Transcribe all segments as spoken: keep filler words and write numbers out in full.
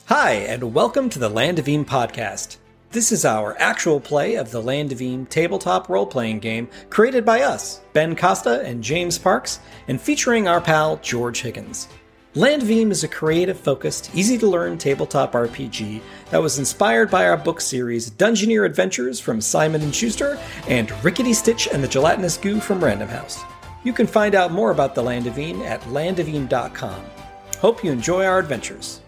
Hi, and welcome to the Land of Eam podcast. This is our actual play of the Land of Eam tabletop role-playing game created by us, Ben Costa and James Parks, and featuring our pal George Higgins. Land of Eam is a creative-focused, easy-to-learn tabletop R P G that was inspired by our book series Dungeoneer Adventures from Simon and Schuster and Rickety Stitch and the Gelatinous Goo from Random House. You can find out more about the Land of Eam at land of eam dot com. Hope you enjoy our adventures.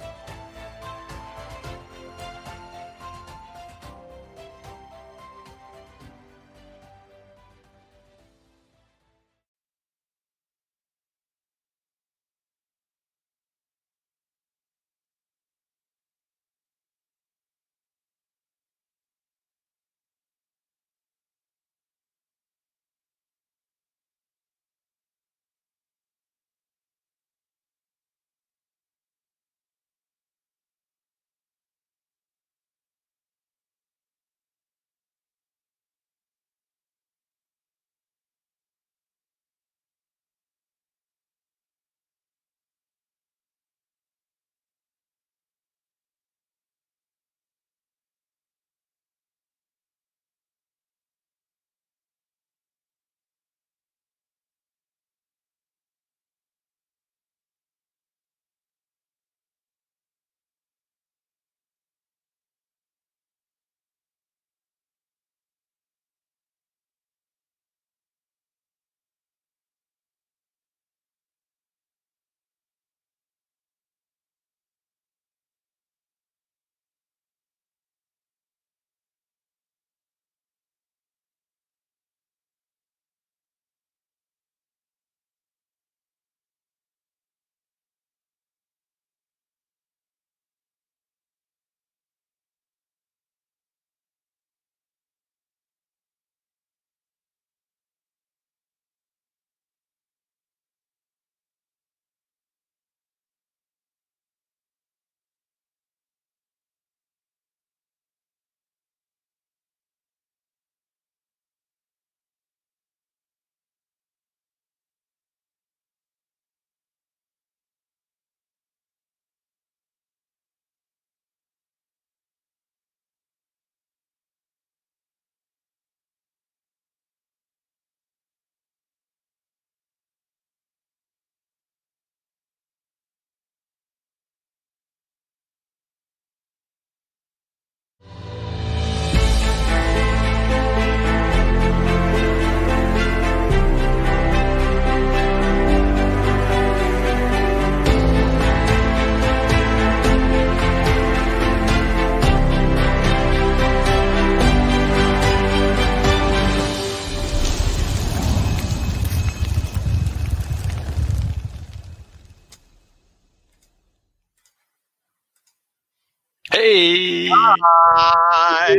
Hey! Hi!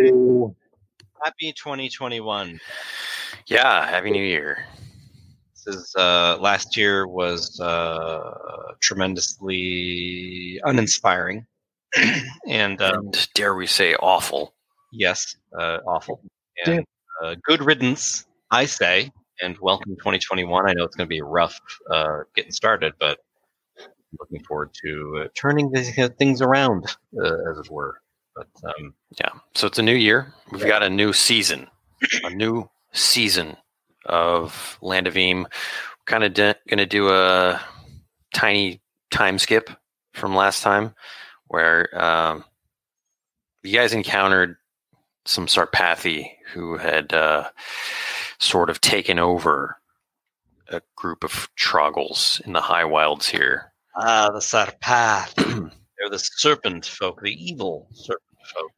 Happy twenty twenty-one. Yeah, Happy New Year. This is, uh, last year was uh, tremendously uninspiring. and, um, and dare we say awful. Yes, uh, awful. And uh, good riddance, I say, and welcome twenty twenty-one. I know it's going to be rough uh, getting started, but I'm looking forward to uh, turning these things around, uh, as it were. But um, yeah, so it's a new year. We've got a new season, a new season of Land of Eam. Kind of de- going to do a tiny time skip from last time, where um, you guys encountered some Sarpathi who had uh, sort of taken over a group of Troggles in the high wilds here. Ah, the Sarpath. They're the serpent folk, the evil serpent folk,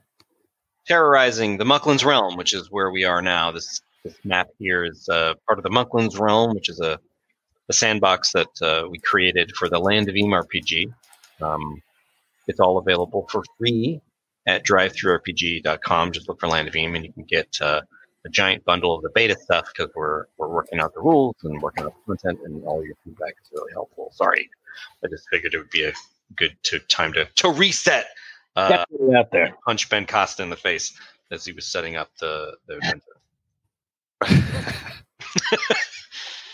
terrorizing the Mucklan's realm, which is where we are now. This this map here is uh, part of the Mucklan's realm, which is a, a sandbox that uh, we created for the Land of Eam R P G. Um, it's all available for free at drive thru r p g dot com. Just look for Land of Eam, and you can get uh, a giant bundle of the beta stuff because we're we're working out the rules and working out the content, and all your feedback is really helpful. Sorry, I just figured it would be a good to, time to, to reset. Uh, Definitely out there. Punch Ben Costa in the face as he was setting up the the event.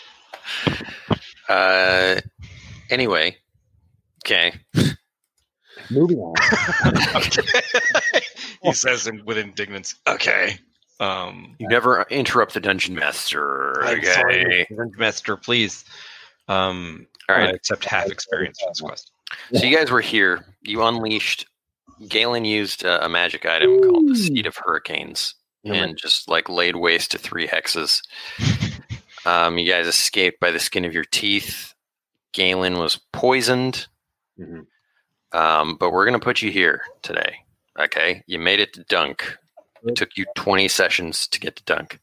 uh, anyway, okay. Moving on. Okay. He says in, with indignance, okay. Um, You never interrupt the dungeon master. I'm Okay. sorry, Dungeon Master, please. Um, All right. I accept half experience for this quest. So you guys were here. You unleashed. Galen used a, a magic item called the Seed of Hurricanes and just like laid waste to three hexes. Um, you guys escaped by the skin of your teeth. Galen was poisoned. Mm-hmm. Um, but we're going to put you here today. Okay. You made it to Dunk. It took you twenty sessions to get to Dunk.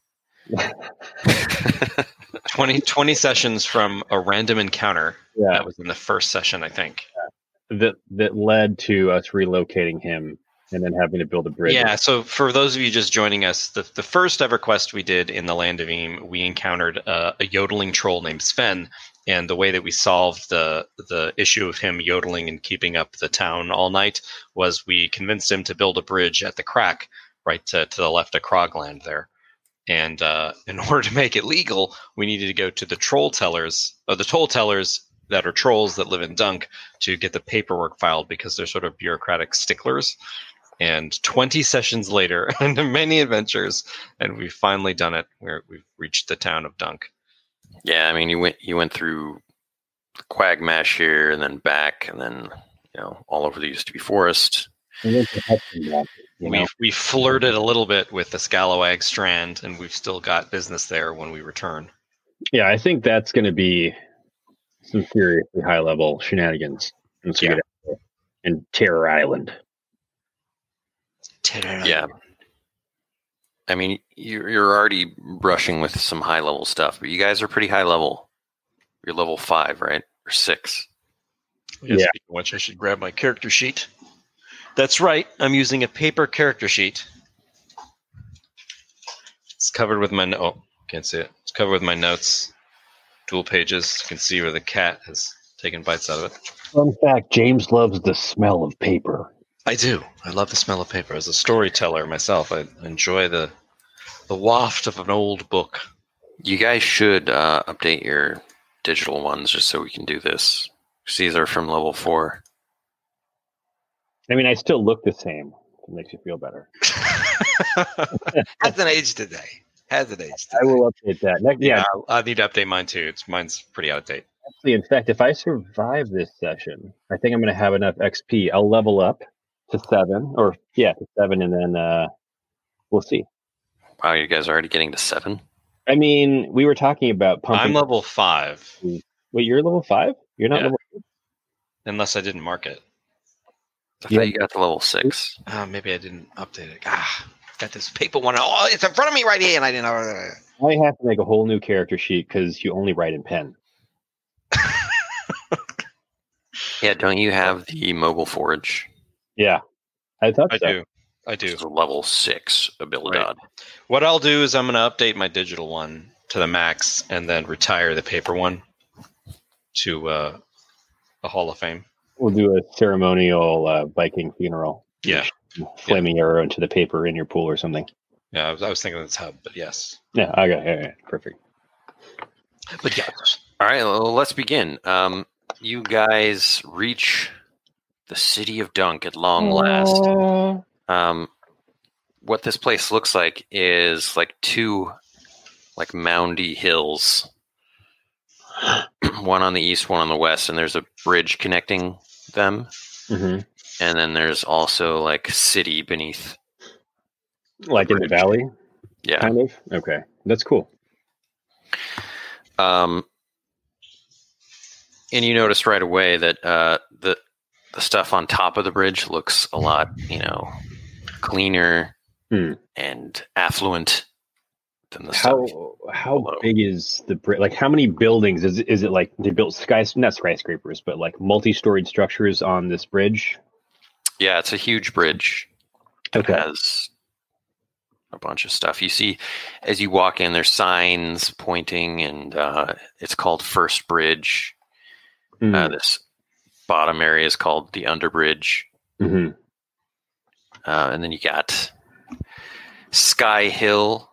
twenty, twenty sessions from a random encounter. Yeah. That was in the first session, I think. That that led to us relocating him and then having to build a bridge. Yeah, so for those of you just joining us, the, the first ever quest we did in the Land of Eam, we encountered uh, a yodeling troll named Sven, and the way that we solved the the issue of him yodeling and keeping up the town all night was we convinced him to build a bridge at the crack right to, to the left of Krogland there. And uh, in order to make it legal, we needed to go to the troll tellers, or the toll tellers that are trolls that live in Dunk, to get the paperwork filed because they're sort of bureaucratic sticklers. And twenty sessions later, and many adventures, and we've finally done it. Where we've reached the town of Dunk. Yeah, I mean, you went you went through Quagmash here, and then back, and then you know all over the used to be forest. And then to Hudson Valley, you know? We we flirted a little bit with the Scalawag Strand, and we've still got business there when we return. Yeah, I think that's going to be some seriously high level shenanigans. And so Yeah. you get out there. And Terror Island. Yeah. I mean, you're, you're already brushing with some high level stuff, but you guys are pretty high level. You're level five, right? Or six. Yes, Yeah. speaking of which, I should grab my character sheet. That's right. I'm using a paper character sheet. It's covered with my no- oh, can't see it. It's covered with my notes. Dual pages. You can see where the cat has taken bites out of it. Fun fact, James loves the smell of paper. I do. I love the smell of paper. As a storyteller myself, I enjoy the the waft of an old book. You guys should uh, update your digital ones just so we can do this. These are from level four. I mean, I still look the same. It makes you feel better. Hasn't aged today. Hasn't aged today. I will update that. Next, Yeah, yeah, I need to update mine too. It's mine's pretty out of date. actually, in fact, if I survive this session, I think I'm going to have enough X P. I'll level up to seven, or yeah, to seven, and then uh, we'll see. Wow, you guys are already getting to seven? I mean, we were talking about pumping. I'm level five, Wait, you're level five? You're not Yeah. level. unless I didn't mark it. I Yeah. thought you got to level six. Uh, maybe I didn't update it. Ah, got this paper one. Oh, it's in front of me right here, and I didn't know. I have to make a whole new character sheet because you only write in pen. Yeah, don't you have the Mobile Forge? Yeah, I thought I so. do. I do. Which is a level six ability. Right. What I'll do is I'm going to update my digital one to the max, and then retire the paper one to uh, the Hall of Fame. We'll do a ceremonial uh, Viking funeral. Yeah, Flaming arrow into the paper in your pool or something. yeah. I was, I was thinking of the tub, but yes. Yeah, I got it. Yeah, yeah, perfect. But yes. All right, well, let's begin. Um, you guys reach the city of Dunk at long last. Um, what this place looks like is like two like moundy hills. One on the east, one on the west, and there's a bridge connecting them. Mm-hmm. And then there's also like city beneath. Like in the Bridge. valley, Yeah. kind of? Okay, that's cool. Um, and you notice right away that uh, the the stuff on top of the bridge looks a lot, you know, cleaner Hmm. and affluent than the How stuff. how below. big is the bridge? Like, how many buildings is it, is it? Like they built sky not skyscrapers, but like multi-storied structures on this bridge? Yeah, it's a huge bridge. It Okay. has a bunch of stuff. You see, as you walk in, there's signs pointing, and uh, it's called First Bridge. Mm. Uh, this bottom area is called the Underbridge. hmm Uh, and then you got Sky Hill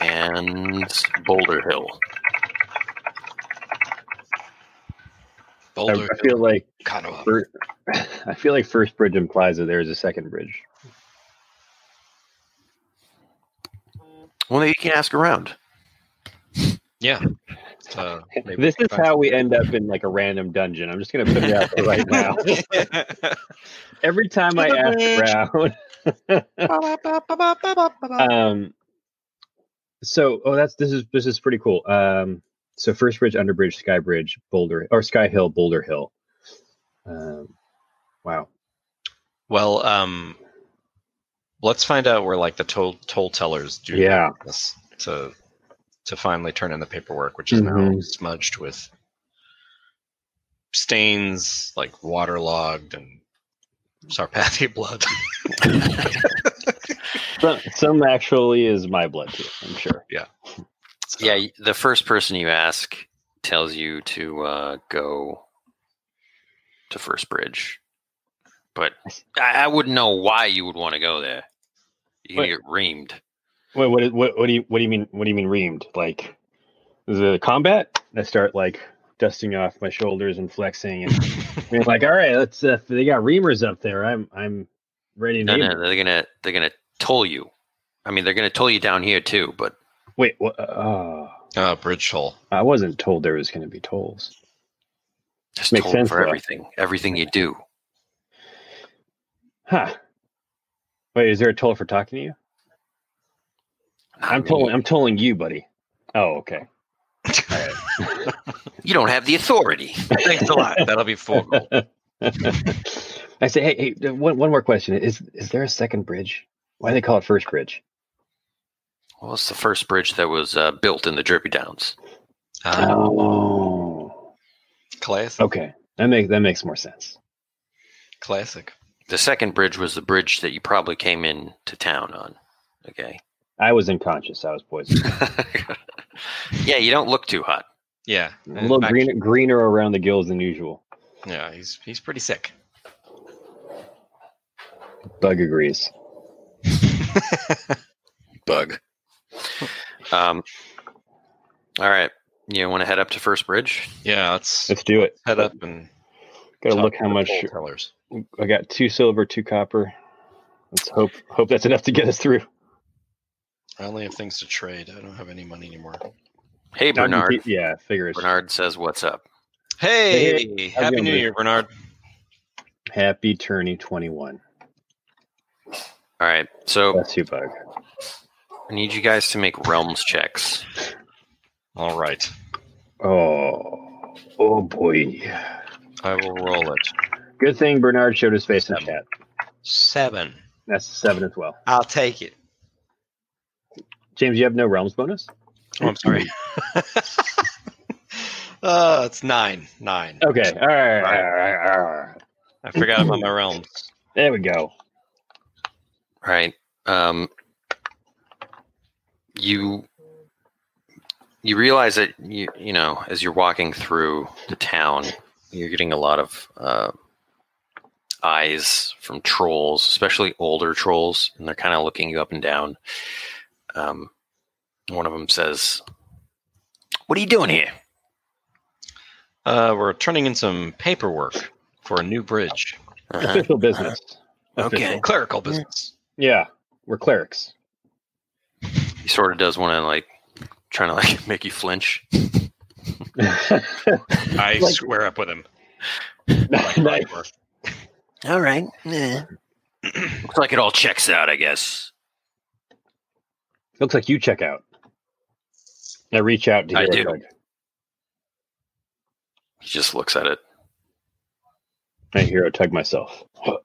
and Boulder Hill. Boulder. I, I feel like kind of. fir- I feel like first bridge implies that there is a second bridge. Well, maybe you can ask around. Yeah. Uh, maybe This we is can find how we end up in like a random dungeon. I'm just gonna put it out there right now. Every time I ask around. um. So, oh, that's this is this is pretty cool. Um. So, first bridge, under bridge, sky bridge, Boulder or Sky Hill, Boulder Hill. Um. Wow. Well, um, let's find out where like the toll toll tellers do Yeah. this to to finally turn in the paperwork, which is now Mhm. smudged with stains, like waterlogged and Sarpathia blood. Some, some actually is my blood too. I'm sure. Yeah, y- the first person you ask tells you to uh, go to First Bridge, but I, I wouldn't know why you would want to go there. You can Wait. get reamed. Wait, what, what, what do you, what do you mean? What do you mean reamed? Like, is it a combat? I start like dusting off my shoulders and flexing, and being like, all right, let's. Uh, they got reamers up there. I'm, I'm ready to. No, name no, it. they're gonna they're gonna toll you. I mean, they're gonna toll you down here too, but Wait, what? Oh, uh, bridge toll. I wasn't told there was going to be tolls. just Makes toll sense, for though. everything, everything you do. Huh? Wait, is there a toll for talking to you? Not I'm me. tolling. I'm tolling you, buddy. Oh, okay. All right. You don't have the authority. Thanks a lot. That'll be full gold. I say, hey, hey, one, one more question. Is is there a second bridge? Why do they call it first bridge? Well, it's the first bridge that was uh, built in the Drippy Downs. Uh, Oh, classic. okay. That makes that makes more sense. Classic. The second bridge was the bridge that you probably came in to town on. Okay. I was unconscious. I was poisoned. Yeah, you don't look too hot. Yeah. A little Back- greener, greener around the gills than usual. Yeah, he's he's pretty sick. Bug agrees. Bug. Um. All right. You want to head up to First Bridge? Yeah, let's Let's do it. head up and Gotta talk look to how the much toll tellers. I got. Two silver, two copper. Let's hope hope that's enough to get us through. I only have things to trade. I don't have any money anymore. Hey, Bernard. Yeah, figures. Bernard says, "What's up?" Hey, Hey, how's it happy going, New Bruce? Year, Bernard. Happy tourney twenty-one. All right. So Bless you, Bug. I need you guys to make realms checks. All right, Oh, oh boy. I will roll it. Good thing Bernard showed his face in Seven. chat. Seven. That's seven as well. I'll take it. James, you have no realms bonus? Oh, I'm sorry. uh, it's nine. Nine. Okay. All right. Right. All right, all right. I forgot about my realms. There we go. All right. Um. You you realize that you you know as you're walking through the town, you're getting a lot of uh, eyes from trolls, especially older trolls, and they're kind of looking you up and down. Um, one of them says, "What are you doing here?" Uh, we're turning in some paperwork for a new bridge. Uh-huh. Official business. Okay. Official. Clerical business. Yeah, we're clerics. He sort of does want to like trying to like make you flinch. I Like- square up with him. Nice. All right. Yeah. Looks like it all checks out, I guess. Looks like you check out. I reach out to I Hero do. Tug. He just looks at it. I hero tug myself.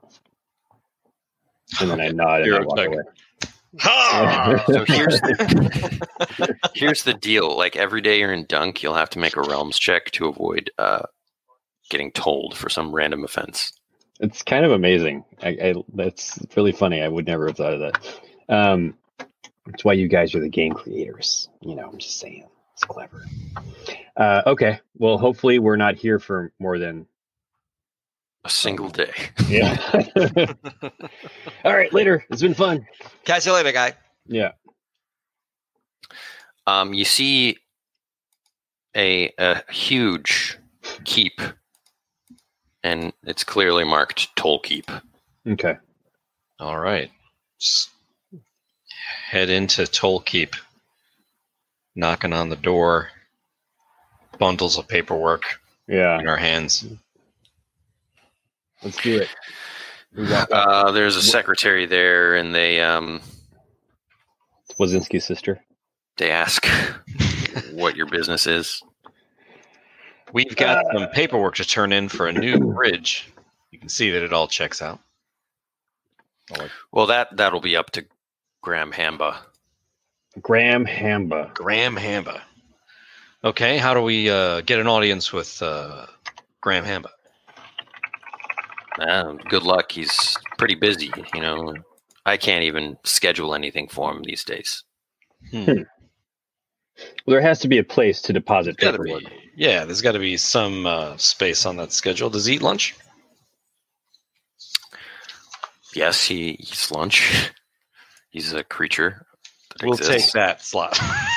And then I nod and I Hero walk tug. away. Ha! So here's the, here's the deal. Like every day you're in Dunk, you'll have to make a realms check to avoid uh, getting told for some random offense. It's kind of amazing. I, I that's really funny. I would never have thought of that. Um, that's why you guys are the game creators. You know, I'm just saying. It's clever. Uh, okay. Well, hopefully we're not here for more than A single day. yeah. All right, later. It's been fun. Catch you later, guy. Yeah. Um, you see a, a huge keep and it's clearly marked Toll Keep. Okay. All right. Just head into Toll Keep. Knocking on the door. Bundles of paperwork Yeah. in our hands. Let's do it. Uh, there's a secretary there, and they um, Wazinski's sister. they ask what your business is. We've got uh, some paperwork to turn in for a new bridge. You can see that it all checks out. Well, that, that'll be up to Graham Hamba. Graham Hamba. Graham Hamba. Okay, how do we uh, get an audience with uh, Graham Hamba? Uh, good luck. He's pretty busy, you know. I can't even schedule anything for him these days. Hmm. Hmm. Well, there has to be a place to deposit There's paperwork. Be, yeah, there's got to be some uh, space on that schedule. Does he eat lunch? Yes, he eats lunch. He's a creature that We'll exists. take that slot.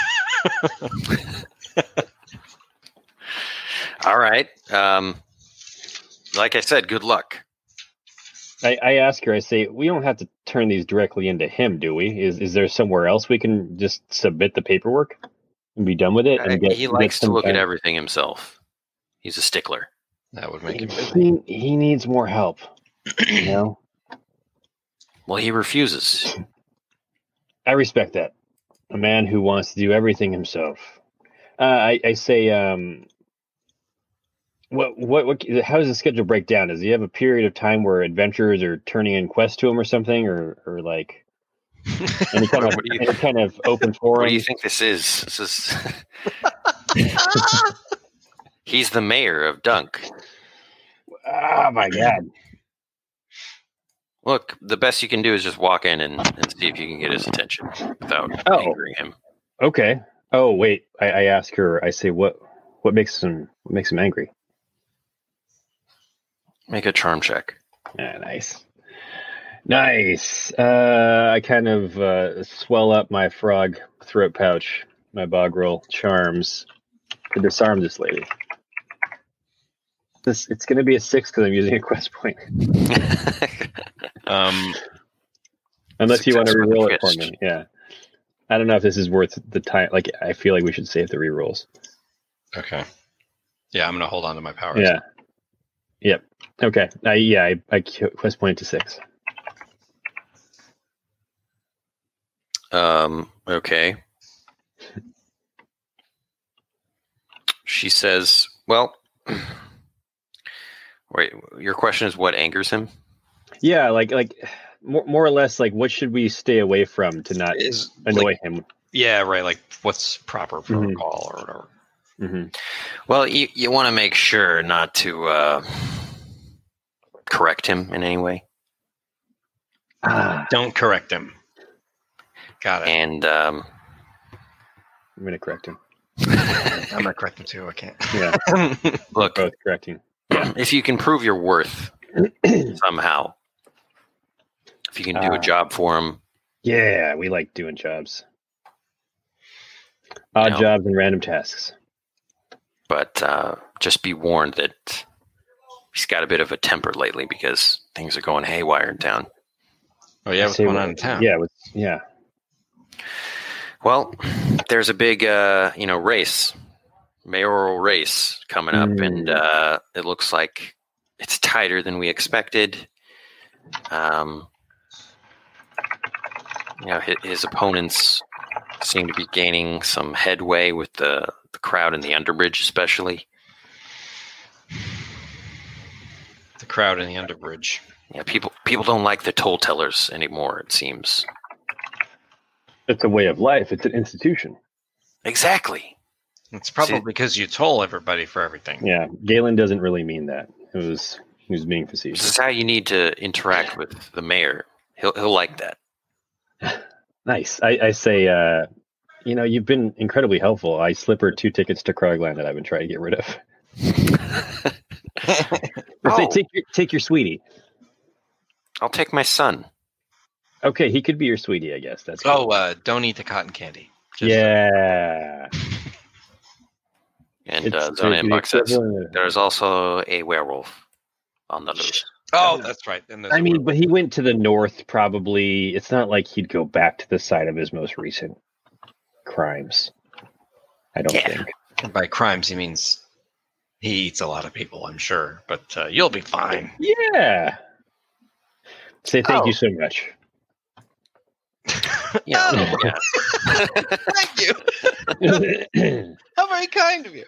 All right. Um, like I said, good luck. I, I ask her, I say, we don't have to turn these directly into him, do we? Is is there somewhere else we can just submit the paperwork and be done with it? And Uh, get, he likes get to look kind at of- everything himself. He's a stickler. That would make him busy. He, he needs more help, you know? Well, he refuses. I respect that. A man who wants to do everything himself. Uh, I, I say, um, what, what, what, how does the schedule break down? Does he have a period of time where adventurers are turning in quests to him or something, or, or like any kind of, What do you- any kind of open forum? What do you think this is? This is. He's the mayor of Dunk. Oh my God. Look, the best you can do is just walk in and, and see if you can get his attention without Oh. angering him. Okay. Oh wait, I, I ask her. I say, what, what makes him, what makes him angry? Make a charm check. Ah, nice, nice. Uh, I kind of uh, swell up my frog throat pouch, my bog roll charms to disarm this lady. This it's going to be a six because I'm using a quest point. Um, Unless you want to Success with reroll the it for fist. me. Yeah. I don't know if this is worth the time. Like, I feel like we should save the rerolls. okay. Yeah, I'm going to hold on to my powers. Yeah. Yep. Okay. I, yeah, I, I quest point to six. Um, okay. She says, well, wait, your question is what angers him? Yeah, like like more, more or less, like what should we stay away from to not Is, annoy like, him? yeah, right. Like, what's proper protocol or whatever. Mm-hmm. Well, you, you want to make sure not to uh, correct him in any way. Ah, Don't correct him. Got it. And um, I'm going to correct him. I'm going to correct him too. I can't. Yeah, look, both correcting. if you can prove your worth somehow, if you can do Ah. a job for him, Yeah, we like doing jobs. Odd know. jobs and random tasks. but uh, just be warned that he's got a bit of a temper lately because things are going haywire in town. Oh, yeah, what's Say going what- on in town? Yeah, with, yeah. Well, there's a big, uh, you know, race, mayoral race coming up, Mm. and uh, it looks like it's tighter than we expected. Um, you know, his, his opponents seem to be gaining some headway with the, the crowd in the underbridge, especially. The crowd in the underbridge. Yeah, people people don't like the toll tellers anymore. It seems. It's a way of life. It's an institution. Exactly. It's probably See- because you toll everybody for everything. Yeah, Galen doesn't really mean that. It was he was being This facetious. is how you need to interact with the mayor. He'll he'll like that. Nice. I, I say, uh, you know, you've been incredibly helpful. I slip her two tickets to Krogland that I've been trying to get rid of. I say, Oh. take your take your sweetie. I'll take my son. Okay, he could be your sweetie, I guess. That's Oh, cool. uh, don't eat the cotton candy. Just- yeah. And It's uh, Zona the Buck says equivalent of- there's also a werewolf. on the loose. Oh, that's right. And I mean, but he went to the north. Probably, it's not like he'd go back to the site of his most recent crimes. I don't Yeah. think. And by crimes, he means he eats a lot of people, I'm sure. But uh, you'll be fine. Yeah. Say thank Oh. you so much. Yeah. Oh. yeah. Thank you. How very kind of you.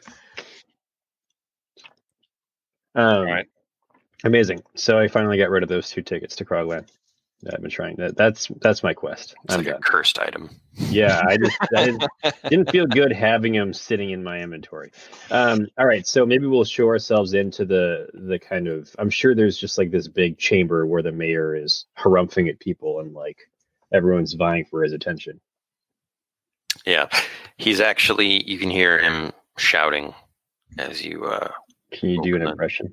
Um, right. Amazing. So I finally got rid of those two tickets to Krogland. I've been trying that. That's that's my quest. It's I'm like done. a cursed item. Yeah, I just I didn't, didn't feel good having them sitting in my inventory. Um, all right, so maybe we'll show ourselves into the the kind of. I'm sure there's just like this big chamber where the mayor is harumphing at people and like everyone's vying for his attention. Yeah. He's actually, you can hear him shouting as you. Uh, Can you do an Open it. impression?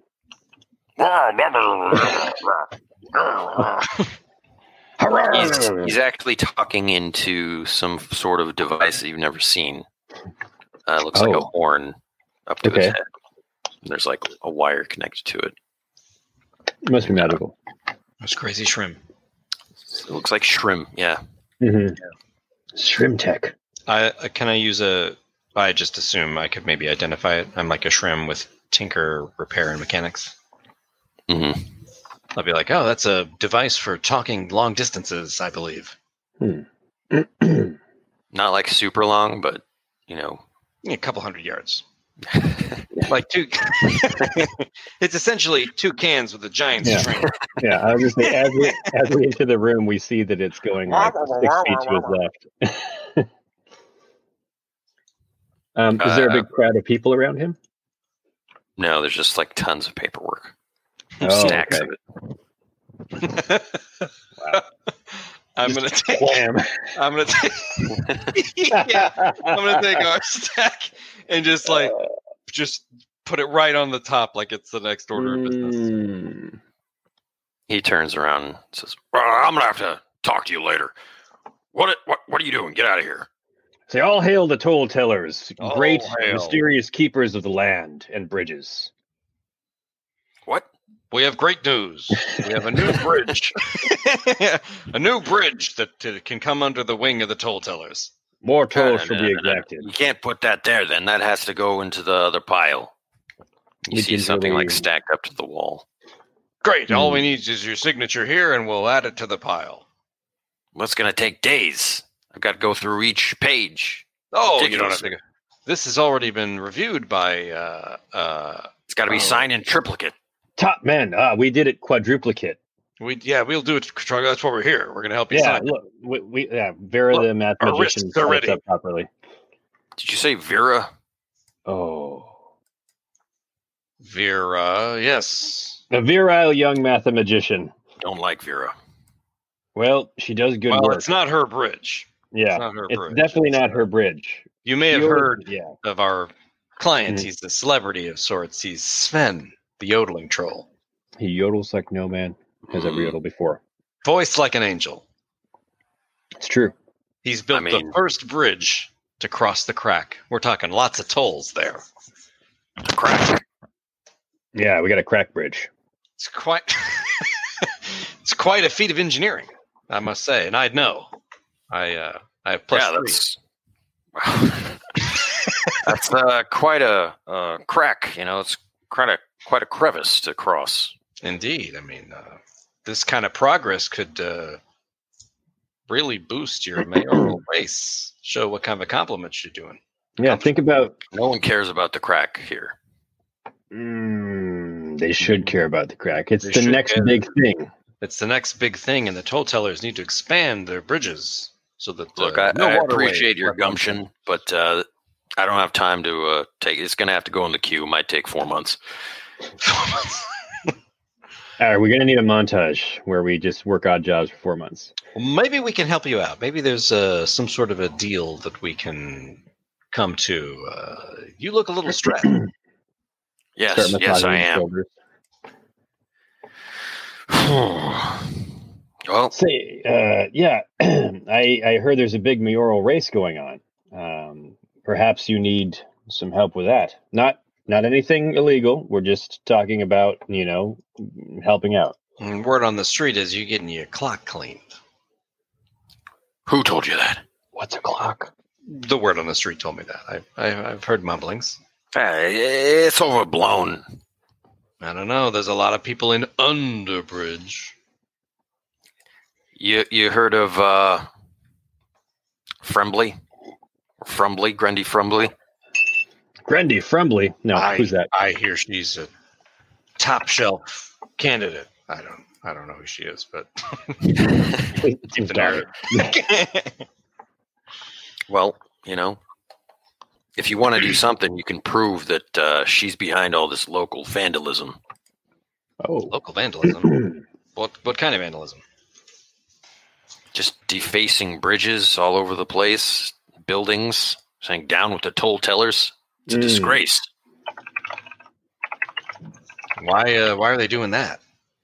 he's, he's actually talking into some sort of device that you've never seen. Uh, it looks like a Oh. horn up to Okay. his head. And there's like a wire connected to it. It must be magical. That's crazy shrimp. It looks like shrimp. Yeah. Mm-hmm. Shrimp tech. I uh, can I use a? I just assume I could maybe identify it. I'm like a shrim with tinker, repair, and mechanics. hmm I'll be like, oh, that's a device for talking long distances, I believe. Not like super long, but you know. A couple hundred yards. Like two. It's essentially two cans with a giant Yeah. string. Yeah, I was just saying, as we as we enter the room, we see that it's going like six feet to his left. um, is there a big crowd of people around him? No, there's just like tons of paperwork. Oh, Stacks okay. of it. Wow. I'm gonna take. Wham. I'm gonna take. Yeah, I'm gonna take our stack and just like just put it right on the top, like it's the next order of business. Mm. He turns around and says, well, I'm gonna have to talk to you later. What what what are you doing? Get out of here. Say, all hail the toll tellers, All great hail. mysterious keepers of the land and bridges. What? We have great news. We have a new bridge, a new bridge that uh, can come under the wing of the toll tellers. More No, toll no, shall no, be no, no. exacted. You can't put that there then. That has to go into the other pile. You We see can something like totally- stacked up to the wall. Great. All Hmm. we need is your signature here, and we'll add it to the pile. What's gonna take days? I've got to go through each page. Oh, you don't have Ridiculous. to go. This has already been reviewed by. Uh, uh, It's got to be Oh. signed in triplicate. Top man, ah, we did it quadruplicate. we yeah, we'll do it. Charlie. That's why we're here. We're gonna help you Yeah, sign. look, we, we yeah, Vera Look, the math our magician wrists are set us ready. up properly. Did you say Vera? Oh, Vera, yes. a virile young mathematician. Don't like Vera. Well, she does good Well, work. it's not her bridge. yeah, It's not her it's bridge. definitely It's, not uh, her bridge. You may have She always- heard Yeah, of our client. Mhm. He's a celebrity of sorts. He's Sven, the yodeling troll. he yodels like no man has ever Mm. yodeled before. Voiced like an angel. It's true. He's built I mean- the first bridge to cross the crack. We're talking lots of tolls there. Crack. Yeah, we got a crack bridge. It's quite it's quite a feat of engineering, I must say, and I'd know. I uh I have plus Yeah, three. that's that's uh, quite a uh, crack. You know, it's quite a quite a crevice to cross. Indeed. I mean, uh, this kind of progress could uh, really boost your mayoral race. Show what kind of accomplishments you're doing. Yeah, think about. No one cares about the crack here. Mm, they should care about the crack. It's They the should next care. big thing. It's the next big thing, and the toll tellers need to expand their bridges so that Look, uh, I, no I waterway- appreciate your gumption, but uh, I don't have time to uh, take it. It's going to have to go in the queue. It might take four months. All right, we're gonna need a montage where we just work odd jobs for four months. Well, maybe we can help you out. Maybe there's uh, some sort of a deal that we can come to. Uh, you look a little stressed. Yes, Start yes, massaging I his am. shoulders. Well, Say, uh, yeah, I I heard there's a big mayoral race going on. Um, perhaps you need some help with that. Not Not anything illegal. We're just talking about, you know, helping out. And word on the street is you getting your clock cleaned. Who told you that? What's a clock? The word on the street told me that. I, I, I've heard mumblings. Hey, it's overblown. I don't know. There's a lot of people in Underbridge. You you heard of uh, Frembly? Frumbly? Grundy Frumbly? Grundy Frumbly? No, I, who's that? I hear she's a top shelf candidate. I don't I don't know who she is, but His daughter. Well, you know, if you want to do something, you can prove that uh, she's behind all this local vandalism. Oh, Local vandalism. what what kind of vandalism? Just defacing bridges all over the place, buildings, saying down with the toll tellers. It's a Mm. disgrace. Why uh, why are they doing that?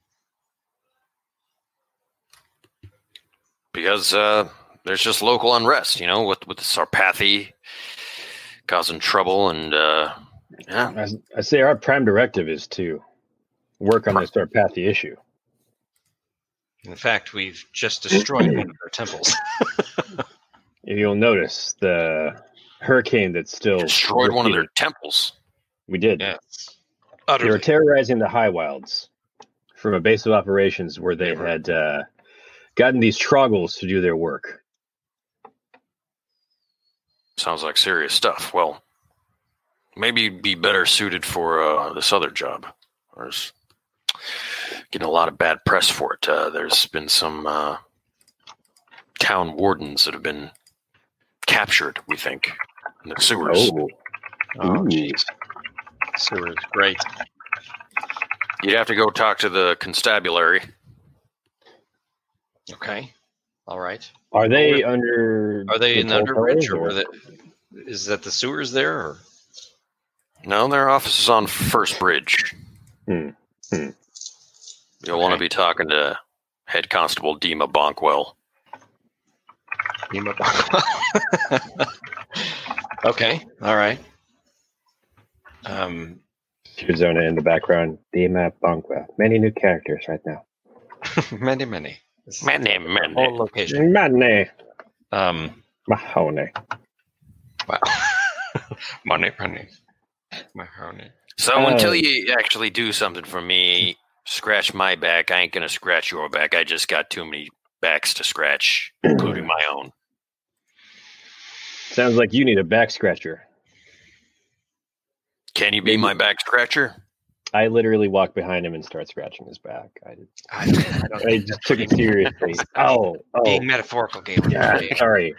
Because uh, there's just local unrest, you know, with, with the Sarpathy causing trouble. And, uh, yeah. I, I say our prime directive is to work on this Sarpathy issue. In fact, we've just destroyed one of their temples. If you'll notice, the hurricane that's still Destroyed one of their repeating- temples. We did. Yes. They Utterly. were terrorizing the High Wilds from a base of operations where they They were- had uh, gotten these troggles to do their work. Sounds like serious stuff. Well, maybe you'd be better suited for uh, this other job. There's getting a lot of bad press for it. Uh, there's been some uh, town wardens that have been captured, we think, in the sewers. Oh, Oh, Ooh. jeez. Sewer's great. You'd have to go talk to the constabulary. Okay. All right. Are they under? Are they the in toll Underbridge, towers, or were they, is that the sewers there? Or? No, their office is on First Bridge. Hmm. Hmm. You'll want to Okay. be talking to Head Constable Dima Bonkwell. Okay. All right. Um, Arizona in the background. Dima Bonkwell. Many new characters right now. many, many. This is Many, the many. whole location. Money. Um, Mahoney. wow. money, money, money. So Uh, until you actually do something for me, scratch my back, I ain't going to scratch your back. I just got too many backs to scratch, including my own. Sounds like you need a back scratcher. Can you be my back scratcher? I literally walked behind him and started scratching his back. I, did, I, I don't I just took it seriously. Oh, oh, Being metaphorical, game. yeah, sorry.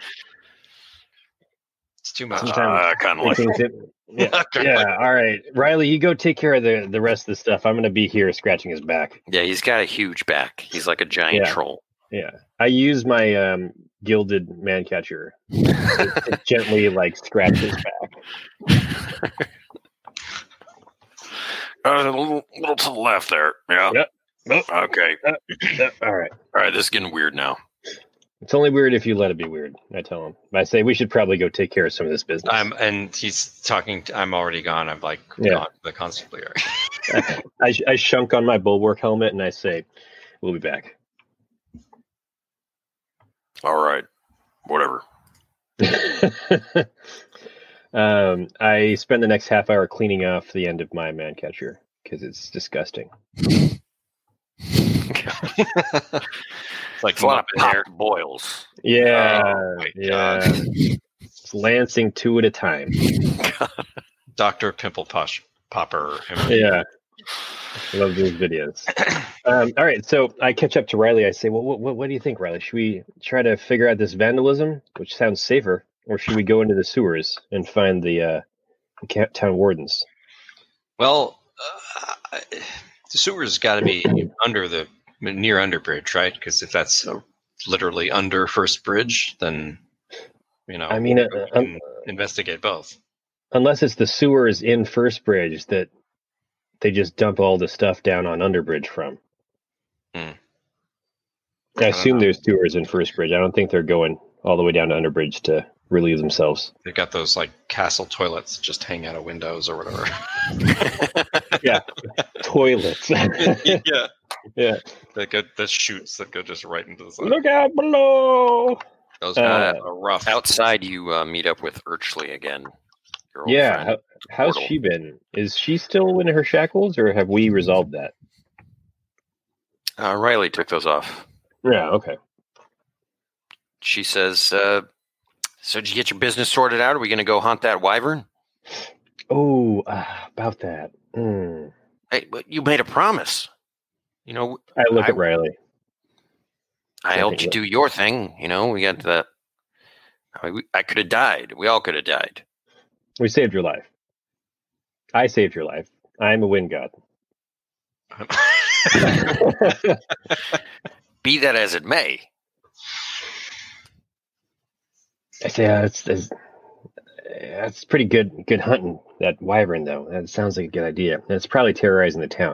It's too much. Sometimes- Uh, kind of like Things hit- yeah, yeah. All right, Riley, you go take care of the, the rest of the stuff. I'm going to be here scratching his back. Yeah, he's got a huge back. He's like a giant Yeah. troll. Yeah, I use my um, gilded man catcher to, to gently like scratch his back. Uh, a little, little to the left there. Yeah. Yep. Yep. Okay. Uh, All right. All right, this is getting weird now. It's only weird if you let it be weird. I tell him. I say we should probably go take care of some of this business. I'm and he's talking. To, I'm already gone. I'm like Yeah. gone. The constabulary. I, I shunk on my bulwark helmet and I say, "We'll be back." All right. Whatever. um, I spend the next half hour cleaning off the end of my man catcher because it's disgusting. It's like It's a lot of Muppet hair. popped boils. Yeah, Oh, my yeah. God. It's lancing two at a time. Doctor Pimple Posh Popper. Yeah, love those videos. Um, all right, so I catch up to Riley. I say, "Well, what, what, what do you think, Riley? Should we try to figure out this vandalism, which sounds safer, or should we go into the sewers and find the, uh, the ca- town wardens?" Well, uh, the sewer's got to be under the near Underbridge, right? Because if that's uh, literally under First Bridge, then you know. I mean, uh, we um, can investigate both. Unless it's the sewers in First Bridge that they just dump all the stuff down on Underbridge from. Hmm. I I assume don't know. there's sewers in First Bridge. I don't think they're going all the way down to Underbridge to relieve themselves. They've got those like castle toilets just hang out of windows or whatever. Yeah, toilets. yeah, yeah. That go the chutes that go just right into the side. Look out below. Those Uh, are rough. Outside, you uh, meet up with Urchley again. Your old Yeah, friend. how, how's Portal. she been? Is she still in her shackles, or have we resolved that? Uh, Riley took those off. Yeah, okay. She says, uh, so did you get your business sorted out? Are we going to go hunt that wyvern? Oh, uh, about that. Mm. Hey, but you made a promise. You know, I look I- at Riley. I I helped think you that- do your thing. You know, we got the. I, mean, we- I could have died. We all could have died. We saved your life. I saved your life. I'm a wind god. Be that as it may. Yeah, it's, it's that's pretty good. Good hunting that wyvern, though. That sounds like a good idea. And it's probably terrorizing the town.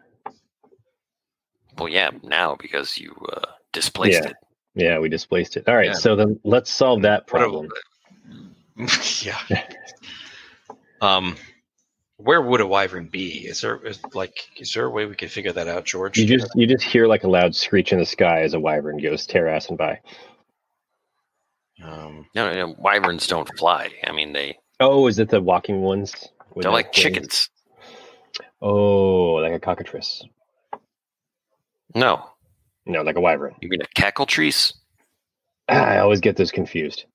Well, yeah, now because you uh, displaced Yeah. it. Yeah, we displaced it. All right, Yeah. so then let's solve that What a- problem. yeah. Um, where would a wyvern be? Is there is, like is there a way we could figure that out, George? You just you just hear like a loud screech in the sky as a wyvern goes terrassing by. Um, No, no, no, wyverns don't fly. I mean, they Oh, is it the walking ones? with they're the like wings? chickens. Oh, like a cockatrice. No, No, like a wyvern. you mean a cackle trees? Ah, I always get those confused.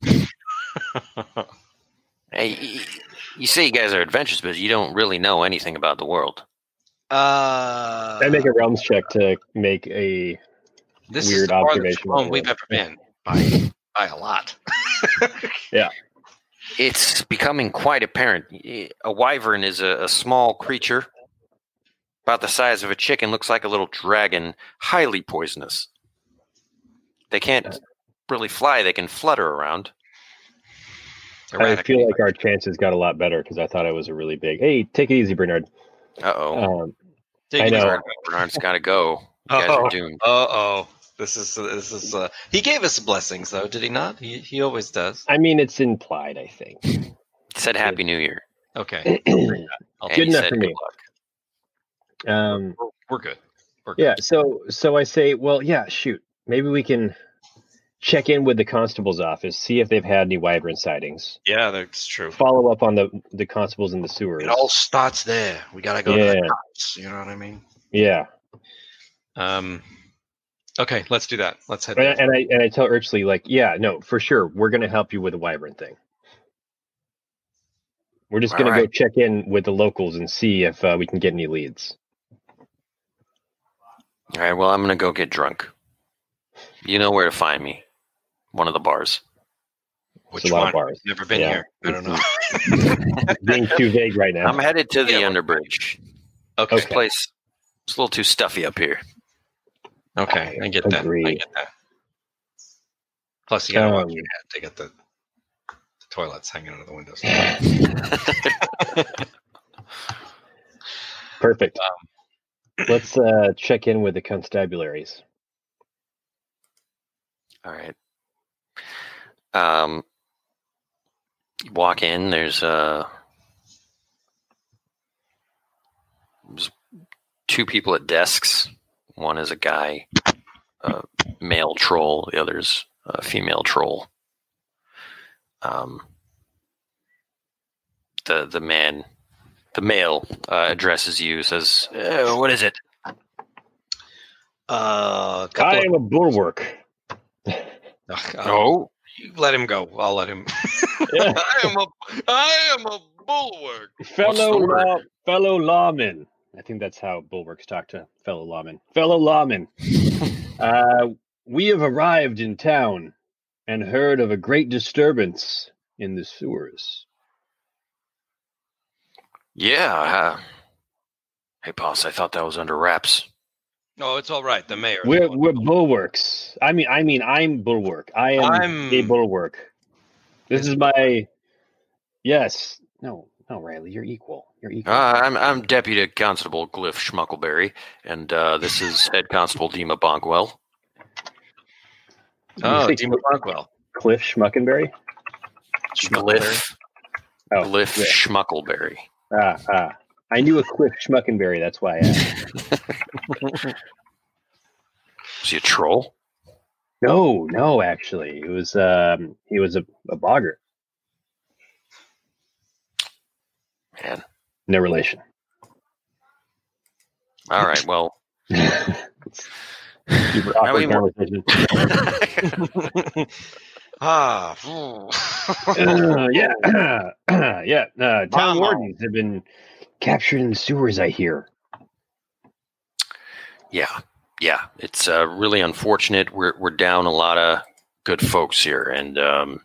Hey, y- you say you guys are adventurous, but you don't really know anything about the world. uh, I make a realms check to make a. this is weird the farthest observation from home of we've it. ever been by by a lot. It's becoming quite apparent. A wyvern is a, a small creature, about the size of a chicken, looks like a little dragon, highly poisonous. They can't really fly, they can flutter around. I feel like our chances got a lot better because I thought it was a really big. Hey, take it easy, Bernard. Uh-oh. Um, Take I it know. easy. Bernard, Bernard's got to go. You guys Uh-oh. are doomed. Uh oh. This is this is. Uh, he gave us blessings, though, did he not? He he always does. I mean, it's implied. I think. He said Happy New Year. Okay, Good I'll And take he enough said for good me. luck. Um, We're, we're good. We're good. yeah. So so I say, well, yeah. Shoot, maybe we can check in with the constable's office, see if they've had any wyvern sightings. Yeah, that's true. Follow up on the the constables in the sewers. It all starts there. We gotta go to Yeah. the cops. You know what I mean? Yeah. Um. Okay, let's do that. Let's head And, there. and I and I tell Urchley, like, yeah, no, for sure, we're gonna help you with the wyvern thing. We're just All gonna go right. check in with the locals and see if uh, we can get any leads. All right, well, I'm going to go get drunk. You know where to find me. One of the bars. Which It's a lot one? of bars. Never been Yeah. here. I don't know. Being too vague right now. I'm headed to the Yeah, we're- Underbridge. Okay. This place is a little too stuffy up here. Okay, I get that. I Agreed. get that. Plus, you gotta watch Um, your head to get the, the toilets hanging out of the windows. Perfect. Let's uh, check in with the constabularies. All right. Um, you walk in. There's uh, there's two people at desks. One is a guy, a male troll. The other's a female troll. Um, the the man, the male, uh, addresses you. Says, "Uh, "What is it?" Uh, couple I of- am a bulwark. Ugh, uh, Oh, you let him go. I'll let him. Yeah. I am a, I am a bulwark. fellow the word? law, fellow lawmen. I think that's how bulwarks talk to fellow lawmen. Fellow lawmen. uh, we have arrived in town and heard of a great disturbance in the sewers. yeah. Uh, hey, boss. I thought that was under wraps. No, it's all right. The mayor. We're we're bulwarks. I mean, I mean, I'm bulwark. I am I'm- a bulwark. This is my. Yes. No. No, Riley, you're equal. You're equal. Uh, I'm I'm Deputy Constable Glyph Schmuckleberry, and uh, this is Head Constable Dima Bonkwell. Oh, You say Dima Bonkwell. Cliff Schmuckenberry. Glyph. Oh, Glyph yeah. Schmuckleberry. Ah, ah. I knew a Cliff Schmuckenberry. That's why I asked. Was he a troll? No, no, actually. It was, um, he was a, a bogger. Man. No relation. All right, well. Super awkward conversation. ah. uh, yeah. yeah. Uh, town Mama. wardens have been captured in the sewers, I hear. Yeah. Yeah. It's uh, really unfortunate. We're we're down a lot of good folks here, and um,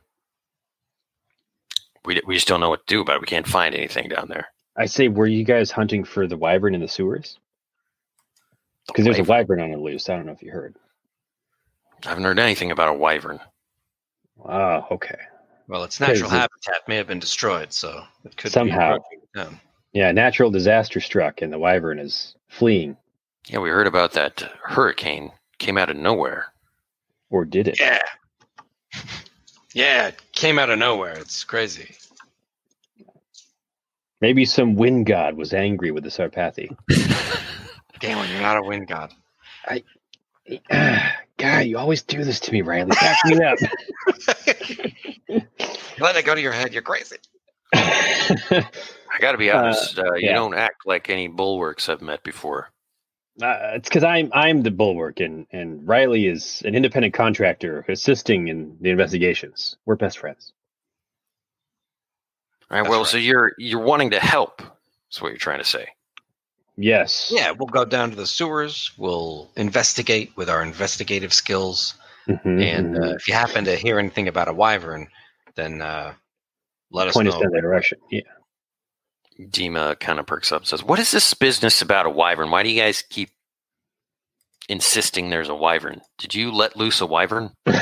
we we just don't know what to do about it. We can't find anything down there. I say, were you guys hunting for the wyvern in the sewers? Because there's a wyvern on the loose. I don't know if you heard. I haven't heard anything about a wyvern. Oh, okay. Well, its natural Because habitat may have been destroyed, so it could Somehow. be approaching them. Yeah, natural disaster struck, and the wyvern is fleeing. Yeah, we heard about that hurricane. Came out of nowhere. Or did it? Yeah. Yeah, it came out of nowhere. It's crazy. Maybe some wind god was angry with the Sarpathi. Galen, you're not a wind god. God, you always do this to me, Riley. Back me up. Let it go to your head. You're crazy. I got to be honest. Uh, you yeah. don't act like any bulwarks I've met before. Uh, it's because I'm I'm the bulwark, and, and Riley is an independent contractor assisting in the investigations. We're best friends. All right. That's Well, right. so you're you're wanting to help. That's what you're trying to say. Yes. Yeah, we'll go down to the sewers. We'll investigate with our investigative skills. Mhm, And mhm. uh, if you happen to hear anything about a wyvern, then uh, let us Point know. us in that direction. Yeah. Dima kind of perks up and says, "What is this business about a wyvern? Why do you guys keep insisting there's a wyvern? Did you let loose a wyvern?" we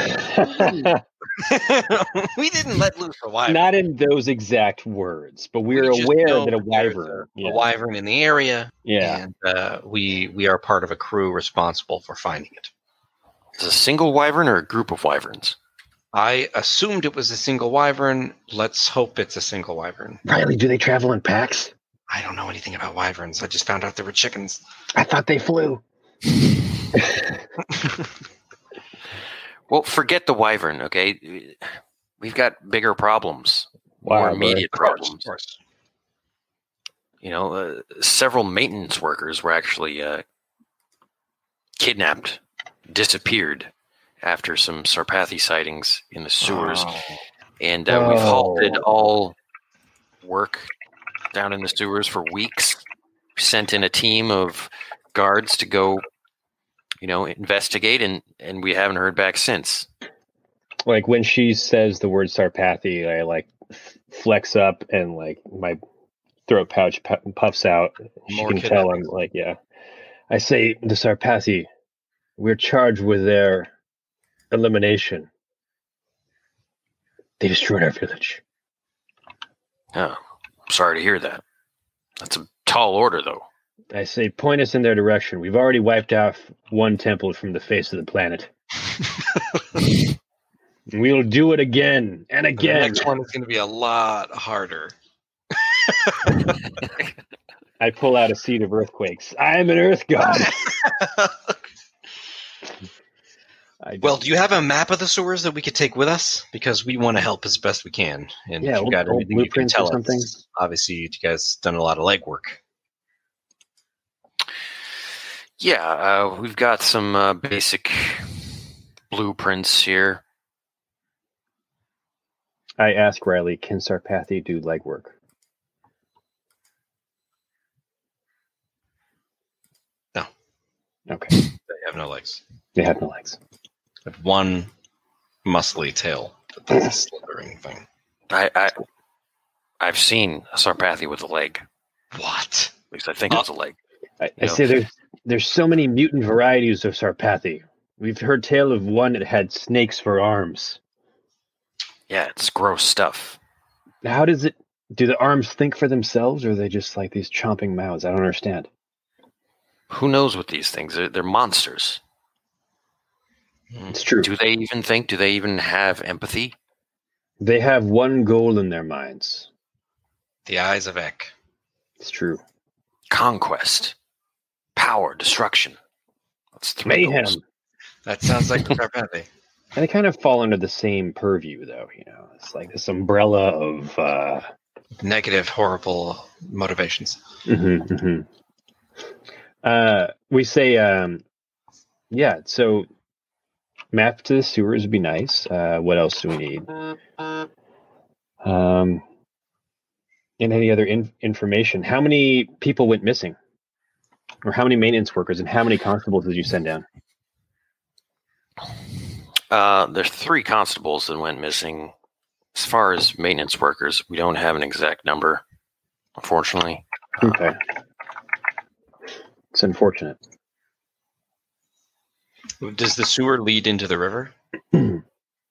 didn't let loose a wyvern. Not in those exact words, but we We are just aware know that a there's wyvern. A, yeah. a wyvern in the area. Yeah. And uh, we we are part of a crew responsible for finding it. Is it a single wyvern or a group of wyverns? I assumed it was a single wyvern. Let's hope it's a single wyvern. Riley, do they travel in packs? I don't know anything about wyverns. I just found out they were chickens. I thought they flew. Well, forget the wyvern, okay? We've got bigger problems, Wow, more bro. immediate Of course, problems. of course. You know, uh, several maintenance workers were actually uh, kidnapped, disappeared after some Sarpathi sightings in the sewers. Oh. And uh, we've halted Oh. all work down in the sewers for weeks. Sent in a team of guards to go, you know, investigate, and, and we haven't heard back since. Like when she says the word Sarpathi, I like f- flex up and like my throat pouch pu- puffs out. She More can tell I'm kidnappings. like, yeah. I say the Sarpathi, we're charged with their elimination. They destroyed our village. Oh, I'm sorry to hear that. That's a tall order, though. I say point us in their direction. We've already wiped out one temple from the face of the planet. We'll do it again and The again. next one is going to be a lot harder. I pull out a seed of earthquakes. I'm an earth god. I Well, don't- do you have a map of the sewers that we could take with us? Because we want to help as best we can. And Yeah, if you old- got old anything you can blueprints or tell something? us, obviously you guys done a lot of legwork. Yeah, uh, we've got some uh, basic blueprints here. I ask Riley, can Sarpathi do legwork? No. Okay. They have no legs. They have no legs. They have one muscly tail that does a slithering thing. I, I, I've seen a Sarpathi with a leg. What? At least I think it was a leg. I, I Yeah. say there's there's so many mutant varieties of Sarpathi. We've heard tale of one that had snakes for arms. Yeah, it's gross stuff. How does it? Do the arms think for themselves, or are they just like these chomping mouths? I don't understand. Who knows what these things are? They're monsters. It's true. Do they even think? Do they even have empathy? They have one goal in their minds. The eyes of Ek. It's true. Conquest. Power. Destruction. That's three Mayhem. goals. That sounds like the Sarpathy. And they kind of fall under the same purview, though. You know, it's like this umbrella of uh, Negative, horrible motivations. mhm, mhm. Uh, we say, um, yeah. So, map to the sewers would be nice. Uh, what else do we need? Um, and any other in- information? How many people went missing, or how many maintenance workers, and how many constables did you send down? Uh, there's three constables that went missing. As far as maintenance workers, we don't have an exact number, unfortunately. Okay, it's unfortunate. Does the sewer lead into the river? Uh,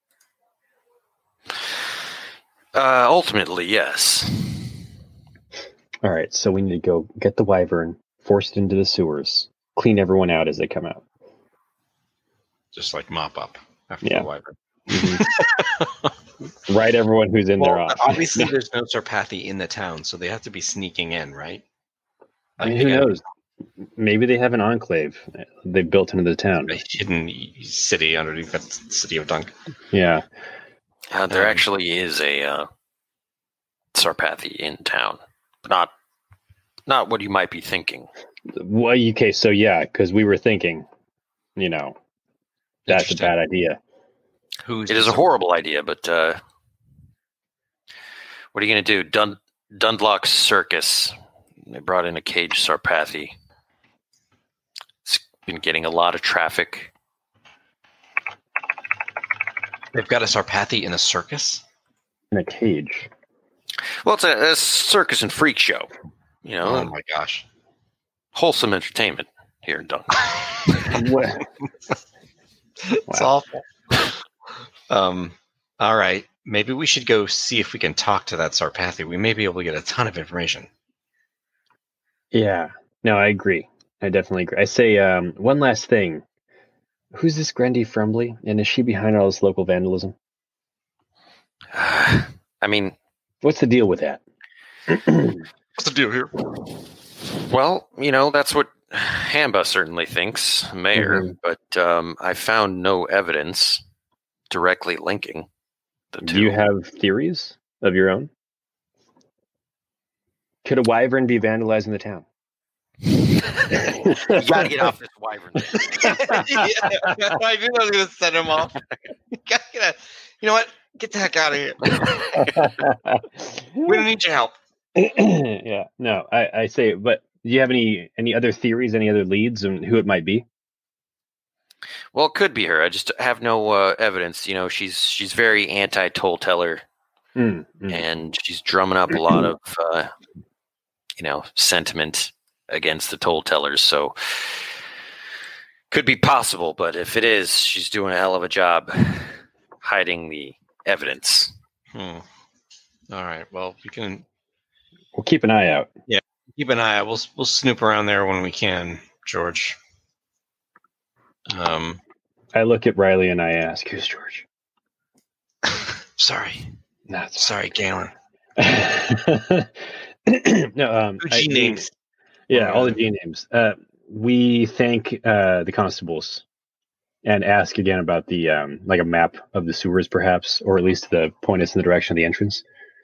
ultimately, yes. All right, so we need to go get the wyvern, force it into the sewers, clean everyone out as they come out. Just like mop up after Yeah. the wyvern. Mm-hmm. Right, everyone who's in Well, there off. obviously, there's no Sarpathy in the town, so they have to be sneaking in, right? I mean, who Like, knows? Maybe they have an enclave they built into the town. A hidden city underneath the city of Dunk. Yeah. Uh, there Um, actually is a uh, Sarpathy in town, but not not what you might be thinking. Well, okay, so yeah, because we were thinking, you know, that's a Interesting. bad idea. Who's It is a horrible idea, but uh, what are you going to do? Dun- Dundlock's Circus. They brought in a caged Sarpathy. It's been getting a lot of traffic. They've got a Sarpathy in a circus? In a cage. Well, it's a, a circus and freak show. You know, Oh my gosh. wholesome entertainment here in Dunk. What? It's Wow. awful. Um, all right. Maybe we should go see if we can talk to that Sarpathy. We may be able to get a ton of information. Yeah. No, I agree. I definitely agree. I say um, one last thing. Who's this Grandy Frumbly? And is she behind all this local vandalism? I mean, What's the deal with that? What's the deal here? well, you know, that's what Hamba certainly thinks, Mayor, Mhm. but um, I found no evidence directly linking the two. Do you have theories of your own? Could a wyvern be vandalizing the town? You gotta get off this wyvern. Yeah, I knew I was going to send him off. You gotta get a- you know what? Get the heck out of here. We don't need your help. Yeah, no, I, I say, but do you have any any other theories, any other leads on who it might be? Well, it could be her. I just have no uh, evidence. You know, she's she's very anti-toll teller, Mm, mm. and she's drumming up a lot of, uh, you know, sentiment against the toll tellers. So, could be possible. But if it is, she's doing a hell of a job hiding the evidence. Hmm. All right. Well, we can We'll keep an eye out. keep an eye out. We'll we'll snoop around there when we can, George. Um, I look at Riley and I ask, "Who's George?" sorry, Not sorry, Galen. no, um, Who I- G names? Yeah, all the G names. Uh, we thank uh, the constables and ask again about the um, like a map of the sewers, perhaps, or at least the point us in the direction of the entrance.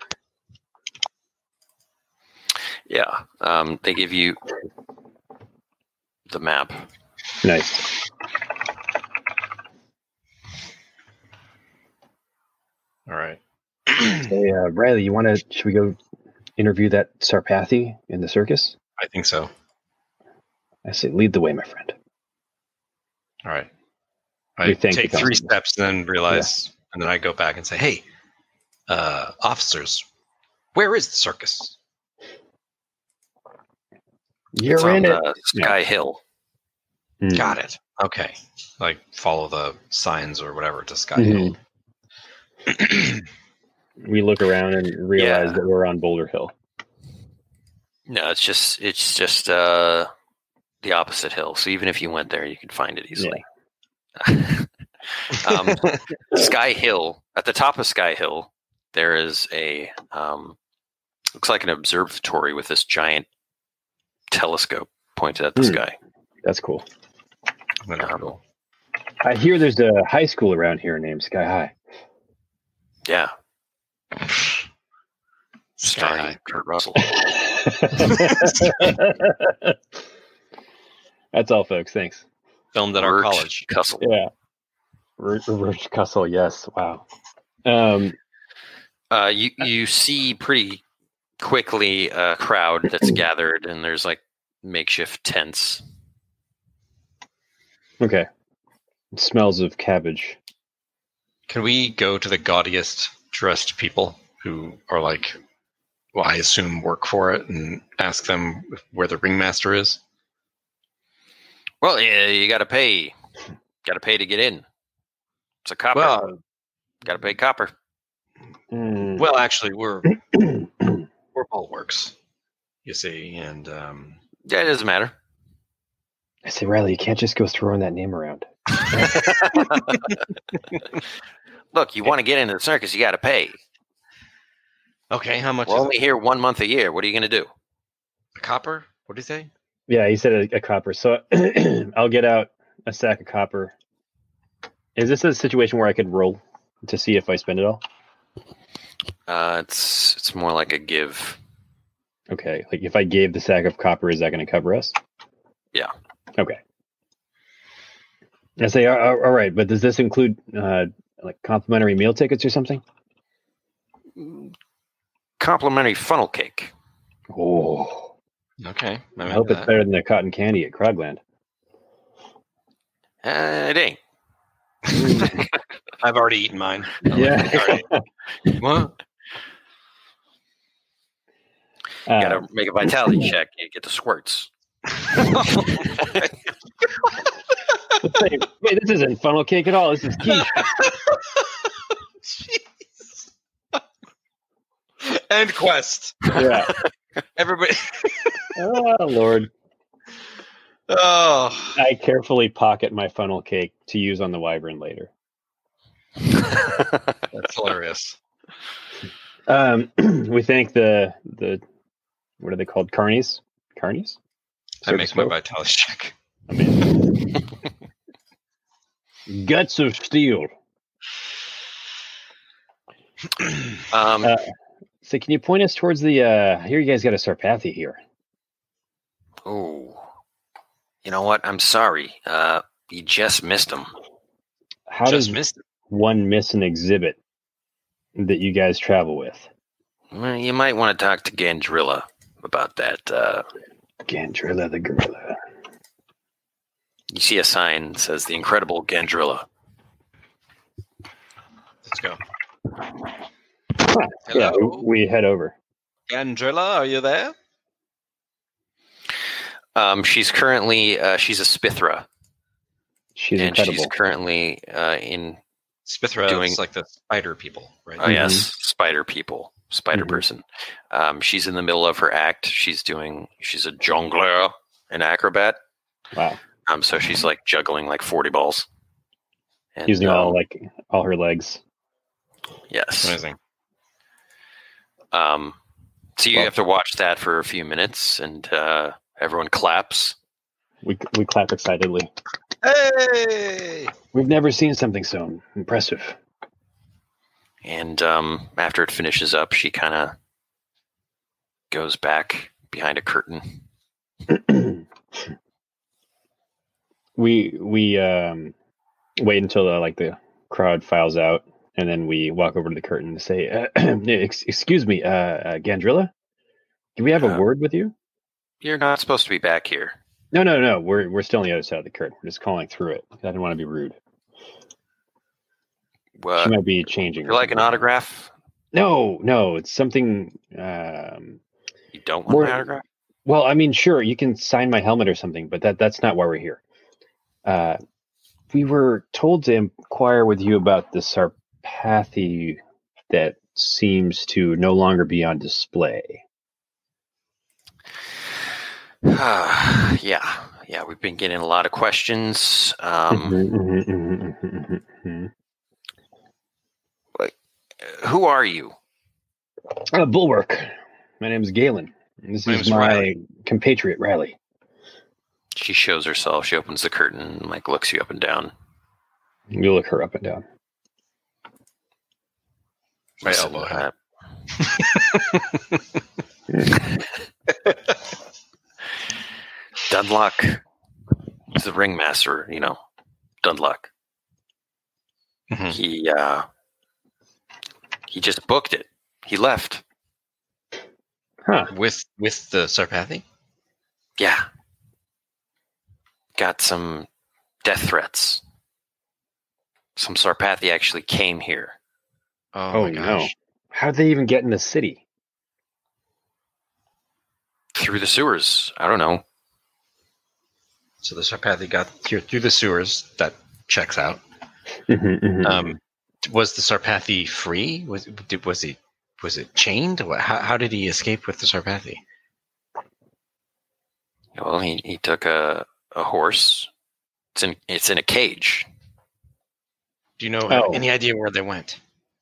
Yeah, um, they give you the map. Nice. All right. Hey, uh, Riley, you want to? Should we go interview that Sarpathy in the circus? I think so. I say, lead the way, my friend. All right. We I thank take the three constable. steps, and then realize, and then I go back and say, "Hey, uh, officers, where is the circus?" You're It's in on it. uh, Sky Hill. Mm. Got it. Okay. Like follow the signs or whatever to Sky Mhm. Hill. We look around and realize Yeah. that we're on Boulder Hill. No, it's just it's just uh, the opposite hill. So even if you went there, you could find it easily. um, Sky Hill, at the top of Sky Hill, there is a um, looks like an observatory with this giant telescope pointed at the Hmm. sky. That's cool. That's Um, cool. I hear there's a high school around here named Sky High. Yeah, Sky starring High. Kurt Russell. That's all, folks. Thanks. Filmed at our Burt college. Cussel. Yeah. Rich Cussel, yes. Wow. Um, Uh, you you see pretty quickly a crowd that's gathered, and there's like makeshift tents. okay. It smells of cabbage. Can we go to the gaudiest dressed people who are like, well, I assume work for it, and ask them where the ringmaster is? Well, yeah, you got to pay. Got to pay to get in. It's a copper. Well, Got to pay copper. Mm. well, actually, we're we're bulwarks, you see, and um, Yeah, it doesn't matter. I say, Riley, you can't just go throwing that name around. Look, you want to get into the circus, you got to pay. okay, how much We're is only it? here one month a year. What are you going to do? A copper? What did he say? Yeah, he said a, a copper. So I'll get out a sack of copper. Is this a situation where I could roll to see if I spend it all? Uh, it's it's more like a give. Okay, like if I gave the sack of copper, is that going to cover us? Yeah. Okay. I say, all, all right, but does this include uh, like complimentary meal tickets or something? Complimentary funnel cake. Oh, Okay, I hope it's better than the cotton candy at Krogland. Uh, it ain't. I've already eaten mine. Yeah. What? You got Uh, to make a vitality check. You get the squirts. wait, wait, this isn't funnel cake at all. This is quiche. Jeez. End quest. Yeah. Everybody. Oh, Lord. Oh. I carefully pocket my funnel cake to use on the wyvern later. That's hilarious. Um, we thank the the what are they called? Carnies? Carnies? I make my Circus vitality check. folk? Guts of steel. um, Uh, so can you point us towards the uh here you guys got a Sarpathi here. oh, you know what? I'm sorry. Uh, you just missed them. How Just does missed it. one miss an exhibit that you guys travel with? Well, you might want to talk to Gandrilla about that. Uh, Gandrilla the gorilla. you see a sign that says the Incredible Gandrilla. Let's go. Yeah, Hello? we head over. Gandrilla, are you there? Um, she's currently uh, she's a Spithra, She's and incredible. she's currently uh, in Spithra Doing- is like the spider people, right? oh yes, spider people, spider Mhm. person. Um, she's in the middle of her act. She's doing she's a jongleur, an acrobat. Wow. Um, so she's like juggling like forty balls. And, Using um, all like all her legs. yes. Amazing. Um, so you Well- have to watch that for a few minutes, and uh, everyone claps. We we clap excitedly. Hey! We've never seen something so impressive. And um, after it finishes up, she kind of goes back behind a curtain. we we um wait until the, like the crowd files out, and then we walk over to the curtain and say, uh, ex- "Excuse me, uh, uh, Gandrilla, do we have a Uh, word with you?" You're not supposed to be back here. No, no, no. We're we're still on the other side of the curtain. We're just calling through it. I didn't want to be rude. Uh, She might be changing. you like an autograph? No, no. It's something. Um, You don't want We're- an autograph? well, I mean, sure, you can sign my helmet or something, but that that's not why we're here. Uh, we were told to inquire with you about the Sarpathi that seems to no longer be on display. yeah, yeah. We've been getting a lot of questions. Um, Mhm, mhm, mhm, mhm, mhm. who are you? Uh, Bulwark. My name is Galen. And this My is name's my Riley. compatriot, Riley. She shows herself. She opens the curtain and like looks you up and down. You look her up and down. My Listen, elbow uh, Dunlock. He's the ringmaster, you know. Dunlock. Mhm. He uh he just booked it. He left. Huh. With with the Sarpathi? Yeah. Got some death threats. Some Sarpathi actually came here. Oh, Oh, my no. gosh. How did they even get in the city? Through the sewers. I don't know. So the Sarpathi got here through the sewers. That checks out. Mhm, mhm. Um, was the Sarpathi free? Was did, was he was it chained? What- How, how did he escape with the Sarpathi? Well, he, he took a, a horse. It's in it's in a cage. Do you know Oh. any idea where they went?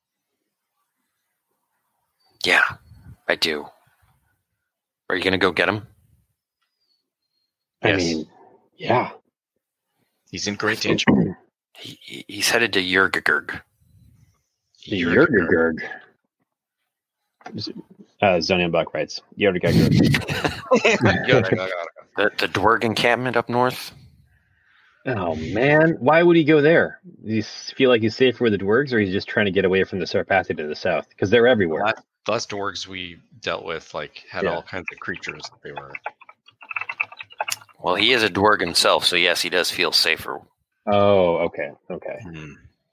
Yeah, I do. Are you gonna go get him? I Yes. mean, yeah. He's in great danger. He, he- he's headed to Yurgagurg. The Yurgagurg. Uh, Zonian writes, Yurgagurg. The the Dwerg encampment up north. Oh, man. Why would he go there? Does he s- feel like he's safer with the Dwergs, or he's just trying to get away from the Sarpathi to the south? Because they're everywhere. Last, the last dwarves we dealt with, like, had Yeah. all kinds of creatures that they were. Well, he is a Dwerg himself, so yes, he does feel safer. Oh, okay. Okay. Hmm.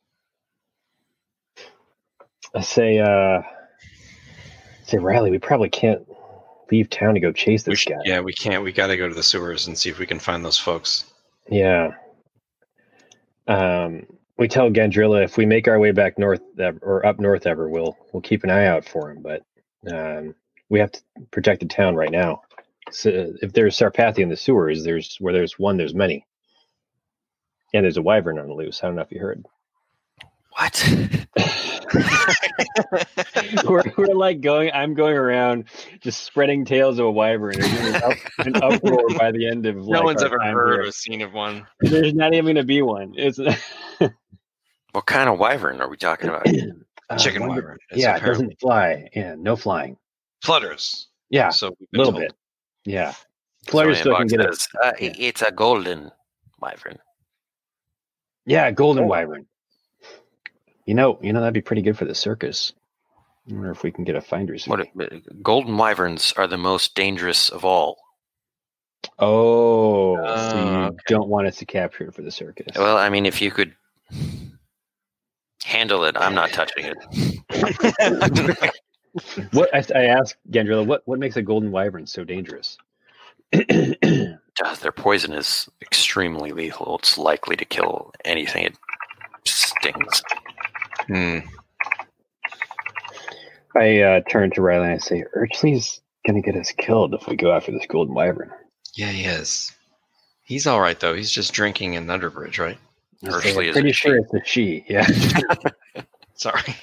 I say, uh, say, Riley, we probably can't leave town to go chase We this sh- guy. yeah, we can't. We got to go to the sewers and see if we can find those folks. Yeah. Um, we tell Gandrilla if we make our way back north ev- or up north ever, we'll we'll keep an eye out for him. But um, we have to protect the town right now. So if there's Sarpathi in the sewers, there's where there's one, there's many, and there's a wyvern on the loose. I don't know if you heard. What? we're, we're like going. I'm going around just spreading tales of a wyvern. There's gonna be an, up, an uproar by the end of. No like, one's our ever time heard here. or seen of one. There's not even going to be one. It's What kind of wyvern are we talking about? uh, Chicken one that- wyvern. It's Yeah, it apparently doesn't fly. Yeah, no flying. flutters. Yeah, So we've a been little told. bit. Yeah, flutters Zonian still can Box get it. says, uh, yeah. It's a golden wyvern. Yeah, golden wyvern. You know, you know that'd be pretty good for the circus. I wonder if we can get a finder's fee. What? Golden wyverns are the most dangerous of all. Oh, so Ah, you okay. don't want us to capture it for the circus? Well, I mean, if you could handle it, I'm not touching it. What I, I asked Gandrilla, what what makes a golden wyvern so dangerous? Uh, their poison is extremely lethal. It's likely to kill anything it stings. Hmm. I uh, turn to Riley and I say, Urchley's gonna get us killed if we go after this golden wyvern. Yeah, he is. He's all right though. He's just drinking in Underbridge, right? I say, Urchley I'm is pretty a sure she. it's a she. Yeah. Sorry.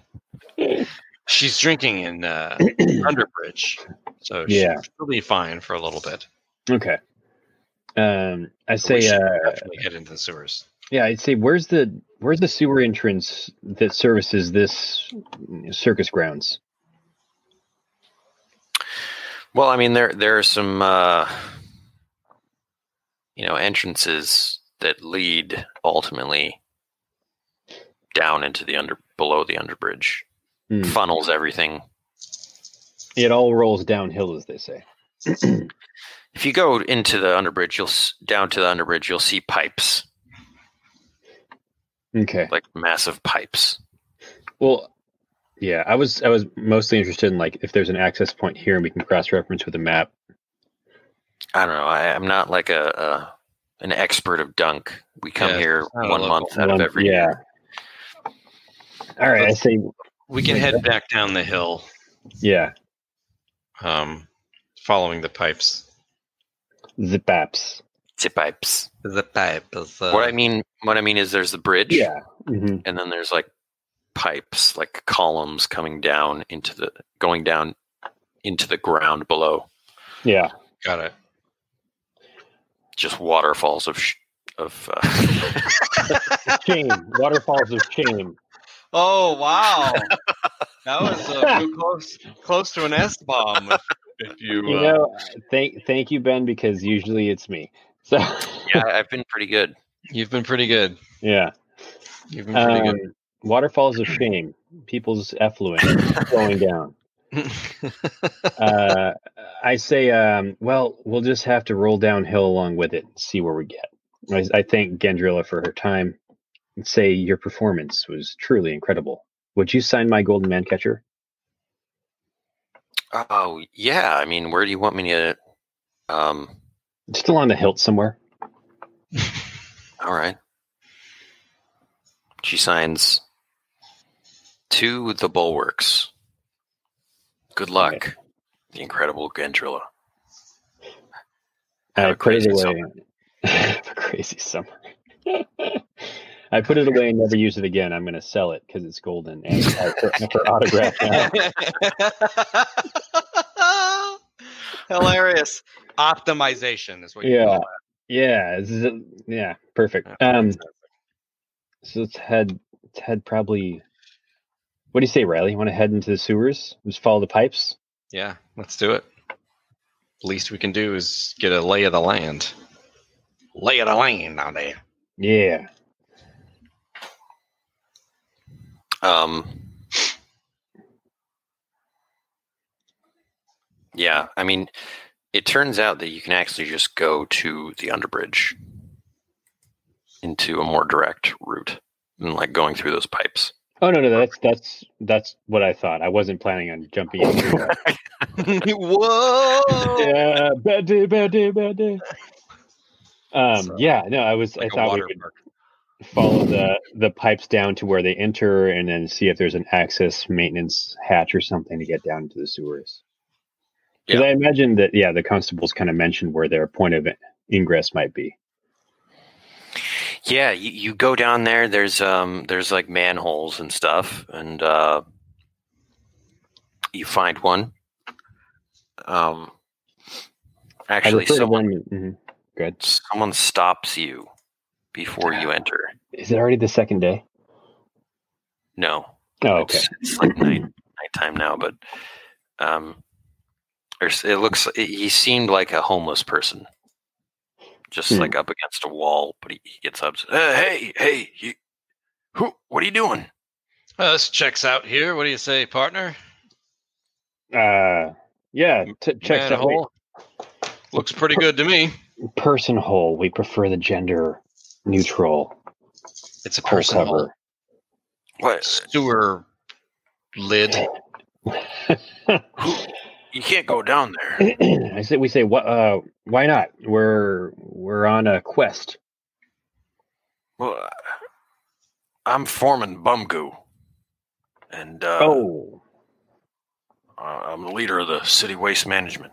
She's drinking in uh, Underbridge, so Yeah. she'll be fine for a little bit. Okay. Um, I But we say, should uh, definitely head into the sewers. yeah, I'd say, where's the where's the sewer entrance that services this circus grounds? Well, I mean, there there are some uh, you know entrances that lead ultimately down into the under below the underbridge. Hmm. Funnels everything. It all rolls downhill, as they say. If you go into the underbridge, you'll s- down to the underbridge, you'll see pipes, Okay. like massive pipes. Well, yeah, I was I was mostly interested in like if there's an access point here and we can cross reference with a map. I don't know. I, I'm not like a, a an expert of Dunk. We come Yeah, here it's not a one local month out of Um, every yeah. year. All right, I Let's- say We can head back down the hill, yeah. um, following the pipes. The Baps. It's pipes. The pipe is. Uh, What I mean, what I mean is, there's the bridge, Yeah. hmm and then there's like pipes, like columns coming down into the going down into the ground below. Yeah, got it. Just waterfalls of sh- of uh... shame, waterfalls of shame. Oh wow, that was uh, close close to an S bomb. If, if you, You uh... know, thank thank you, Ben, because usually it's me. So yeah, I've been pretty good. You've been pretty good. Yeah, you've been pretty um, good. Waterfalls of shame. People's effluent going down. uh, I say, um, well, we'll just have to roll downhill along with it and see where we get. I, I thank Gendrilla for her time and say your performance was truly incredible. Would you sign my golden man catcher? Oh yeah, I mean, where do you want me to? Um, Still on the hilt somewhere. all right. She signs to the bulwarks. Good luck, Okay. the incredible Gendrilla. I Have a put it crazy away. summer. Have a crazy summer. I put it away and never use it again. I'm going to sell it because it's golden and uh, for, for autograph now. Hilarious optimization is what you Yeah. call Yeah, this is- yeah, perfect. that. Um, so let's head. Let's head probably. What do you say, Riley? You want to head into the sewers? Just follow the pipes. Yeah, let's do it. Least we can do is get a lay of the land. Lay of the land down there. Yeah. Um, yeah, I mean, it turns out that you can actually just go to the underbridge into a more direct route than like going through those pipes. Oh no, no, that's that's that's what I thought. I wasn't planning on jumping into that. Whoa! Yeah, bad day, bad day, bad day. Um, So, yeah, no, I was. like I a thought we water would park. follow the the pipes down to where they enter, and then see if there's an access maintenance hatch or something to get down into the sewers. Because Yeah. I imagine that, yeah, the constables kind of mentioned where their point of ingress might be. Yeah, you, you go down there. There's um, there's like manholes and stuff, and uh, you find one. Um, actually, refer to someone them- mhm. Good. someone stops you before you enter. Is it already the second day? No, Oh, okay. it's, it's like night nighttime now, but um, there's, it looks he seemed like a homeless person, just Hmm. like up against a wall. But he, he gets up. Uh, hey, hey, you, who? What are you doing? Uh, this checks out here. What do you say, partner? Uh, yeah, t- checks out. Wait, Manhole. Looks pretty good to me. person hole. We prefer the gender neutral It's a hole person hole. cover. What? Sewer lid. You can't go down there. I say we say what? Uh, why not? We're we're on a quest. Well, I'm Foreman Bumgoo, and uh, Oh, I'm the leader of the city waste management.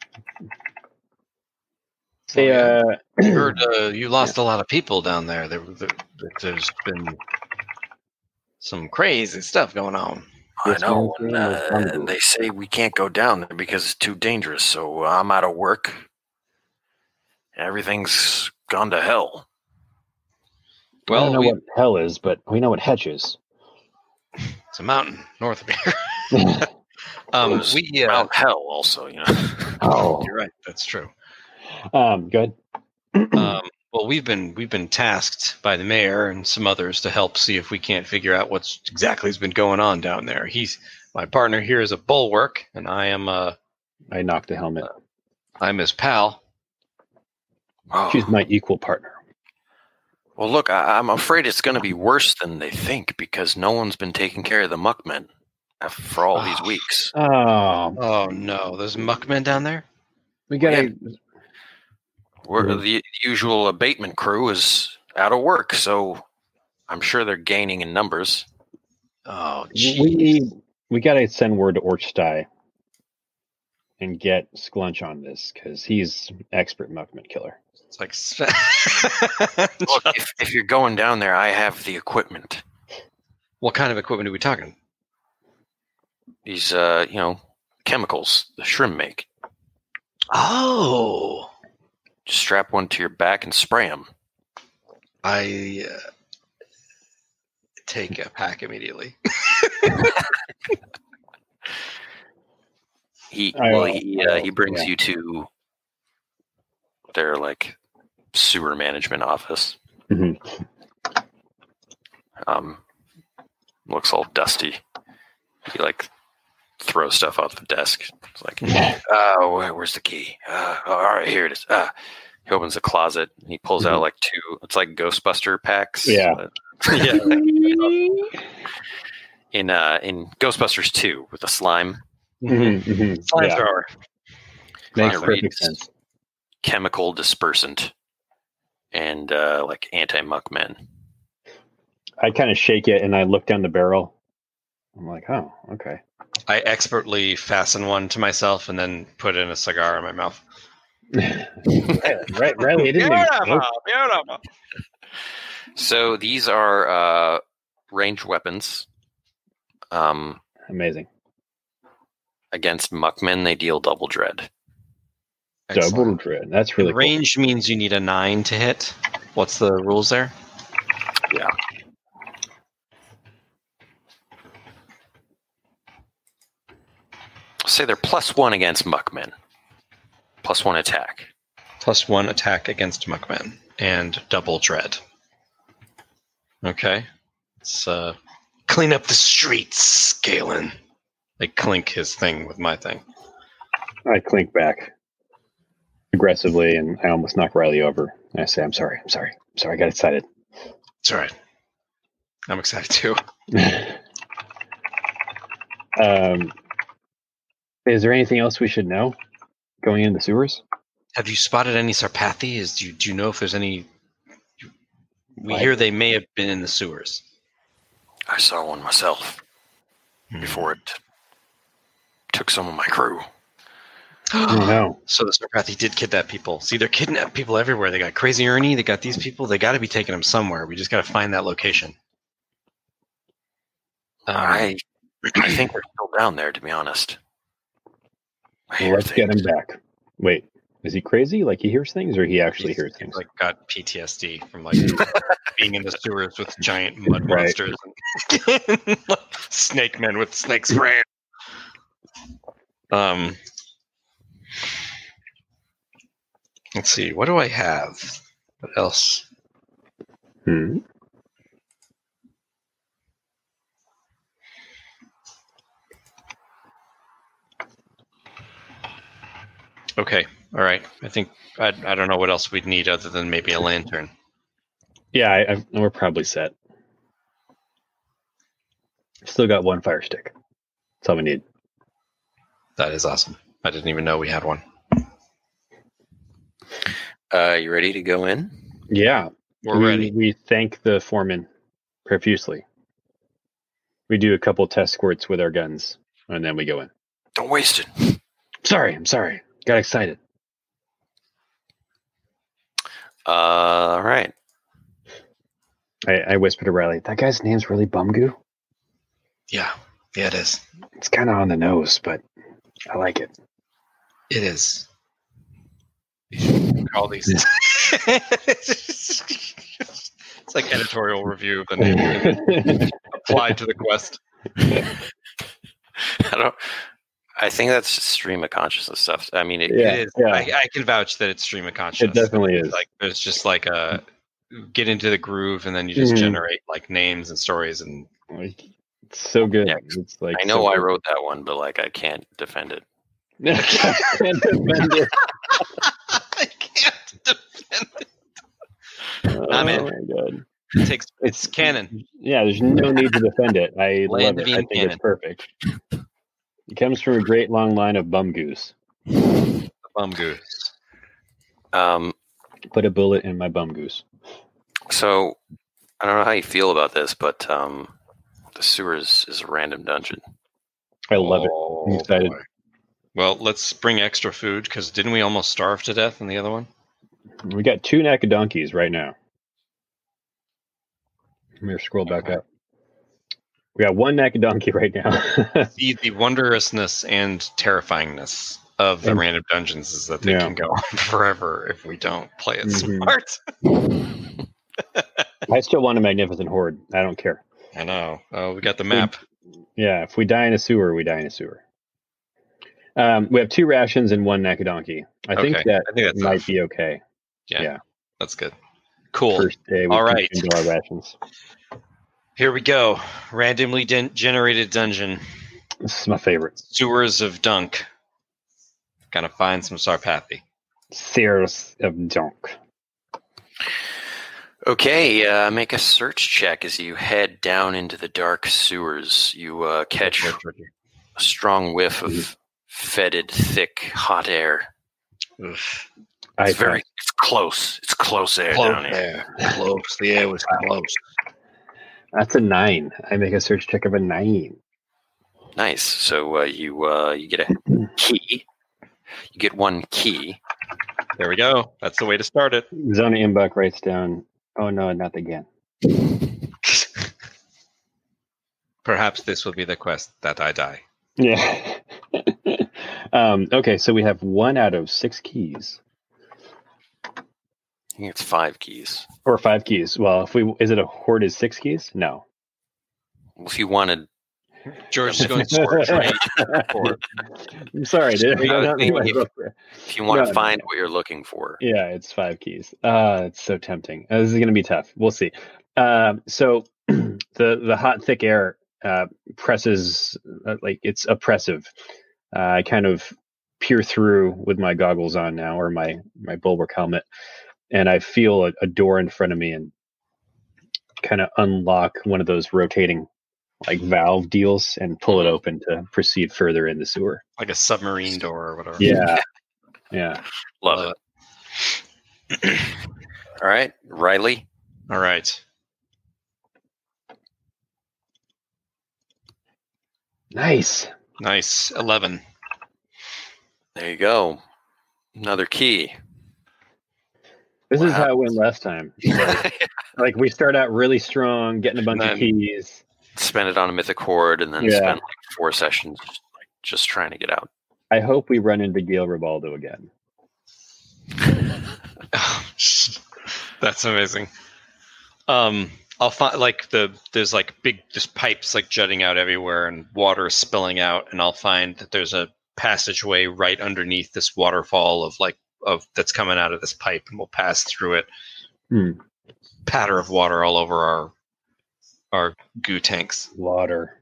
say uh, I heard uh, you lost a lot of people down there. There, there. There's been some crazy stuff going on. I Yes, know, ma'am. and, uh, and they say we can't go down there because it's too dangerous. So I'm out of work. Everything's gone to hell. I don't Well, know we, what hell is, but we know what Hetch is. it's a mountain north of here. um, There's we. Uh, Mount Hell, also, you know. Oh, you're right. That's true. um, good. Um, well, we've been we've been tasked by the mayor and some others to help see if we can't figure out what's exactly has been going on down there. He's my partner here is a bulwark, and I am uh I knocked the helmet. I'm his pal. Oh. She's my equal partner. Well, look, I, I'm afraid it's going to be worse than they think because no one's been taking care of the muckmen for all these Oh. weeks. Oh, Oh no, there's muckmen down there. we gotta. We're, Mhm. The usual abatement crew is out of work, so I'm sure they're gaining in numbers. Oh, We geez. need. We gotta send word to Orchsty and get Sklunch on this because he's expert muckman killer. It's like Look, if, if you're going down there, I have the equipment. What kind of equipment are we talking? These, uh, you know, chemicals the shrimp make. Oh, Just strap one to your back and spray them. I uh, take a pack immediately. He I well, will. he I uh, will, he brings yeah. you to their like sewer management office. Mhm. Um, looks all dusty. He like throws stuff off the desk. It's like, oh, where, where's the key? Uh, all right, here it is. Ah. He opens a closet and he pulls Mhm. out like two. It's like Ghostbuster packs. Yeah. Uh, yeah. In uh, in Ghostbusters two with the slime. Mhm, mhm. Slime Yeah, thrower. makes It perfect reads sense. chemical dispersant and uh, like anti-muck men. I kind of shake it and I look down the barrel. I'm like, oh, okay. I expertly fasten one to myself and then put in a cigar in my mouth. right, Riley, it didn't even smoke. So these are uh, ranged weapons. Um, Amazing. against muckmen, they deal double dread. Double Excellent. dread. That's really cool. Range means you need a nine to hit. What's the rules there? Yeah. Say they're plus one against muckmen. Plus one attack. Plus one attack against Muckman and double dread. Okay. Let's uh, clean up the streets, Galen. I clink his thing with my thing. I clink back aggressively and I almost knock Riley over. I say, I'm sorry, I'm sorry, I'm sorry, I got excited. It's all right. I'm excited too. um, is there anything else we should know going into the sewers? Have you spotted any Sarpathi? Is do you, do you know if there's any? We Like- hear they may have been in the sewers. I saw one myself before it took some of my crew. Oh, no. So the Sarpathi did kidnap people. See, they're kidnapping people everywhere. They got Crazy Ernie. They got these people. They got to be taking them somewhere. We just got to find that location. Um, I I think they're still down there, to be honest. I hear Let's get him things. back. Wait, is he crazy? Like he hears things or he actually he's- hears he's, things? Like got P T S D from like being in the sewers with giant mud Right. monsters and snake men with snake spray. Um, let's see. What do I have? What else? Hmm. Okay. All right. I think I, I don't know what else we'd need other than maybe a lantern. Yeah, I, I, we're probably set. Still got one fire stick. That's all we need. That is awesome. I didn't even know we had one. Uh, you ready to go in? Yeah, We're we, ready. We thank the foreman profusely. We do a couple test squirts with our guns, and then we go in. Don't waste it. Sorry, I'm sorry. Got excited. Uh, all right. I, I whispered to Riley, that guy's name's really Bumgoo? Yeah. Yeah, it is. It's kind of on the nose, but I like it. It is. You should call these. It's like editorial review of the name applied to the quest. I don't. I think that's just stream of consciousness stuff. I mean, it, Yeah, It is. yeah. I, I can vouch that it's stream of consciousness. It definitely is. Like there's just like a get into the groove, and then you just Mhm. generate like names and stories, and Like, it's so good. Yeah, It's like I know so I good. wrote that one, but like I can't defend it. Can't defend it. I can't defend it. Oh I'm in. my god. It takes it's canon. Yeah, there's no need to defend it. I Land love of it. I Ian think Cannon. it's perfect. It comes from a great long line of bum goose. Bum goose. Um, Put a bullet in my bum goose. so I don't know how you feel about this, but um, the sewers is a random dungeon. I love it. Oh, I'm excited. boy. Well, let's bring extra food because didn't we almost starve to death in the other one? We got two neck of donkeys right now. Let me scroll back Okay. up. We got one Nakadonkey right now. the, the wondrousness and terrifyingness of the And- random dungeons is that they Yeah. can go on forever if we don't play it Mhm. smart. I still want a Magnificent Horde. I don't care. I know. Oh, we got the map. Yeah, if we die in a sewer, we die in a sewer. Um, we have two rations and one Nakadonkey. I think Okay. that I think that's might enough. be okay. Yeah, yeah. that's good. Cool. First day we All right. into our rations. Here we go. Randomly den- generated dungeon. This is my favorite. Sewers of Dunk. Gotta find some Sarpathy. Sears of Dunk. Okay, uh, make a search check as you head down into the dark sewers. You uh, catch a strong whiff of fetid, thick, hot air. Oof. I It's very it's close. It's close air Close down here. there. Close. The air was close. That's a nine. I make a search check of a nine. Nice. So uh, you uh, you get a key. You get one key. There we go. That's the way to start it. Zona Imbuck writes down, oh no, not again. Perhaps this will be the quest that I die. Yeah. um, okay, so we have one out of six keys. I think it's five keys. Or five keys. Well, if we is it a horde is six keys? No. If you wanted, George is going to search right. I'm sorry, dude. I was thinking if- Yeah, if you want No, to no, find no. what you're looking for. it's five keys. Uh it's so tempting. Uh, this is gonna be tough. We'll see. Um, so the the hot thick air uh, presses uh, like it's oppressive. Uh, I kind of peer through with my goggles on now, or my my bulwark helmet, and I feel a, a door in front of me, and kind of unlock one of those rotating like valve deals and pull it open to proceed further in the sewer. Like a submarine door or whatever. Yeah, yeah. Love it. All right, Riley. All right. Nice. Nice. eleven. There you go. Another key. This is Wow. how it went last time. Like, like we start out really strong, getting a bunch And of then- keys. Spend it on a mythic horde, and then Yeah. spend like four sessions just, like, just trying to get out. I hope we run into Gail Ribaldo again. That's amazing. Um, I'll find like the there's like big just pipes like jutting out everywhere and water spilling out, and I'll find that there's a passageway right underneath this waterfall of like of that's coming out of this pipe, and we'll pass through it. Hmm. Patter of water all over our our goo tanks. Water.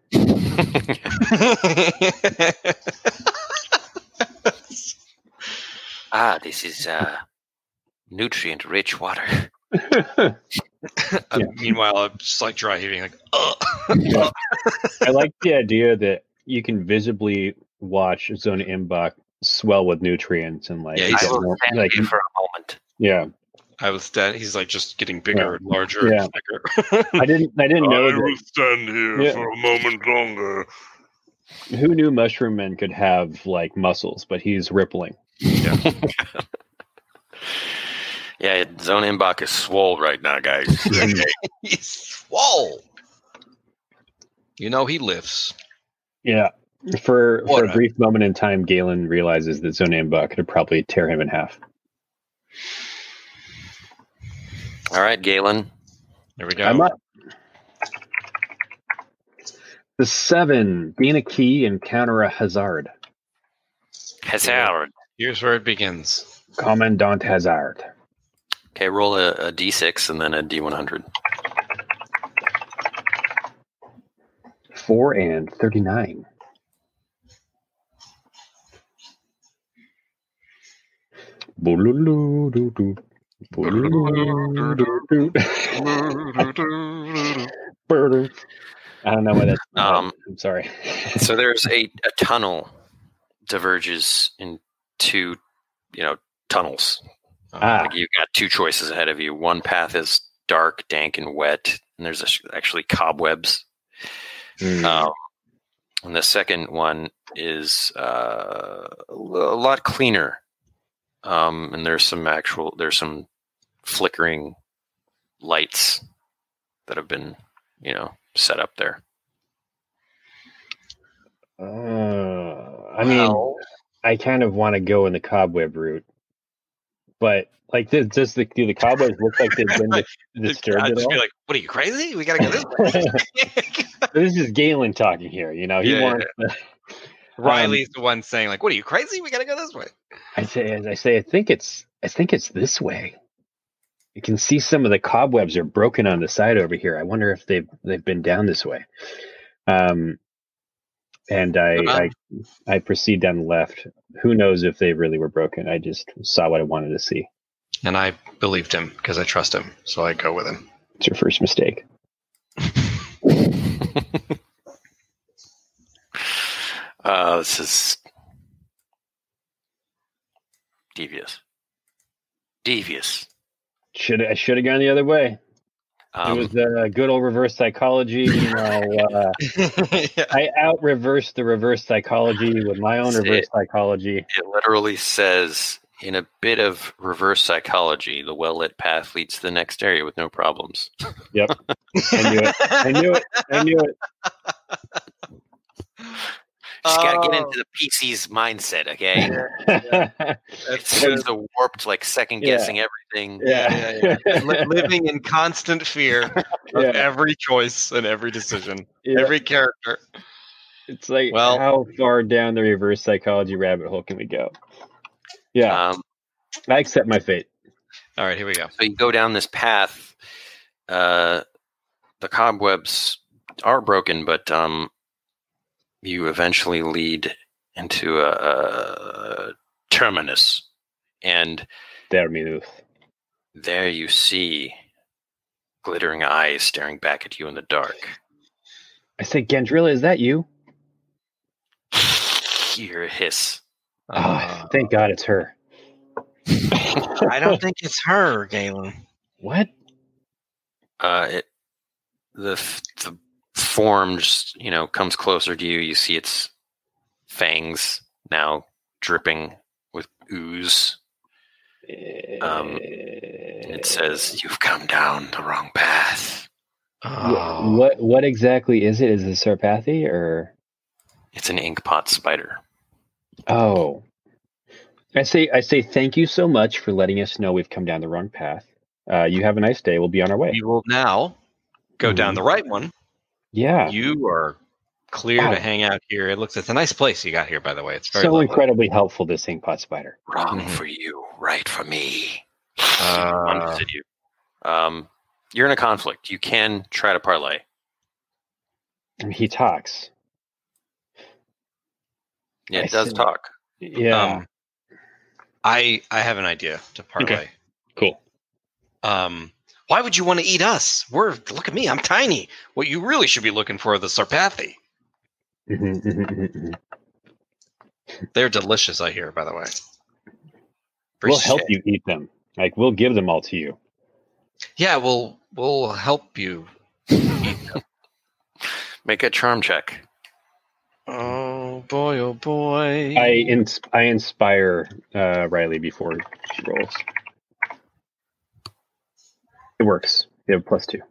Ah, this is uh, nutrient-rich water. Uh, Yeah. Meanwhile, I'm just like dry heaving, like, ugh. I like the idea that you can visibly watch Zona Imbach swell with nutrients and like, Yeah, I he's get will more- stand like you for a moment. yeah. I was dead. He's like just getting bigger Yeah. and larger Yeah. and thicker. I didn't I didn't know that. stand here Yeah. for a moment longer. Who knew Mushroom Men could have like muscles, but he's rippling. Yeah, Zone Imbach is swole right now, guys. He's swole. You know he lifts. Yeah. For What for a a- brief moment in time, Galen realizes that Zona Imbach could probably tear him in half. All right, Galen. There we go. I'm up. The seven, gain a key and counter a hazard. Hazard. Here's where it begins. Commandant Hazard. Okay, roll a, a d six and then a d one hundred. Four and thirty-nine. Booloo-doo-doo-doo. Booloo-doo-doo-doo. Booloo. I don't know what that's. Um, I'm sorry. So there's a, a tunnel diverges in two, you know, tunnels. Ah. Like you've got two choices ahead of you. One path is dark, dank, and wet, and there's actually cobwebs. Hmm. Um, and the second one is uh, a lot cleaner. Um, and there's some actual, there's some flickering lights that have been, you know, set up there. Uh, I mean, Well, I kind of want to go in the cobweb route, but like, does, does the do the cobwebs look like they've been Like, disturbed I'd at just all? be like, "What are you crazy? We gotta go this way." This is Galen talking here. You know, he Yeah, wants. yeah. The, Riley's the one saying, "Like, what are you crazy? We gotta go this way." I say, as I say, I think it's, I think it's this way. You can see some of the cobwebs are broken on the side over here. I wonder if they've they've been down this way. Um, and I Uh-huh. I I proceed down the left. Who knows if they really were broken? I just saw what I wanted to see. And I believed him because I trust him, so I go with him. It's your first mistake. uh, this is devious. Devious. Should I should have gone the other way? Um, It was uh, good old reverse psychology. You know, uh, Yeah. I out reversed the reverse psychology with my own That's reverse it. psychology. It literally says, in a bit of reverse psychology, the well-lit path leads to the next area with no problems. Yep, I knew it. I knew it. I knew it. Just gotta get Oh. into the P C's mindset, okay? That's It's good. so warped, like second guessing everything. Yeah. Li- living in constant fear of Yeah. every choice and every decision, Yeah. every character. It's like, Well- how far down the reverse psychology rabbit hole can we go? Yeah, Um, I accept my fate. All right, here we go. so you go down this path. Uh, the cobwebs are broken, but um, you eventually lead into a, a terminus, and Terminus. there you see glittering eyes staring back at you in the dark. I say, Gendrilla, is that you? You hear a hiss. Uh, Oh, thank God it's her. I don't think it's her, Galen. What? Uh, it the f- the form just, you know, comes closer to you. You see its fangs now dripping with ooze. Um, It says, "You've come down the wrong path." Oh. What what exactly is it? Is it Sarpathy or? It's an ink pot spider. Oh, I say I say thank you so much for letting us know we've come down the wrong path. Uh, you have a nice day. We'll be on our way. We will now go down the right one. Yeah, You are clear Wow. to hang out here. It looks it's a nice place you got here, by the way. It's very so lovely. incredibly helpful. This inkpot spider. Wrong Mhm. for you, right for me. Uh, Lunges at you. Um, you're in a conflict. You can try to parlay. And he talks. Yeah, I it does see. talk. Yeah. Um, I I have an idea to parlay. Okay. Cool. Um, why would you want to eat us? We're look at me. I'm tiny. What you really should be looking for are the Sarpathy. Mhm, mhm, mhm, mhm. They're delicious, I hear. By the way, We'll help Appreciate you eat them. Like we'll give them all to you. Yeah, we'll we'll help you. Make a charm check. Oh boy! Oh boy! I ins- I inspire uh, Riley before she rolls. It works. You have plus two.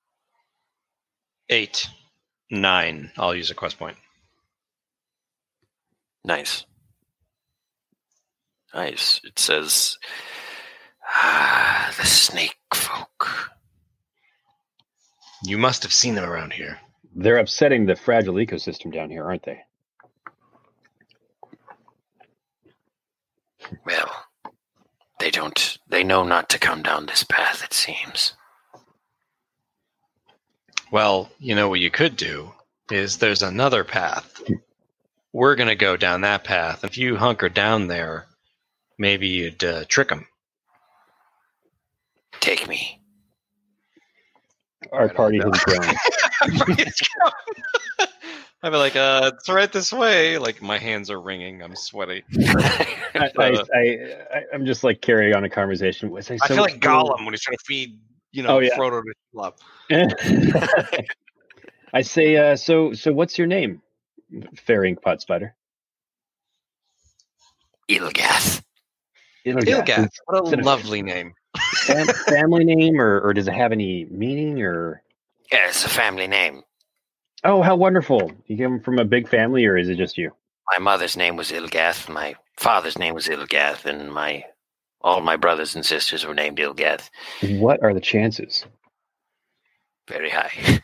Eight, nine. I'll use a quest point. Nice. Nice. It says, ah, the snake folk. You must have seen them around here. They're upsetting the fragile ecosystem down here, aren't they? Well, they don't, they know not to come down this path, it seems. Well, you know what you could do is there's another path. We're gonna go down that path. If you hunker down there, maybe you'd uh, trick them. Take me. Our Right on party down. has grown. I'd be like, uh, it's right this way. Like my hands are ringing. I'm sweaty. I, I, I, I, I'm just like carrying on a conversation. I, say, I so- feel like Gollum when he's trying to feed, you know, Oh, yeah. Frodo to love. I say, uh, so, so what's your name, fair inkpot spider? Ilgath. Ilgath. What Is a it a- lovely name. Fam- family name, or, or does it have any meaning? Or Yeah, it's a family name. Oh, how wonderful! You come from a big family, or is it just you? My mother's name was Ilgath. My father's name was Ilgath, and my all my brothers and sisters were named Ilgath. What are the chances? Very high.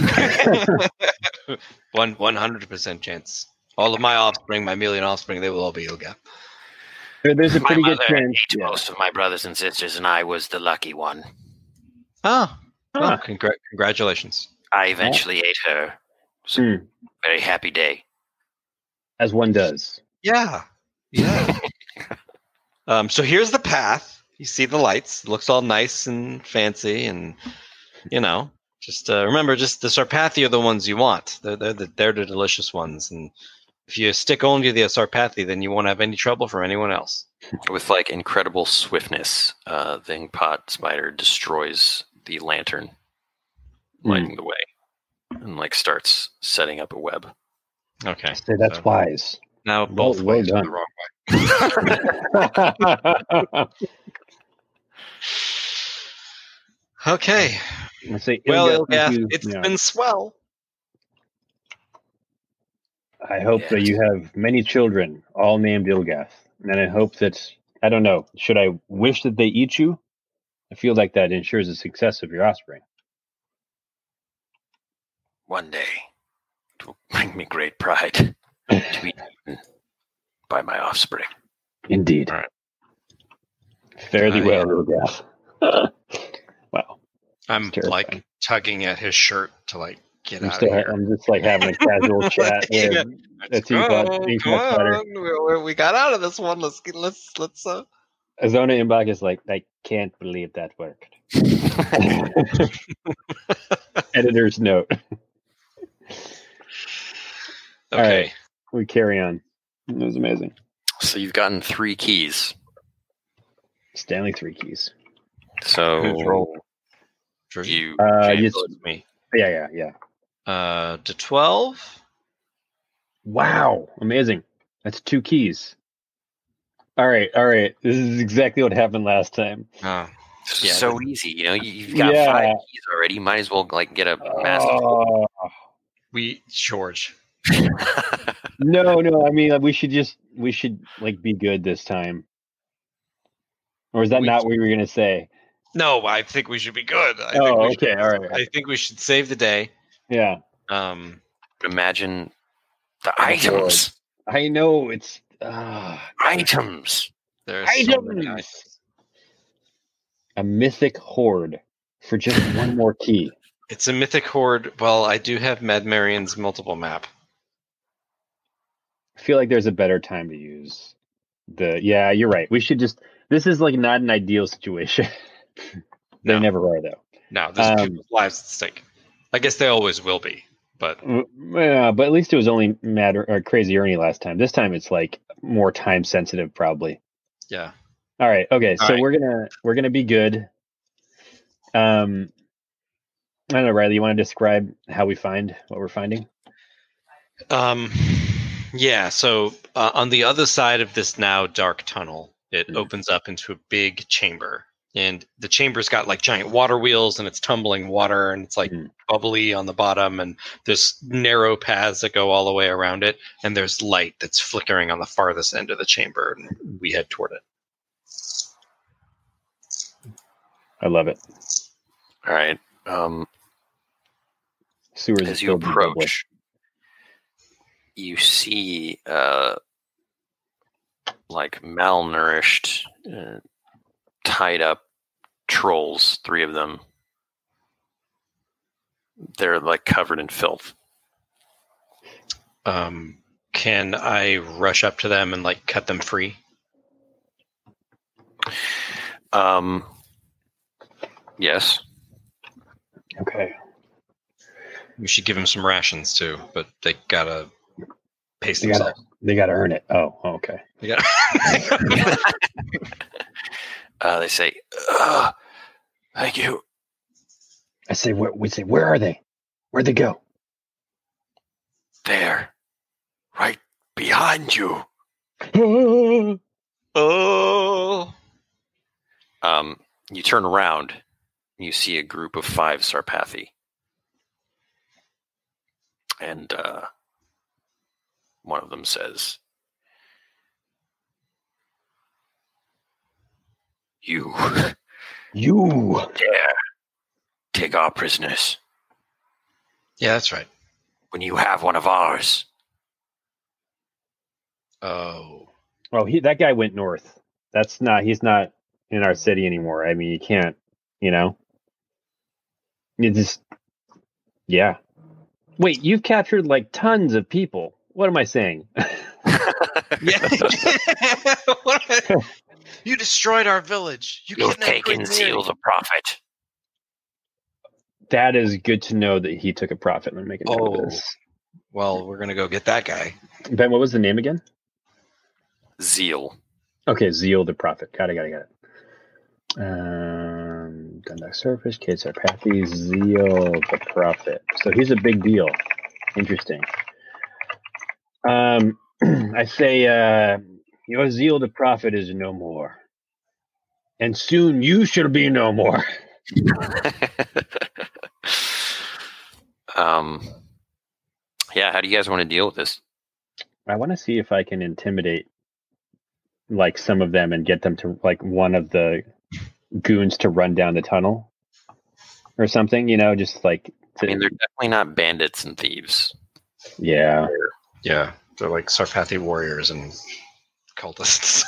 One one hundred percent chance. All of my offspring, my million offspring, they will all be Ilgath. There, there's a My pretty good mother chance. ate Yeah. most of my brothers and sisters, and I was the lucky one. Oh, well, Huh. congra- congratulations. I eventually ate her. It was a Hmm. very happy day. As one does. Yeah, yeah. um, so here's the path. You see the lights. It looks all nice and fancy, and you know, just uh, remember, just the Sarpathi are the ones you want. They're they're the, they're the delicious ones, and if you stick only to the Sarpathi, then you won't have any trouble from anyone else. With like incredible swiftness, uh, the Inkpot spider destroys the lantern, lighting the way, and like starts setting up a web. Okay, Say that's so wise. now Well- both well ways are done. the wrong way. Okay. Let's say, Well, Ilgath, thank Ilgath, you. it's Yeah. been swell. I hope that you have many children, all named Ilgath. And I hope that, I don't know, should I wish that they eat you? I feel like that ensures the success of your offspring. One day, it will bring me great pride to be eaten by my offspring. Indeed. All right. Fairly Uh, well, Ilgath. Wow. I'm Terrifying. like tugging at his shirt to like get I'm, out still, of here. I'm just like having a casual chat with Yeah. a Let's teapot, go, teapot come spider. on. We, we- we got out of this one. Let's get, let's let's uh. Azona Imbach is like, I can't believe that worked. Editor's note. All Okay. right. We carry on. It was amazing. So you've gotten three keys. Stanley three keys. So Who's rolled? you Uh, James, you- so it's me. Yeah, yeah, yeah. Uh, to twelve. Wow, amazing. That's two keys. All right, all right. This is exactly what happened last time. Oh, it's Yeah, so easy. You know, you- you've got Yeah. five keys already. You might as well like get a massive. Oh, we George. no, no. I mean, we should just we should like be good this time. Or is that We- not what you were gonna say? No, I think we should be good. I think Oh, we should- okay, all right. I think we should save the day. Yeah, Um, Imagine the Oh, items. I know it's uh, Items. there are so many items. items. A mythic hoard for just one more key. It's a mythic horde. Well, I do have Mad Marion's multiple map. I feel like there's a better time to use the. Yeah, you're right. We should just. This is like not an ideal situation. They No. never are though. No, there's Um, people's lives at stake. I guess they always will be, but Mm, Yeah, but at least it was only Mad or Crazy Ernie last time. This time it's like more time sensitive, probably. yeah. All right. Okay. All So right. we're gonna we're gonna be good. Um, I don't know, Riley. You want to describe how we find what we're finding? Um, yeah. So uh, on the other side of this now dark tunnel, it Mhm. opens up into a big chamber, and the chamber's got like giant water wheels, and it's tumbling water, and it's like Mhm. bubbly on the bottom, and there's narrow paths that go all the way around it, and there's light that's flickering on the farthest end of the chamber, and we head toward it. I love it. All right. Um, Sewers as is you filled with bubbly. approach, you see uh, like malnourished, uh, tied up trolls. Three of them. They're like covered in filth. Um, can I rush up to them and like cut them free? Um. Yes. Okay. We should give them some rations too, but they gotta pace They gotta, themselves. they gotta earn it. Oh, okay. They gotta- Uh, they say, "Ugh, thank you." I say, where, we say, where are they? Where'd they go? There, right behind you. oh, Um, you turn around, and you see a group of five Sarpathi. And uh, one of them says, "You, You dare take our prisoners Yeah, that's right. when you have one of ours." Oh. Oh, he that guy went north. That's not. He's not in our city anymore. I mean, you can't. You know. You just. Yeah. Wait, you've captured like tons of people. What am I saying? Yeah. What? You destroyed our village. You You've kidnapped taken Great Zeal Mary. the Prophet. That is good to know that he took a profit when making note Oh. of this. Well, we're gonna go get that guy. Ben, what was the name again? Zeal. Okay, Zeal the Prophet. Got it, got it, got it. Um, Dundalk Surface, Kate Sarpathy, Zeal the Prophet. So he's a big deal. Interesting. Um, I say, uh, your Zeal the Prophet is no more. And soon you shall be no more. um, yeah, how do you guys want to deal with this? I want to see if I can intimidate like some of them and get them to like one of the goons to run down the tunnel or something, you know, just like to, I mean, they're definitely not bandits and thieves. yeah. Yeah, they're like Sarpathy warriors and cultists.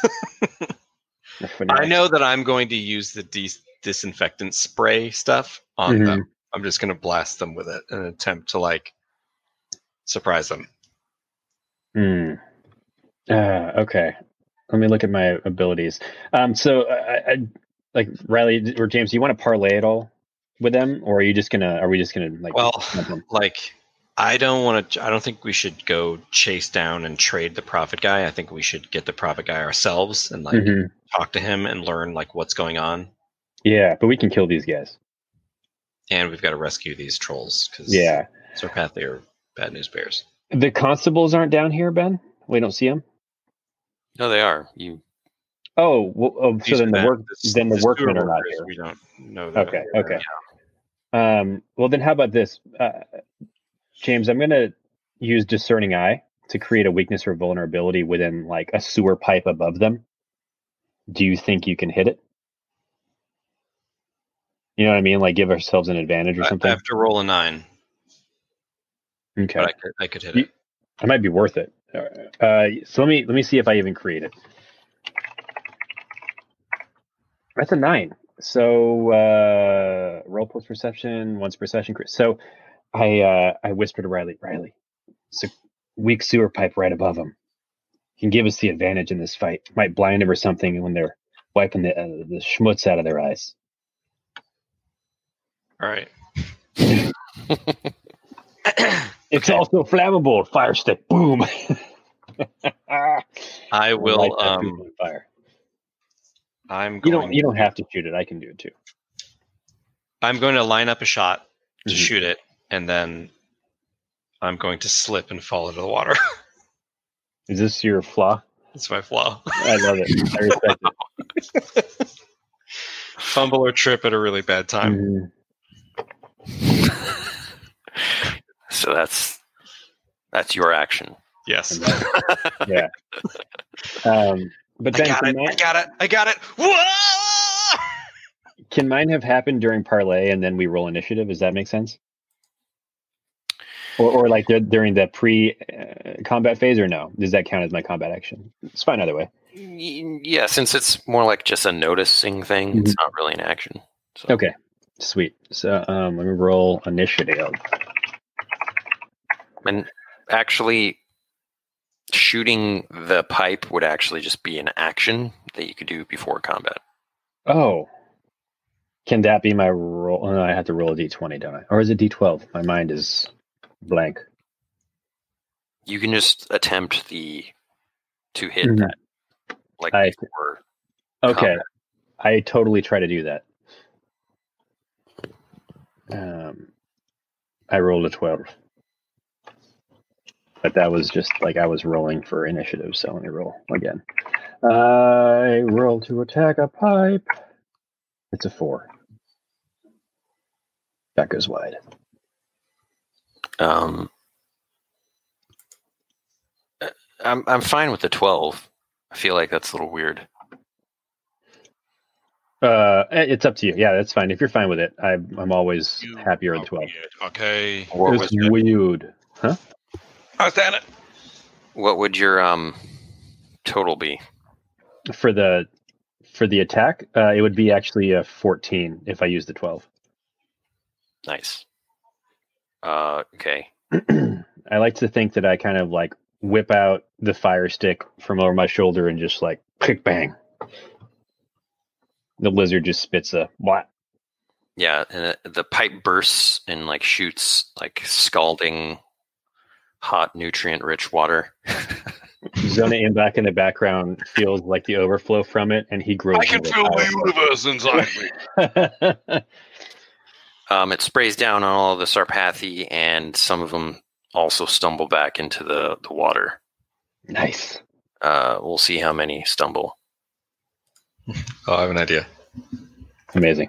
I know that I'm going to use the dis- disinfectant spray stuff on Mhm. them. I'm just going to blast them with it in an attempt to like surprise them. Hmm. Uh, okay. Let me look at my abilities. Um, so I, I like Riley or James, do you want to parlay at all with them, or are you just gonna? Are we just gonna like? Well, jump in? like I don't want to. I don't think we should go chase down and trade the prophet guy. I think we should get the prophet guy ourselves and like Mhm. talk to him and learn like what's going on. Yeah, but we can kill these guys. And we've got to rescue these trolls because Yeah, Sarpathy are bad news bears. the constables aren't down here, Ben. We don't see them. No, they are. You. Oh, well, oh so These then are the bad- work the- then the, the workmen sewer are not workers, here. We don't know that. Okay, okay. Um, well, then how about this, uh, James? I'm gonna use discerning eye to create a weakness or vulnerability within like a sewer pipe above them. Do you think you can hit it? You know what I mean? Like give ourselves an advantage or I, I something. have to roll a nine, Okay, but I could, I could hit You- it. it might be worth it. Uh, so let me let me see if I even create it. That's a nine. So uh, roll plus perception, once perception. crit- So I uh, I whispered to Riley, Riley, it's a weak sewer pipe right above him. Can give us the advantage in this fight. Might blind him or something when they're wiping the uh, the schmutz out of their eyes. All right. It's also flammable. Fire stick. Boom. I will. Light that Um, poop on fire. I'm You going. don't. You don't have to shoot it. I can do it too. I'm going to line up a shot to Mhm. shoot it, and then I'm going to slip and fall into the water. Is this your flaw? That's my flaw. I love it. I respect it. Fumble or trip at a really bad time. Mhm. So that's that's your action. Yes. Yeah. Um, but I then got can it. mine, I got it. I got it. Whoa! can mine have happened during parlay and then we roll initiative? Does that make sense? Or, or like the, during the pre-combat phase, or no? Does that count as my combat action? It's fine either way. Y- Yeah, since it's more like just a noticing thing, it's not really an action. So. Okay, sweet. So um, let me roll initiative. And actually, shooting the pipe would actually just be an action that you could do before combat. Oh, can that be my roll? Oh, no, I have to roll a d twenty, don't I? Or is it d twelve? My mind is blank. You can just attempt the to hit Mhm. that, like I- before. Okay, combat. I totally try to do that. Um, I rolled a twelve. But that was just like I was rolling for initiative, so let me roll again. I roll to attack a pipe. It's a four. That goes wide. Um, I'm I'm fine with the twelve. I feel like that's a little weird. Uh, it's up to you. Yeah, that's fine. If you're fine with it, I, I'm always You happier are with twelve. weird. Okay. What It's was weird, huh? Understand it. what would your um total be? For the for the attack, uh, it would be actually a fourteen if I use the twelve. Nice. Uh, okay. I like to think that I kind of like whip out the fire stick from over my shoulder and just like click bang. The lizard just spits a what? Yeah, and it, the pipe bursts and like shoots like scalding, hot, nutrient-rich water. Zona in back in the background feels like the overflow from it, and he grows. I can into feel a the universe inside me. Um, it sprays down on all of the Sarpathi, and some of them also stumble back into the, the water. Nice. Uh, we'll see how many stumble. Oh, I have an idea. Amazing.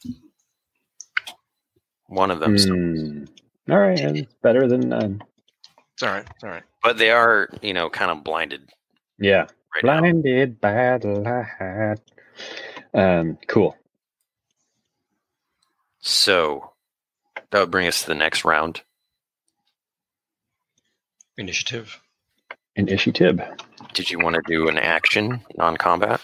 One of them stumbles. Mm. All right, it's better than none. It's all right. It's all right. But they are, you know, kind of blinded Yeah. right now. Blinded by the light. Um, cool. So that would bring us to the next round. Initiative. Initiative. Did you want to do an action, non-combat?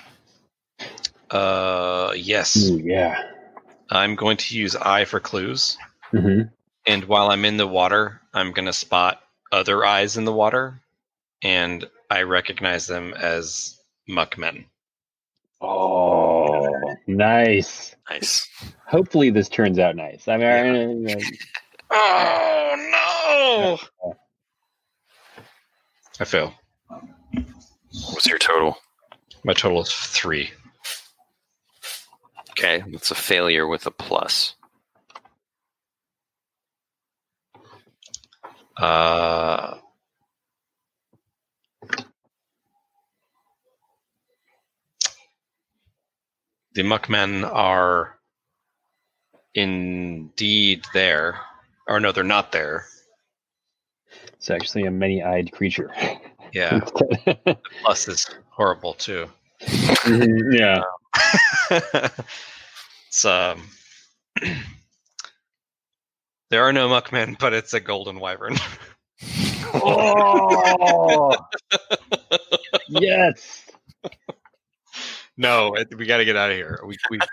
Uh, yes. Ooh, yeah. I'm going to use eye for clues. Mm-hmm. And while I'm in the water, I'm going to spot other eyes in the water. And I recognize them as muckmen. Oh, nice. Nice. Hopefully this turns out nice. I mean, I- Oh, no! I fail. What's your total? My total is three. Okay, that's a failure with a plus. Uh, the muckmen are indeed there. Or no, they're not there. it's actually a many-eyed creature. Yeah. The plus is horrible, too. Mhm, yeah. It's, um, there are no muckmen, but it's a golden wyvern. Oh, yes. No, it, we got to get out of here. We, we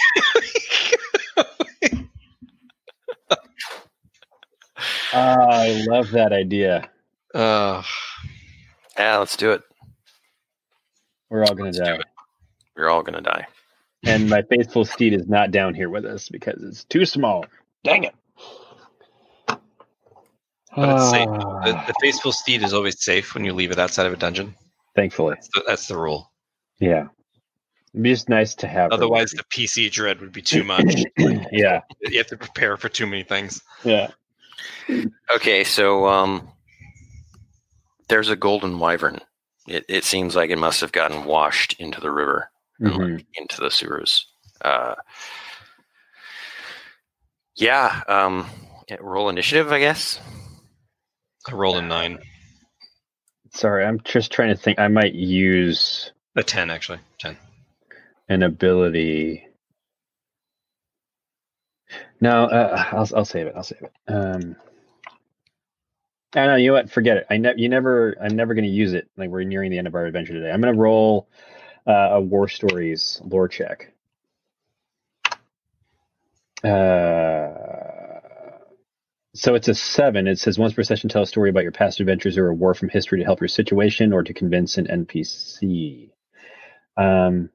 Ah, I love that idea. uh, Yeah, let's do it. We're all gonna Let's die, do it. We're all gonna die. and my faithful steed is not down here with us because it's too small. Dang it! but it's safe. Ah, The, the faithful steed is always safe when you leave it outside of a dungeon. Thankfully, That's the, that's the rule. yeah. It'd be just nice to have. her Otherwise, with the P C dread would be too much. me. yeah, You have to prepare for too many things. yeah. Okay, so um, there's a golden wyvern. It, it seems like it must have gotten washed into the river, and, Mhm. like, into the sewers. Uh, yeah, um, yeah, roll initiative, I guess. I rolled a nine. Sorry, I'm just trying to think. I might use A ten, actually. ten. an ability. No, uh, I'll I'll save it. I'll save it. Um, I know. You know what? Forget it. I never. You never. I'm never going to use it. Like, we're nearing the end of our adventure today. I'm going to roll uh, a War Stories lore check. Uh, so it's a seven. It says once per session, tell a story about your past adventures or a war from history to help your situation or to convince an N P C. Um.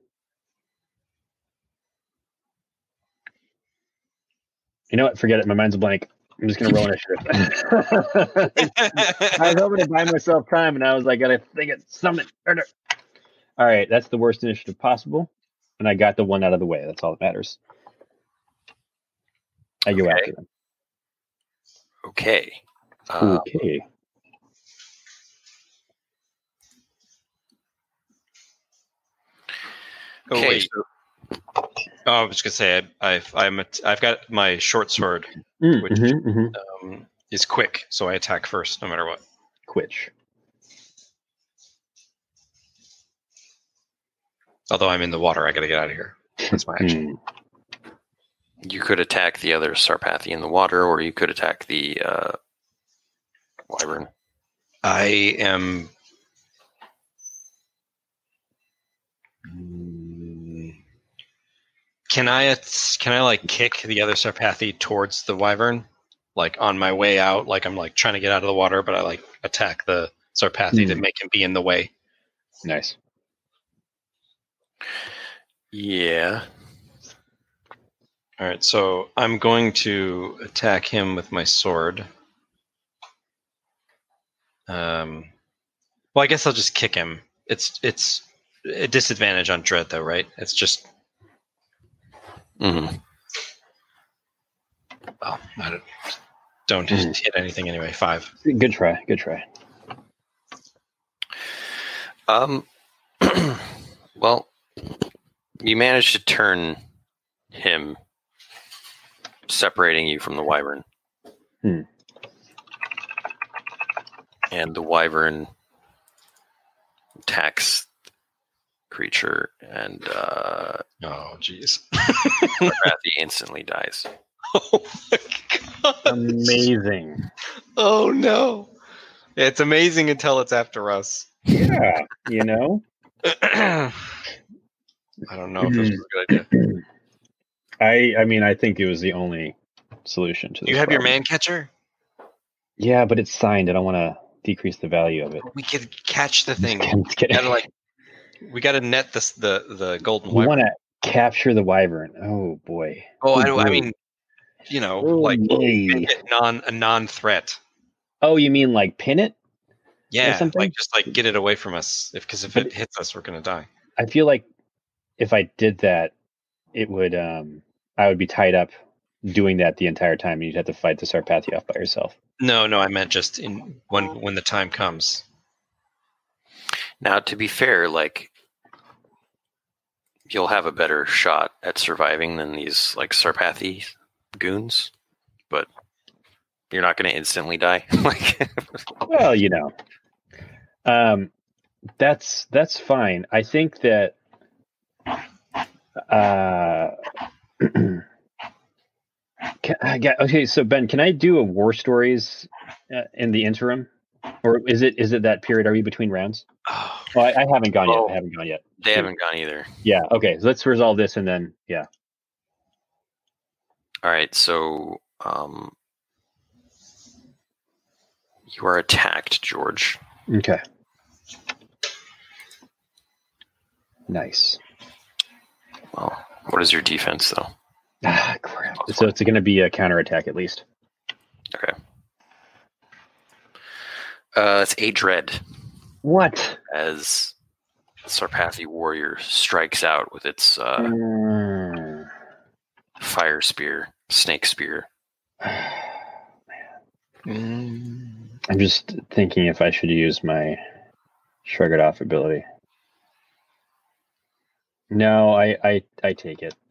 You know what? Forget it. My mind's a blank. I'm just gonna roll initiative. I was hoping to buy myself time, and I was like, gotta think of something. All right, that's the worst initiative possible, and I got the one out of the way. That's all that matters. I go Okay. after them. Okay. Uh, Okay. Oh, okay, wait. so- Oh, I was gonna say I, I've I'm a, I've got my short sword Mm, Which- mhm, mhm. um, is quick, so I attack first, no matter what. Quitch. Although I'm in the water, I got to get out of here. That's my action. Hmm. You could attack the other Sarpathi in the water, or you could attack the uh, wyvern. I am. Can I can I like kick the other Sarpathi towards the wyvern, like on my way out? Like I'm like trying to get out of the water, but I like attack the Sarpathi to Hmm. make him be in the way. Nice. Yeah. All right, so I'm going to attack him with my sword. Um, well, I guess I'll just kick him. It's it's a disadvantage on Dread, though, right? It's just Mm-hmm. well, I don't, don't Mhm. hit anything anyway. Five. Good try. Good try. Um. Well, you managed to turn him, separating you from the wyvern. Hmm. And the wyvern attacks the creature, and uh, Oh, jeez. Sarpathi instantly dies. Oh my god. Amazing. Oh no. It's amazing until it's after us. Yeah. You know. I don't know if this was a good idea. I I mean I think it was the only solution to this. You have your problem. man catcher? Yeah, but it's signed. I don't want to decrease the value of it. We could catch the thing. I'm just kidding. We gotta like we gotta net this the the golden You wyvern. want to capture the wyvern? Oh boy. Oh, I, Oh, I boy. mean, you know, Oh, like boy. make it non a non-threat. Oh, you mean like pin it? Yeah, something? like just like get it away from us. If because if But- it hits us, we're gonna die. I feel like if I did that, it would um I would be tied up doing that the entire time, and you'd have to fight the Sarpathi off by yourself. No, no, I meant just in when when the time comes. Now, to be fair, like you'll have a better shot at surviving than these like Sarpathi goons, but you're not going to instantly die. Like, Well, you know, um, that's that's fine. I think that uh, can, I got, okay. So Ben, can I do a war stories uh, in the interim, or is it is it that period? Are we between rounds? Oh, Oh, I, I haven't gone Oh. yet. I haven't gone yet. they haven't gone either. Yeah. Okay. So let's resolve this, and then yeah. All right, so um, you are attacked, George. Okay. Nice. Well, what is your defense, though? Ah, crap. So it's going to be a counterattack at least. Okay. Uh, it's a dread What? as Sarpathi warrior strikes out with its uh, Mm. fire spear, snake spear. mm, I'm just thinking if I should use my shrug it off ability. No, I, I, I take it.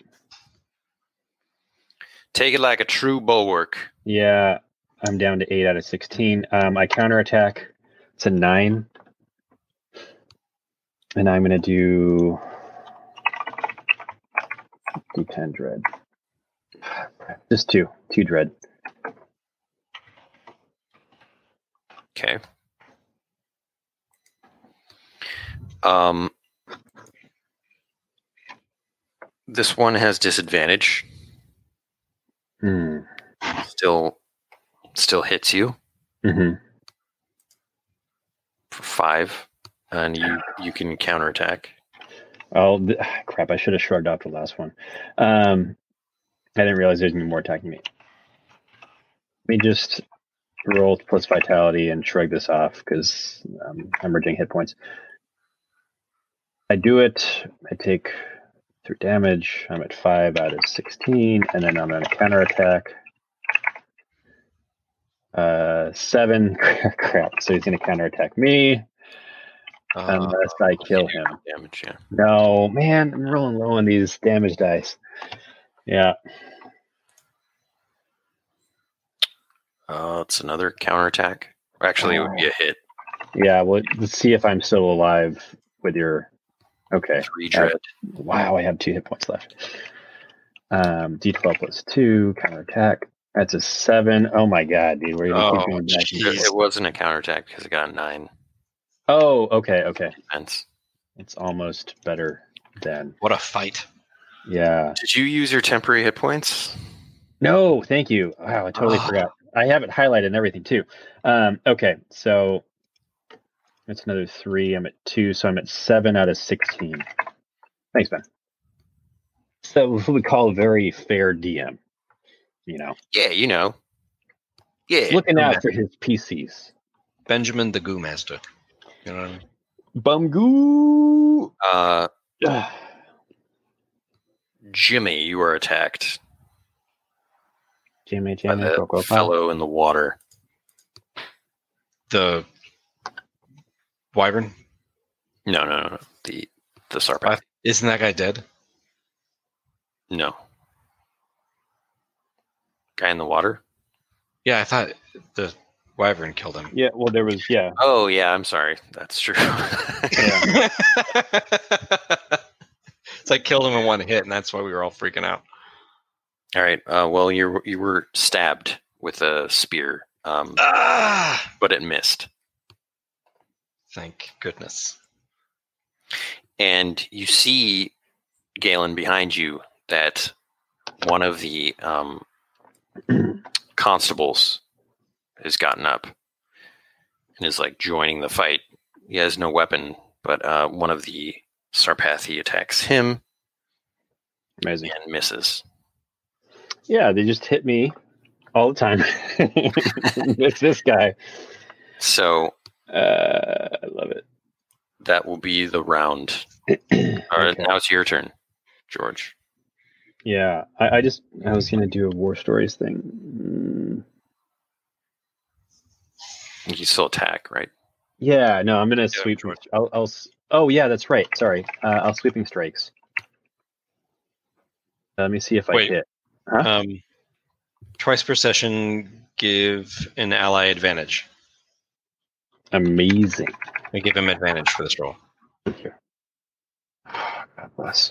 Take it like a true bulwark. Yeah, I'm down to eight out of sixteen. Um, I counterattack. It's a nine. And I'm going to do D ten dread. Just two. Two dread. Okay. Um, this one has disadvantage. Hmm. Still, still hits you Mm-hmm. for five, and you you can counterattack. Oh, th- crap. I should have shrugged off the last one. Um, I didn't realize there's going to be more attacking me. Let me just roll plus vitality and shrug this off because um, I'm hemorrhaging hit points. I do it. I take three damage. I'm at five out of sixteen, and then I'm going to counterattack. Uh, seven. Crap. So he's going to counterattack me uh, unless I kill him. Damage, yeah. No, man, I'm rolling low on these damage dice. Yeah. Uh, it's another counterattack. Actually, it would be a hit. Yeah, well, let's see if I'm still alive with your Okay. Three dread. Uh, wow, I have two hit points left. Um, D twelve plus two, counterattack. That's a seven. Oh my god, dude. We're gonna Oh, keep going back. It, it wasn't a counterattack because it got a nine Oh, okay, okay. defense. It's almost better then. What a fight! Yeah. Did you use your temporary hit points? No, thank you. Wow, I totally Ah. forgot. I have it highlighted and everything too. Um, okay, so that's another three. I'm at two, so I'm at seven out of sixteen. Thanks, Ben. So what we call a very fair D M. You know, Yeah, you know. Yeah. looking out for his P Cs. Benjamin the Goo Master. You know what I mean? Bumgoo. Uh, Ugh. Jimmy, you are attacked Jimmy, by Jimmy, the Coco, fellow in the water. The wyvern. No, no, no, no. The the Sarpath. Isn't that guy dead? No. Guy in the water? Yeah, I thought the wyvern killed him. Yeah, well, there was, yeah. Oh, yeah, I'm sorry. That's true. yeah. It's like killed him in one hit, and that's why we were all freaking out. All right. Uh, well, you you were stabbed with a spear, um, Ah! but it missed. Thank goodness. And you see, Galen, behind you, that one of the um, constables has gotten up and is like joining the fight. He has no weapon, but uh, one of the Sarpathi attacks him Amazing. and misses. Yeah, they just hit me all the time. It's this guy. So Uh, I love it. that will be the round. All right, Okay. now it's your turn, George. Yeah, I, I just I was gonna do a war stories thing. Mm, You can still attack, right? yeah, no, I'm gonna Yeah, sweep. sure. I'll, I'll. s- Oh yeah, that's right. Sorry, uh, I'll sweeping strikes. Let me see if I Wait. hit. Huh? Um, twice per session, give an ally advantage. Amazing. I give him advantage for this roll. God bless.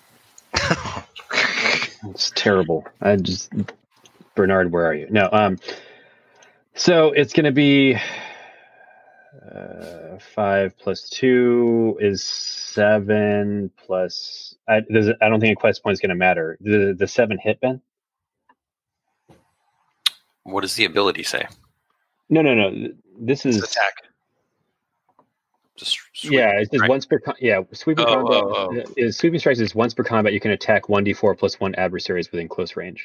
It's terrible. I just Bernard, where are you? No. Um. So it's gonna be uh, five plus two is seven plus. I does it, I don't think a quest point is gonna matter. The the seven hit, Ben? What does the ability say? No, no, no. This is Attack. Just sweep, yeah. It's just right? once per con- yeah. Sweeping Oh, combat oh, oh. is sweeping strikes is once per combat. You can attack one d four plus one adversaries within close range.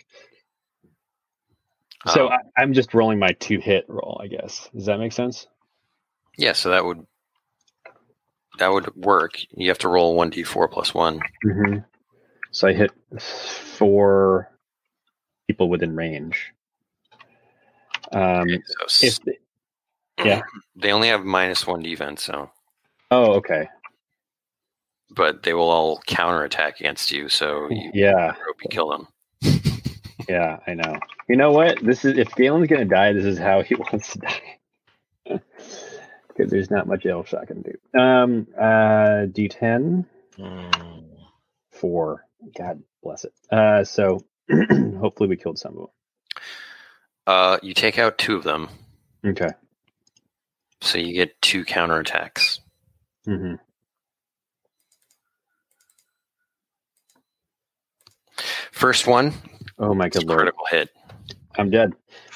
So Um, I, I'm just rolling my two hit roll, I guess. Does that make sense? yeah, so that would that would work. You have to roll one d four plus one. Mm-hmm. So I hit four people within range. Um, Okay, so s- if the, yeah. they only have minus one defense, so Oh, okay. but they will all counterattack against you. So you Yeah, hope you kill them. yeah, I know. You know what? This is if Galen's gonna die, this is how he wants to die. Because there's not much else I can do. Um, uh, D ten, Mm. four. God bless it. Uh, so hopefully we killed some of Uh, you take out two of them, them. Okay. so you get two counterattacks. Mm-hmm. First one, Oh my it's a good lord! critical hit. I'm dead.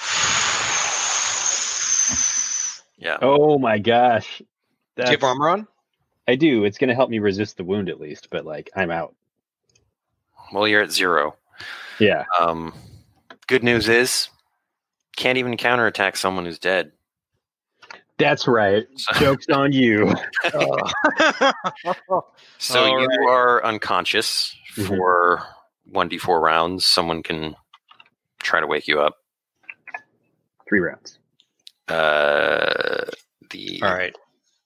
Yeah. Oh my gosh! Do you That's, have armor on? I do. It's gonna help me resist the wound at least, but like I'm out. Well, you're at zero. Yeah. Um, good news is, can't even counterattack someone who's dead. That's right. So, Joke's on you. so All you right. are unconscious Mhm. for one d four rounds. Someone can try to wake you up. Three rounds. Uh, the All right.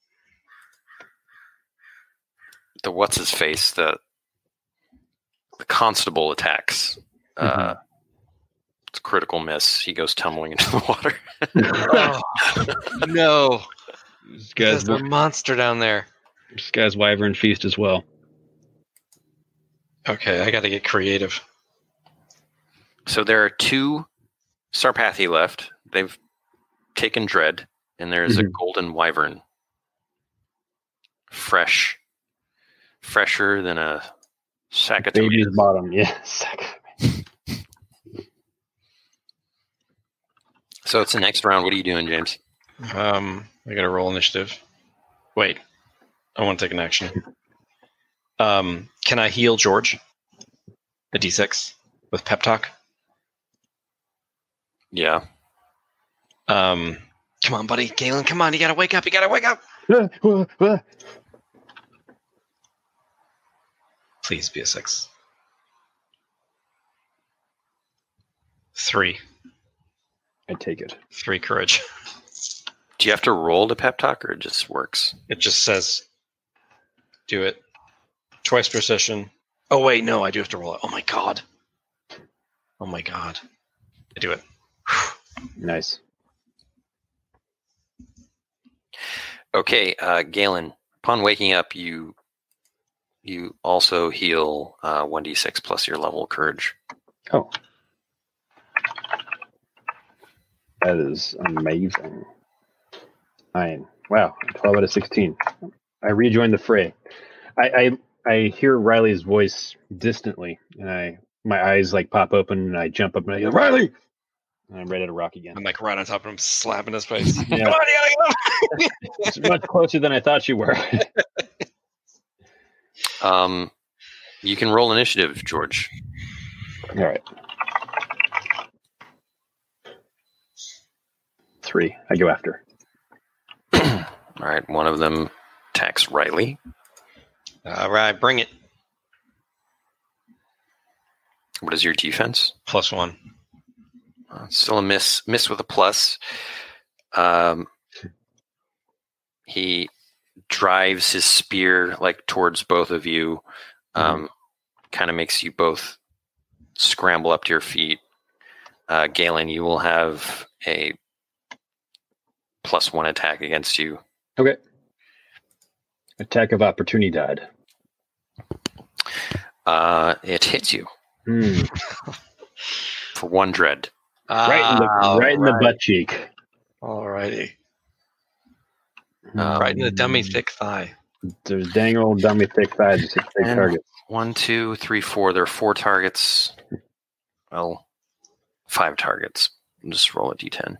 the what's his face the the constable attacks. Uh, it's a critical miss. He goes tumbling into the water. Oh, no. This There's a monster down there. this guy's wyvern feast as well. Okay, I got to get creative. So there are two Sarpathi left. They've taken Dread, and there's Mhm. a golden wyvern. Fresh. Fresher than a sack of Baby's tomatoes. bottom, yes. So it's the next round. What are you doing, James? Um, I got to roll initiative. Wait, I want to take an action. Um, can I heal George? A D six with pep talk. Yeah. Um, come on, buddy, Galen, come on! You gotta wake up! You gotta wake up! Please be a six. Three. I take it. Three courage. Do you have to roll to pep talk, or it just works? It just says, do it twice per session. Oh wait, no, I do have to roll it. Oh my god. Oh my god. I do it. Nice. Okay, uh, Galen. Upon waking up, you you also heal uh, one d six plus your level courage. Oh. That is amazing. Nine. Wow. twelve out of sixteen. I rejoin the fray. I, I I hear Riley's voice distantly, and I my eyes like pop open, and I jump up and I go, Riley! And I'm ready to rock again. I'm like right on top of him, slapping his face. Yeah. Come on, you gotta get up! It's much closer than I thought you were. Um, you can roll initiative, George. All right. Three. I go after. All right, one of them attacks Riley. All right, bring it. What is your defense? Plus one. Uh, still a miss. Miss with a plus. Um, he drives his spear like towards both of you. Um, kind of makes you both scramble up to your feet. Uh, Galen, you will have a plus one attack against you. Okay. Attack of opportunity died. Uh, it hits you Hmm. for one dread. Right in the Ah, right in the right. butt cheek. Alrighty. Um, Right in the dummy thick thigh. There's dang old dummy thick thighs to six big And- targets. One, two, three, four. There are four targets. Well, five targets. I'll just roll a d ten.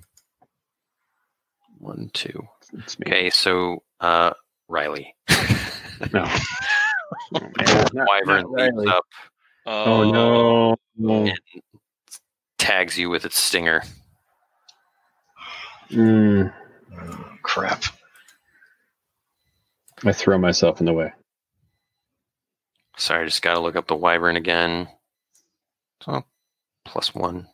One, two. It's me. Okay, so uh, Riley. No. Oh, man. Not- Wyvern not leaps Riley. up, Oh no. no. and tags you with its stinger. Mm, Crap. I throw myself in the way. Sorry, I just got to look up the Wyvern again. So, plus one.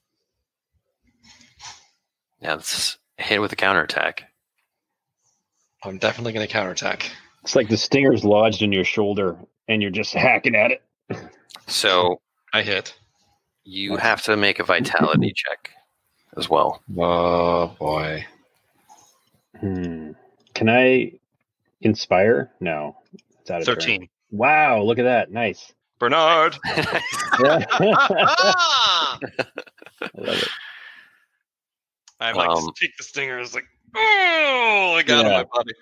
Yeah, it's a hit with a counterattack. I'm definitely going to counterattack. It's like the stinger's lodged in your shoulder and you're just hacking at it. So I hit. you have to make a vitality check as well. Oh, boy. Hmm. Can I inspire? No. It's out of turn. thirteen. Wow, look at that. Nice. Bernard! Yeah. I I love it. like Um, kick the stinger. It's like, oh, I got Yeah. in my body.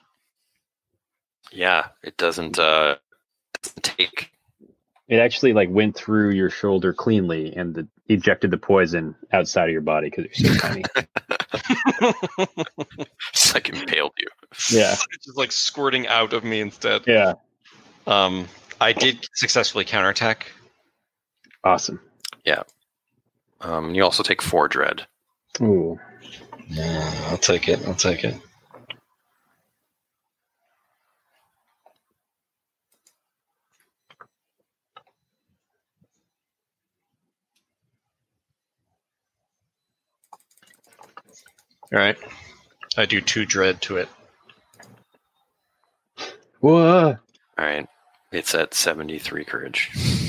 Yeah, it doesn't, uh, doesn't take. It actually like went through your shoulder cleanly and the, ejected the poison outside of your body because you're so tiny. It's like impaled you. Yeah. It's just like squirting out of me instead. Yeah. Um, I did successfully counterattack. Awesome. Um, you also take four dread. Ooh. Yeah, I'll take it. I'll take it. All right. I do two dread to it. Whoa. All right. It's at seventy-three courage.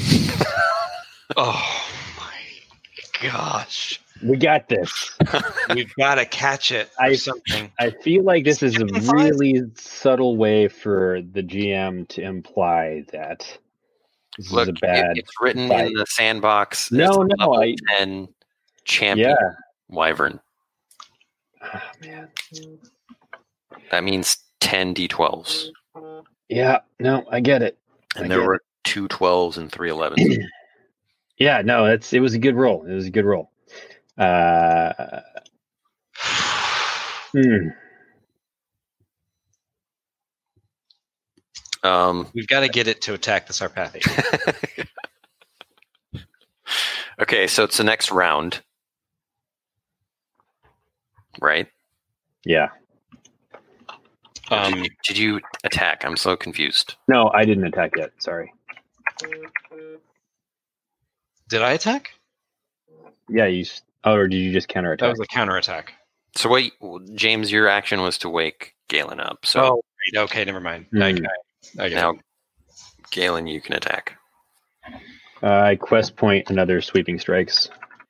Oh my gosh. We got this. We've got to catch it or I- something. I feel like this is a Fifty-five? really subtle way for the G M to imply that This Look, is a bad. it, it's written fight. in the sandbox. No, it's a no, level I- ten champion Yeah. wyvern. Oh, man. That means ten d twelves. Yeah. No, I get it. And I there get were two twelves and three elevens. Yeah. No, it's it was a good roll. It was a good roll. Uh. hmm. um, We've got to get it to attack the Sarpathi. okay, so it's the next round. Right? Yeah. Um, did, you, did you attack? I'm so confused. No, I didn't attack yet. Sorry. did I attack? Yeah. You. s- Oh, or did you just counterattack? That was a counterattack. So what, James, your action was to wake Galen up. So Oh, right, okay, never mind. Hmm. I, I, I get now, it. Galen, you can attack. Uh, I quest point another sweeping strikes.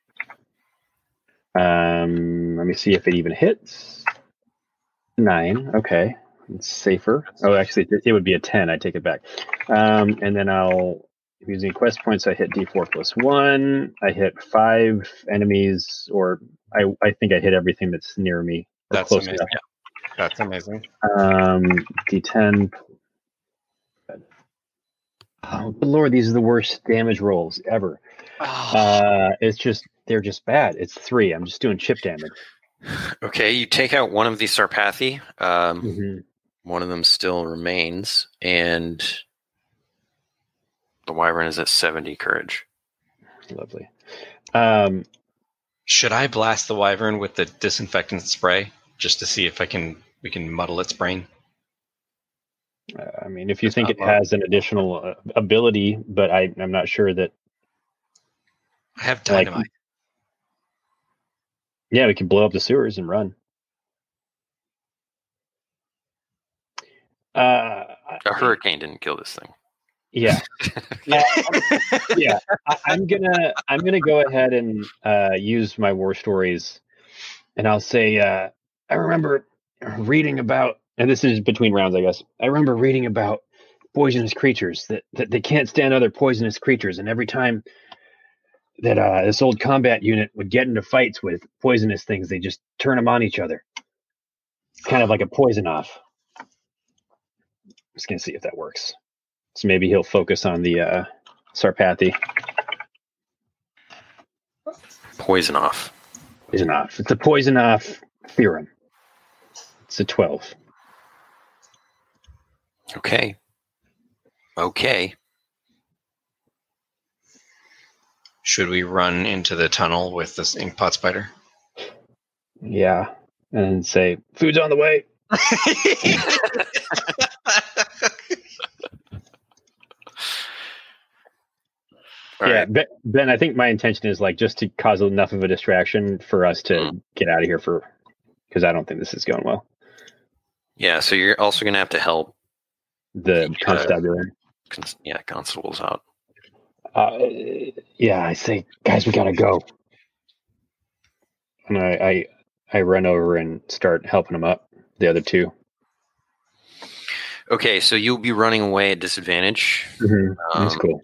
Um, let me see if it even hits. Nine. Okay, it's safer. Oh, actually, it would be a ten. I take it back. Um, and then I'll using quest points. I hit D four plus one. I hit five enemies, or I I think I hit everything that's near me. Or That's close amazing. enough. That's amazing. Um, D ten. Oh, good Lord, these are the worst damage rolls ever. Uh, it's just they're just bad. It's three. I'm just doing chip damage. Okay, you take out one of the Sarpathi. Um, Mm-hmm. One of them still remains, and the wyvern is at seventy courage. Lovely. Um, Should I blast the wyvern with the disinfectant spray just to see if I can we can muddle its brain? I mean, if you It's think not it low. has an additional uh, ability, but I, I'm not sure that. I have Like- dynamite. Yeah, we can blow up the sewers and run. Uh, A hurricane didn't kill this thing. yeah, yeah. I, I'm gonna I'm gonna go ahead and uh, use my war stories, and I'll say uh, I remember reading about, and this is between rounds, I guess. I remember reading about poisonous creatures that, that they can't stand other poisonous creatures, and every time that uh, this old combat unit would get into fights with poisonous things, they just turn them on each other, kind of like a poison off. Just gonna see if that works. So maybe he'll focus on the uh, Sarpathi. Poison off. Poison off. It's a poison off theorem. It's a twelve. Okay. Okay. Should we run into the tunnel with this inkpot spider? Yeah, and say food's on the way. All yeah, right. Ben, Ben. I think my intention is like just to cause enough of a distraction for us to Mm. get out of here for, because I don't think this is going well. Yeah, so you're also going to have to help, The Yeah. constabulary. cons- yeah, constables out. Uh, yeah, I say, guys, we gotta go. And I, I, I run over and start helping them up. The other two. Okay, so you'll be running away at disadvantage. Mm-hmm. That's Um, cool.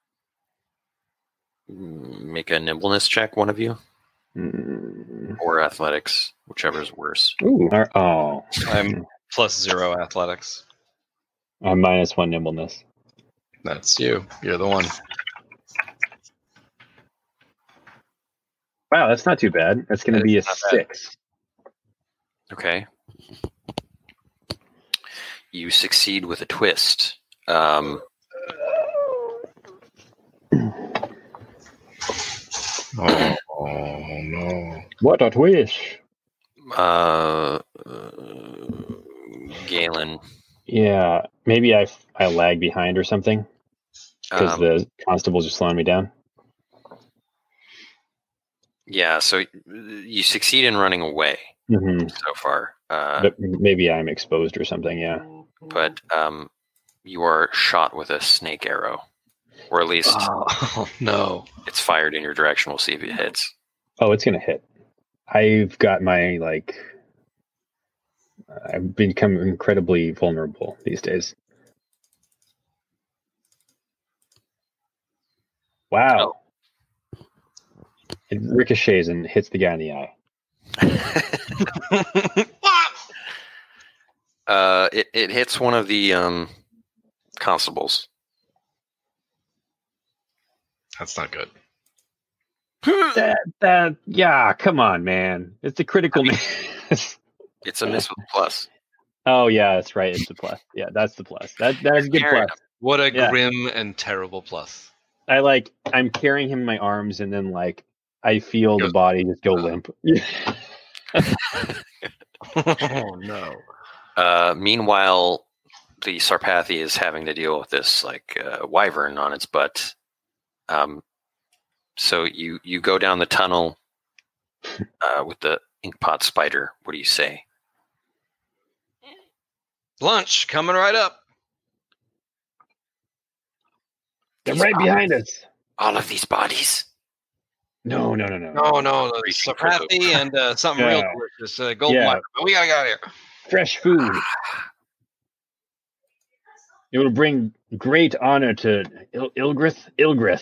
Make a nimbleness check, one of you, Mm. or athletics, whichever is worse. Ooh. Ar- Oh, I'm plus zero athletics. I'm minus one nimbleness. That's you. You're the one. Wow, that's not too bad. That's going to That be a is not bad. six. Okay. You succeed with a twist. Um, Oh, oh no. What a wish! uh, uh, Galen. Yeah, maybe I I lag behind or something because Um, the constables are slowing me down. yeah, so you succeed in running away hmm so far, uh, But maybe I'm exposed or something. Yeah. but um, you are shot with a snake arrow, or at least Oh no. it's fired in your direction. We'll see if it hits. Oh, it's gonna hit. I've got my like. I've become incredibly vulnerable these days. Wow. It ricochets and hits the guy in the eye. uh, it, it hits one of the um, constables. That's not good. That, that, yeah, come on, man. It's a critical miss. It's a miss with plus. Oh, yeah, that's right. It's a plus. Yeah, that's the plus. That That is a good Carrying plus. What a Yeah. grim and terrible plus. I like, I'm carrying him in my arms, and then, like, I feel the Goes- body just go limp. Oh no. Uh, meanwhile, the Sarpathi is having to deal with this like uh, wyvern on its butt. Um, so you you go down the tunnel uh, with the inkpot spider. What do you say? Lunch coming right up. They're right behind us. All of these bodies. No, no, no, no. No, no, the Reaching for Sarpathi and uh, something real Yeah. delicious. Uh, golden Yeah. wyvern. But we gotta get out of here. Fresh food. It will bring great honor to Il- Ilgrith. Ilgrith.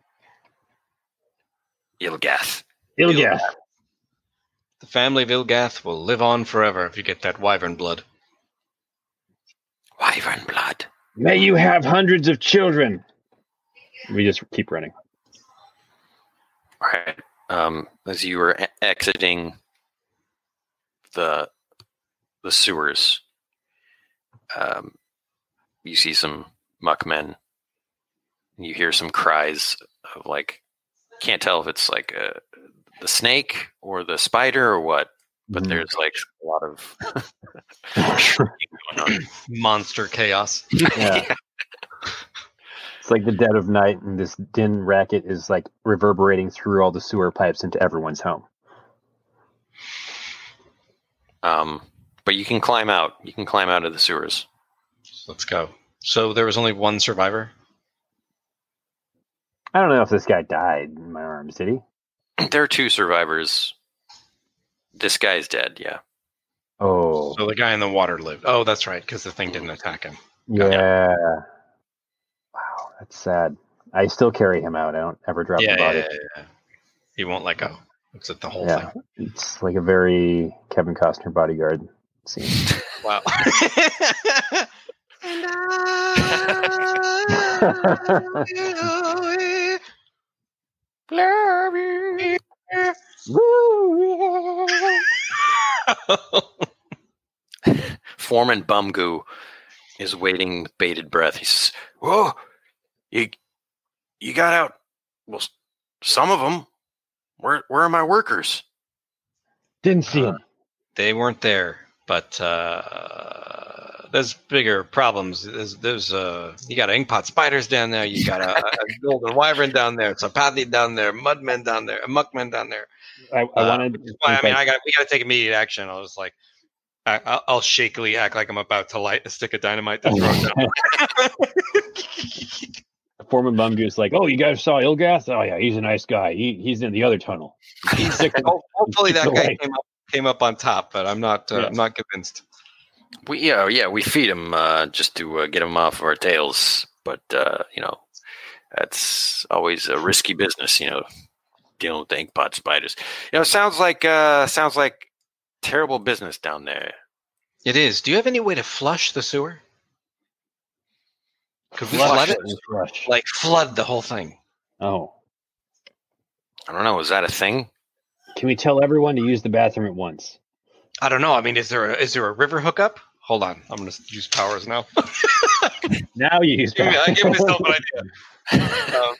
Ilgath. Ilgath. The family of Ilgath will live on forever if you get that wyvern blood. Wyvern blood. May you have hundreds of children. We just keep running. All right. Um, as you were e- exiting the the sewers, um, you see some muckmen. You hear some cries of like, can't tell if it's like uh the snake or the spider or what, but Mhm. there's like a lot of shrieking going on. Monster chaos. Yeah. It's like the dead of night, and this din racket is like reverberating through all the sewer pipes into everyone's home. Um, but you can climb out. You can climb out of the sewers. Let's go. So there was only one survivor? I don't know if this guy died in my arms, did he? There are two survivors. This guy's dead. Yeah. Oh, So the guy in the water lived. Oh, that's right, because the thing didn't attack him. yeah. Wow, that's sad. I still carry him out. I don't ever drop Yeah, the body. yeah, yeah, yeah. He won't let go. Looks at the whole Yeah. thing. It's like a very Kevin Costner bodyguard scene. Wow. Foreman Bumgoo is waiting with bated breath. He says, "Whoa, you, you got out? Well, s- some of them. Where, where are my workers?" Didn't see him. They weren't there, but uh, there's bigger problems. There's, there's uh, you got inkpot spiders down there. You got a, a golden wyvern down there. Sarpathi down there. Mudmen down there. Muckmen down there. I, I Uh, wanted. which is why, I mean, I got we got to take immediate action. I was like, I, I'll, I'll shakily act like I'm about to light a stick of dynamite to throw it down. Foreman Bumgoose like, oh, you guys saw Ilgath? Oh yeah, he's a nice guy. He he's in the other tunnel. He's sick. Ho- Hopefully that guy Right. came up came up on top, but I'm not. Uh, Yeah. I'm not convinced. We yeah yeah we feed them uh, just to uh, get them off of our tails, but uh, you know that's always a risky business. You know, dealing with the inkpot spiders. You know, sounds like uh, sounds like terrible business down there. It is. Do you have any way to flush the sewer? Could we Flush flood it? and flush. Like flood the whole thing? Oh, I don't know. Is that a thing? can we tell everyone to use the bathroom at once? I don't know. I mean, is there a, is there a river hookup? Hold on, I'm going to use powers now. Now you use. Give me- I give myself an idea. Um,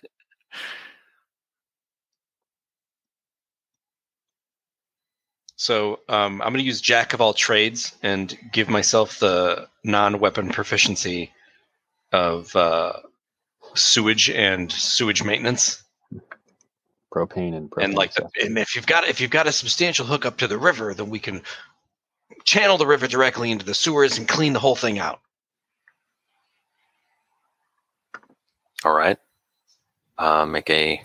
so um, I'm going to use Jack of all trades and give myself the non-weapon proficiency of uh, sewage and sewage maintenance. propane and propane And like, stuff. and if you've got if you've got a substantial hookup to the river, then we can channel the river directly into the sewers and clean the whole thing out. All right. Uh, make a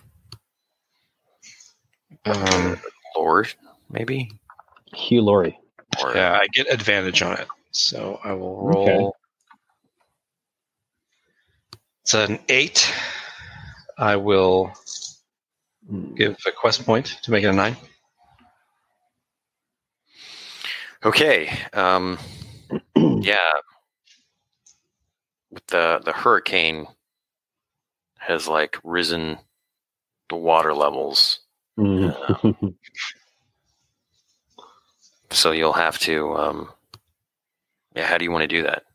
Um, lore, maybe. Hugh Laurie. Or yeah, I get advantage on it, so I will roll. Okay. It's an eight. I will give a quest point to make it a nine. Okay. Um, yeah. The the hurricane has like risen the water levels. Uh, so you'll have to. Um, yeah. How do you want to do that?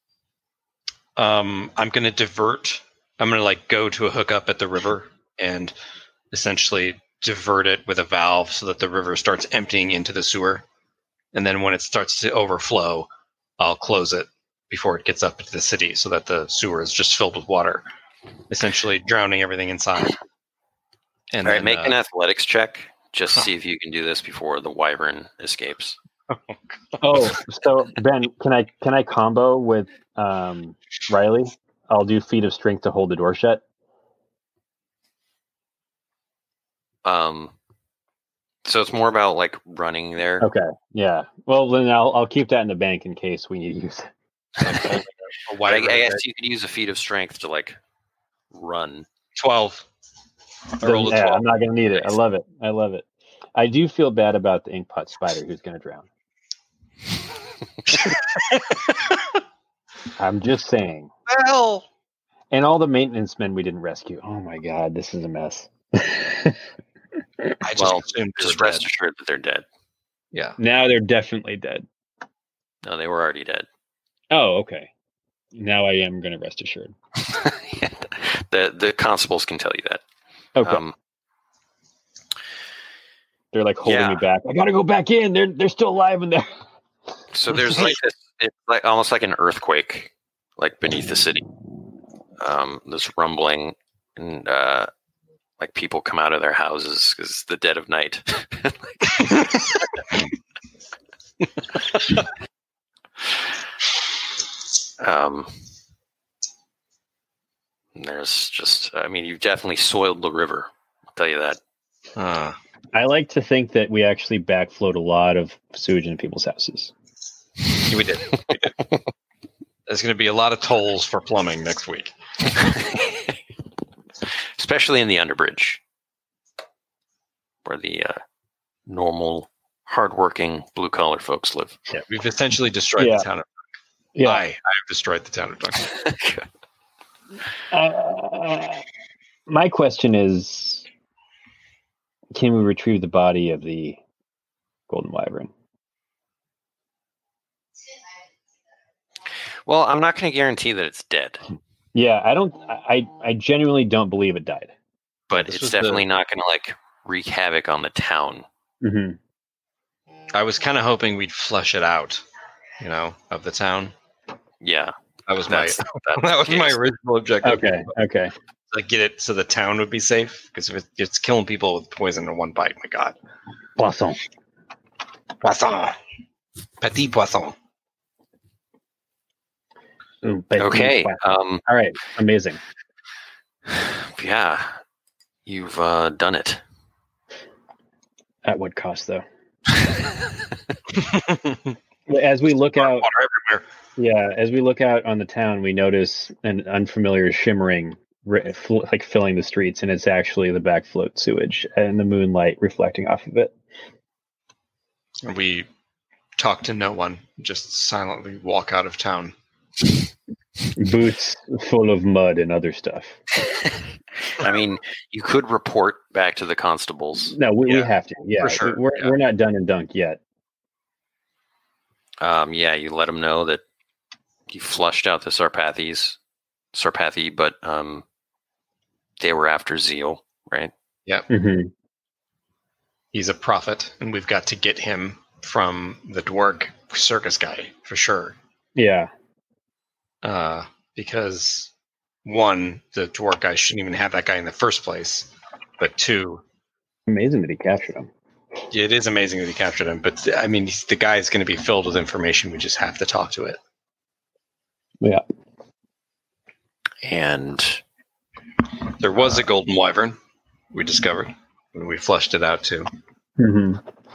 Um, I'm going to divert. I'm going to like go to a hookup at the river and essentially divert it with a valve so that the river starts emptying into the sewer. And then when it starts to overflow, I'll close it before it gets up into the city so that the sewer is just filled with water, essentially drowning everything inside. And All right, then, make uh, an athletics check. Just huh. see if you can do this before the wyvern escapes. Oh, so Ben, can I can I combo with um, Riley? I'll do feat of strength to hold the door shut. Um, so it's more about like running there. Okay, yeah. Well, then I'll I'll keep that in the bank in case we need to use it. a I, wyvern I attack. guess you could use a feat of strength to like run. twelve. I rolled a yeah, twelve. I'm not gonna need it. I Nice. love it. I love it. I do feel bad about the ink pot spider who's gonna drown. I'm just saying. Well, And all the maintenance men we didn't rescue. Oh my god, this is a mess. I just Well, assumed they Just were rest dead. assured that they're dead. Yeah. Now they're definitely dead. No, they were already dead. Oh, okay. Now I am gonna rest assured. the the constables can tell you that. Okay. Um, They're like holding yeah. me back. I gotta go back in. They're they're still alive in there. so there's like this, it's like almost like an earthquake, like beneath the city. Um, this rumbling, and uh, like people come out of their houses because it's the dead of night. um, there's just, I mean, you've definitely soiled the river. I'll tell you that. Uh, I like to think that we actually backflowed a lot of sewage in people's houses. we did. We did. There's going to be a lot of tolls for plumbing next week. Especially in the underbridge, where the uh, normal, hardworking, blue-collar folks live. Yeah, we've essentially destroyed Yeah. the town of Yeah. I, I have destroyed the town of Duncan. Uh, my question is, can we retrieve the body of the golden wyvern? Well, I'm not going to guarantee that it's dead, Yeah, I don't. I I genuinely don't believe it died. but This it's was definitely the- not going to like wreak havoc on the town. Mm-hmm. I was kind of hoping we'd flush it out, you know, of the town. Yeah, That was my that's that that's was the my case. original objective. Okay. Okay. Like get it so the town would be safe, because if it, it's killing people with poison in one bite, my god. Poisson. Poisson. Petit poisson. Ooh, but- Okay. Um, All right. Amazing. yeah, you've uh, done it. At what cost, though? As we look out, Water everywhere. yeah, as we look out on the town, we notice an unfamiliar shimmering, ri- fl- like filling the streets, and it's actually the backfloat sewage and the moonlight reflecting off of it. And we talk to no one, just silently walk out of town. Boots full of mud and other stuff. I mean, you could report back to the constables. No, we, we Yeah, have to. Yeah, for sure, we're yeah. we're not done and dunk yet. Um, yeah, you let them know that you flushed out the Sarpathies, Sarpathi, but um, they were after Zeal, right? Mm-hmm. He's a prophet, and we've got to get him from the Dwarg circus guy for sure. Yeah. Uh, because one, the Dwarg guy shouldn't even have that guy in the first place. But two, Amazing that he captured him. it is amazing that he captured him. But I mean, he's, the guy is going to be filled with information. We just have to talk to it. Yeah. And There was a golden wyvern we discovered when we flushed it out too. Mm-hmm.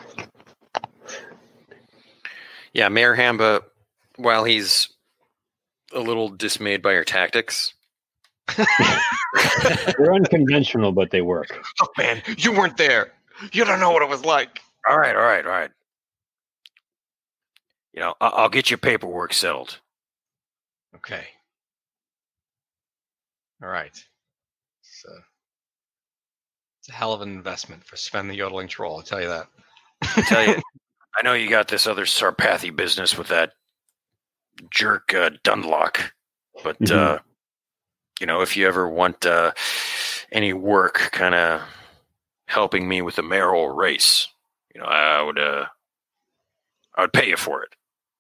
yeah, Mayor Hamba, while he's a little dismayed by your tactics, They're unconventional, but they work. Oh man, you weren't there. You don't know what it was like. All right, all right, all right. You know, I- I'll get your paperwork settled. Okay. All right. So it's a hell of an investment for Sven the Yodeling Troll, I'll tell you that. I tell you, I know you got this other Sarpathy business with that jerk uh, Dundlock, but Mhm. uh, you know, if you ever want uh, any work, kind of helping me with the mayoral race, you know, I would, uh, I would pay you for it.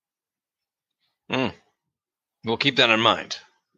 We'll keep that in mind.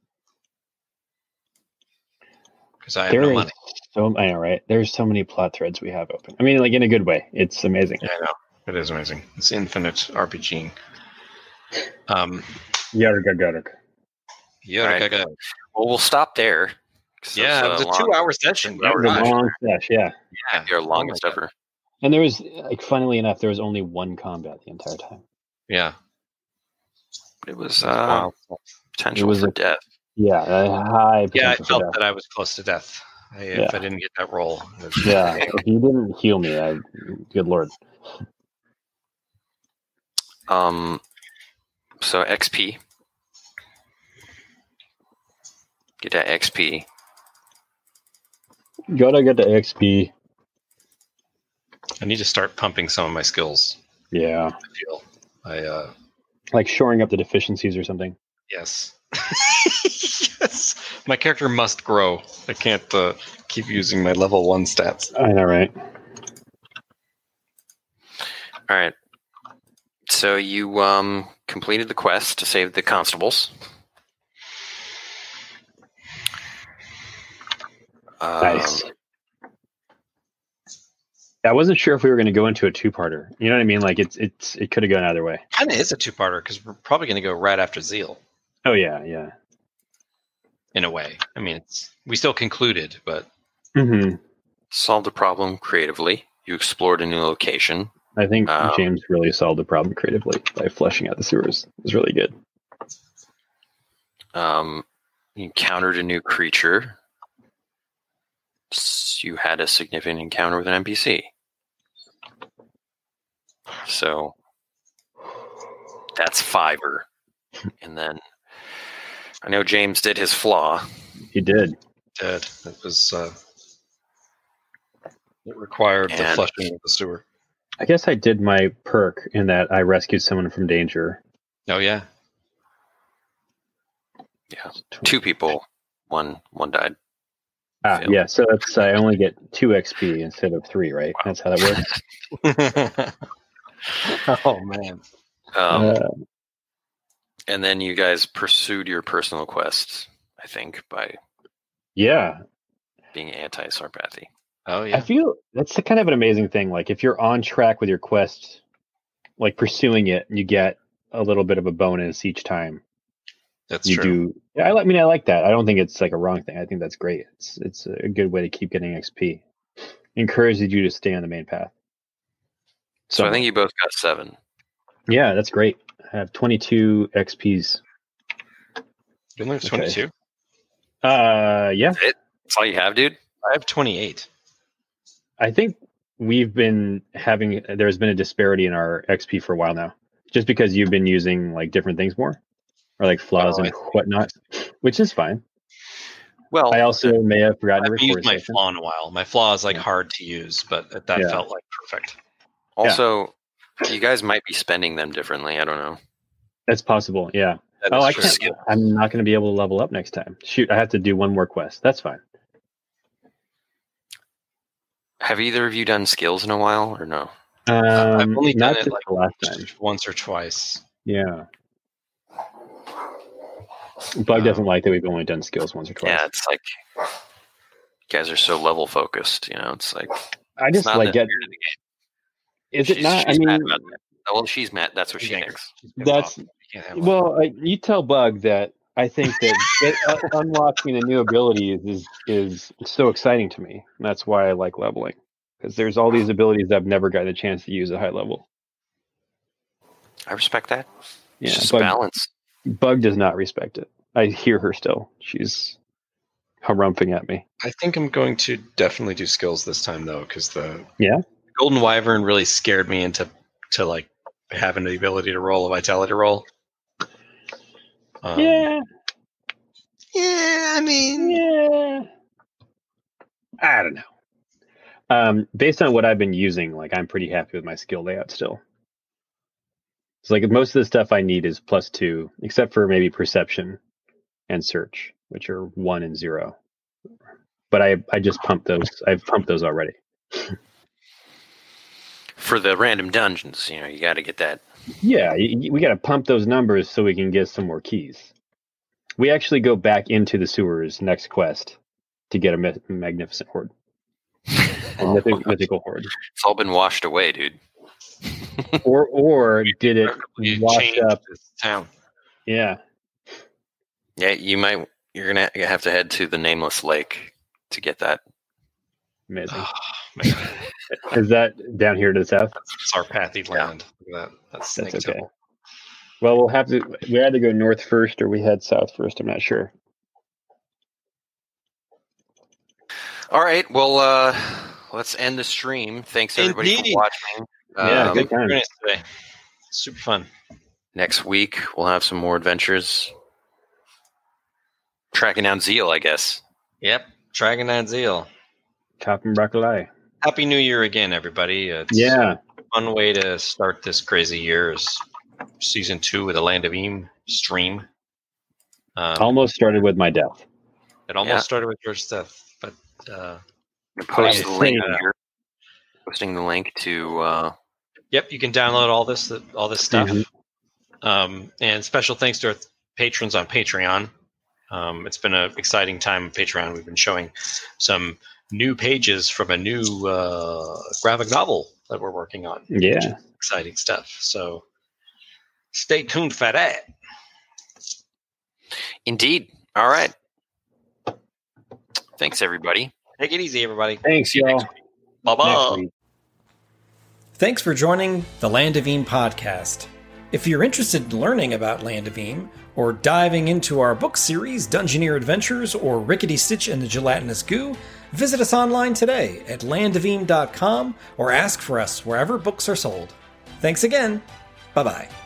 Because I have There no is money. so I know, right? There's so many plot threads we have open. I mean, like in a good way. It's amazing. Yeah, I know. It is amazing. It's infinite RPGing. Um, Yarg, yarg. yeah, All right. okay, okay. Well, we'll stop there. 'Cause Yeah, it's, it was a long- two-hour session. That It was was a Gosh. long sesh, yeah. Yeah, Your Oh my longest God. ever. And there was, like, funnily enough, there was only one combat the entire time. Yeah. It was uh, Wow. potential It was for a- death. Yeah, a high Yeah, I potential for felt death. that I was close to death. I, Yeah. If I didn't get that roll. it was- Yeah, if you didn't heal me, I, good lord. Um, so X P. Get that X P. Gotta get the X P. I need to start pumping some of my skills. Yeah, I feel. I uh, like shoring up the deficiencies or something. yes. Yes. My character must grow. I can't uh, keep using my level one stats. I know, right? All right. So you um completed the quest to save the constables. Um, Nice. I wasn't sure if we were going to go into a two-parter. You know what I mean? Like it's it's it could have gone either way. Kind of is a two-parter because we're probably going to go right after Zeal. Oh yeah, yeah. In a way. I mean, it's we still concluded, but hmm Solved the problem creatively. You explored a new location. I think Um, James really solved the problem creatively by fleshing out the sewers. It was really good. Um, you encountered a new creature. S- You had a significant encounter with an N P C. So that's Fiverr. And then I know James did his flaw. He did. dead. It was. Uh, it required the And- flushing of the sewer. I guess I did my perk in that I rescued someone from danger. Oh yeah. Yeah, two people. One one died. Ah, Failed. yeah. So that's I only get two X P instead of three, right? That's how that works. Oh man. Um, uh, and then you guys pursued your personal quests, I think, by yeah, being anti-Sarpathy. Oh I yeah. feel that's a kind of an amazing thing. Like if you're on track with your quest, like pursuing it, you get a little bit of a bonus each time That's you true. do. Yeah, I like. I mean, I like that. I don't think it's like a wrong thing. I think that's great. It's it's a good way to keep getting X P. Encourages you to stay on the main path. So I think you both got seven. yeah, that's great. I have twenty-two X Ps. You only have Okay. twenty-two. Uh, yeah, That's all you have, dude? I have twenty-eight. I think we've been having. There's been a disparity in our X P for a while now, just because you've been using like different things more, or like flaws Oh, and I see. whatnot, which is fine. Well, I also may have I forgotten to haven't record used a my session. flaw in a while. My flaw is like Yeah. hard to use, but that Yeah. felt like perfect. also, you guys might be spending them differently. I don't know. That's possible. Yeah. That Oh, is I true. can't. I'm not going to be able to level up next time. Shoot, I have to do one more quest. That's fine. Have either of you done skills in a while or no? Um, I've only not done it just like the last time. once or twice. Yeah. Bug Um, doesn't like that we've only done skills once or twice. Yeah, it's like you guys are so level focused. You know, it's like I it's just not like that get. weird in the game. Is it She's- not? I she's mad mean, about that. Well, she's mad. That's what she She's angry. thinks. She's pissed that's off. You can't have one. well. I, you tell Bug that I think that it, uh, unlocking a new ability is, is is so exciting to me. And that's why I like leveling, because there's all these abilities I've never gotten a chance to use at high level. I respect that. Yeah, It's just Bug, balance. Bug does not respect it. I hear her still. She's harumphing at me. I think I'm going to definitely do skills this time though, because the Yeah? Golden Wyvern really scared me into to like having the ability to roll a vitality roll. Um, yeah. Yeah, I mean, Yeah. I don't know. Um, based on what I've been using, like I'm pretty happy with my skill layout still. It's like most of the stuff I need is plus two, except for maybe perception and search, which are one and zero. But I I just pumped those. I've pumped those already. For the random dungeons, you know, you got to get that. Yeah, y- we got to pump those numbers so we can get some more keys. We actually go back into the sewers next quest to get a ma- magnificent horde. A mythic, mythical horde. It's all been washed away, dude. Or or did it you wash changed up? this town. Yeah. Yeah, you might. You're gonna have to head to the Nameless Lake to get that. Amazing. Oh, man. Is that down here to the south? It's our pathy land. Look at that. That's Snake That's okay. Temple. Well, we'll have to. We either go north first or we head south first. I'm not sure. All right. Well, uh, let's end the stream. Thanks everybody Indeed. for watching. Yeah, Um, good time. Joining us today. Super fun. next week we'll have some more adventures. Tracking down Zeal, I guess. Yep. Dragon and Zeal. Top and broccoli. Happy New Year again, everybody. Uh, It's Yeah. a fun way to start this crazy year is season two of the Land of Eam stream. Um, Almost started with my death. it almost Yeah. started with your stuff, but uh, I'm gonna post Yeah, the link yeah. here. Posting the link to. Uh, yep, you can download all this all this stuff. Mhm. Um, and special thanks to our patrons on Patreon. Um, it's been an exciting time on Patreon. We've been showing some new pages from a new uh, graphic novel that we're working on. Yeah. Exciting stuff. So stay tuned for that. indeed. All right. Thanks, everybody. Take it easy, everybody. Thanks, See you y'all. next week. Bye Next bye. week. Thanks for joining the Land of Eam podcast. If you're interested in learning about Land of Eam, or diving into our book series, Dungeoneer Adventures, or Rickety Stitch and the Gelatinous Goo, visit us online today at land of eam dot com or ask for us wherever books are sold. Thanks again. Bye-bye.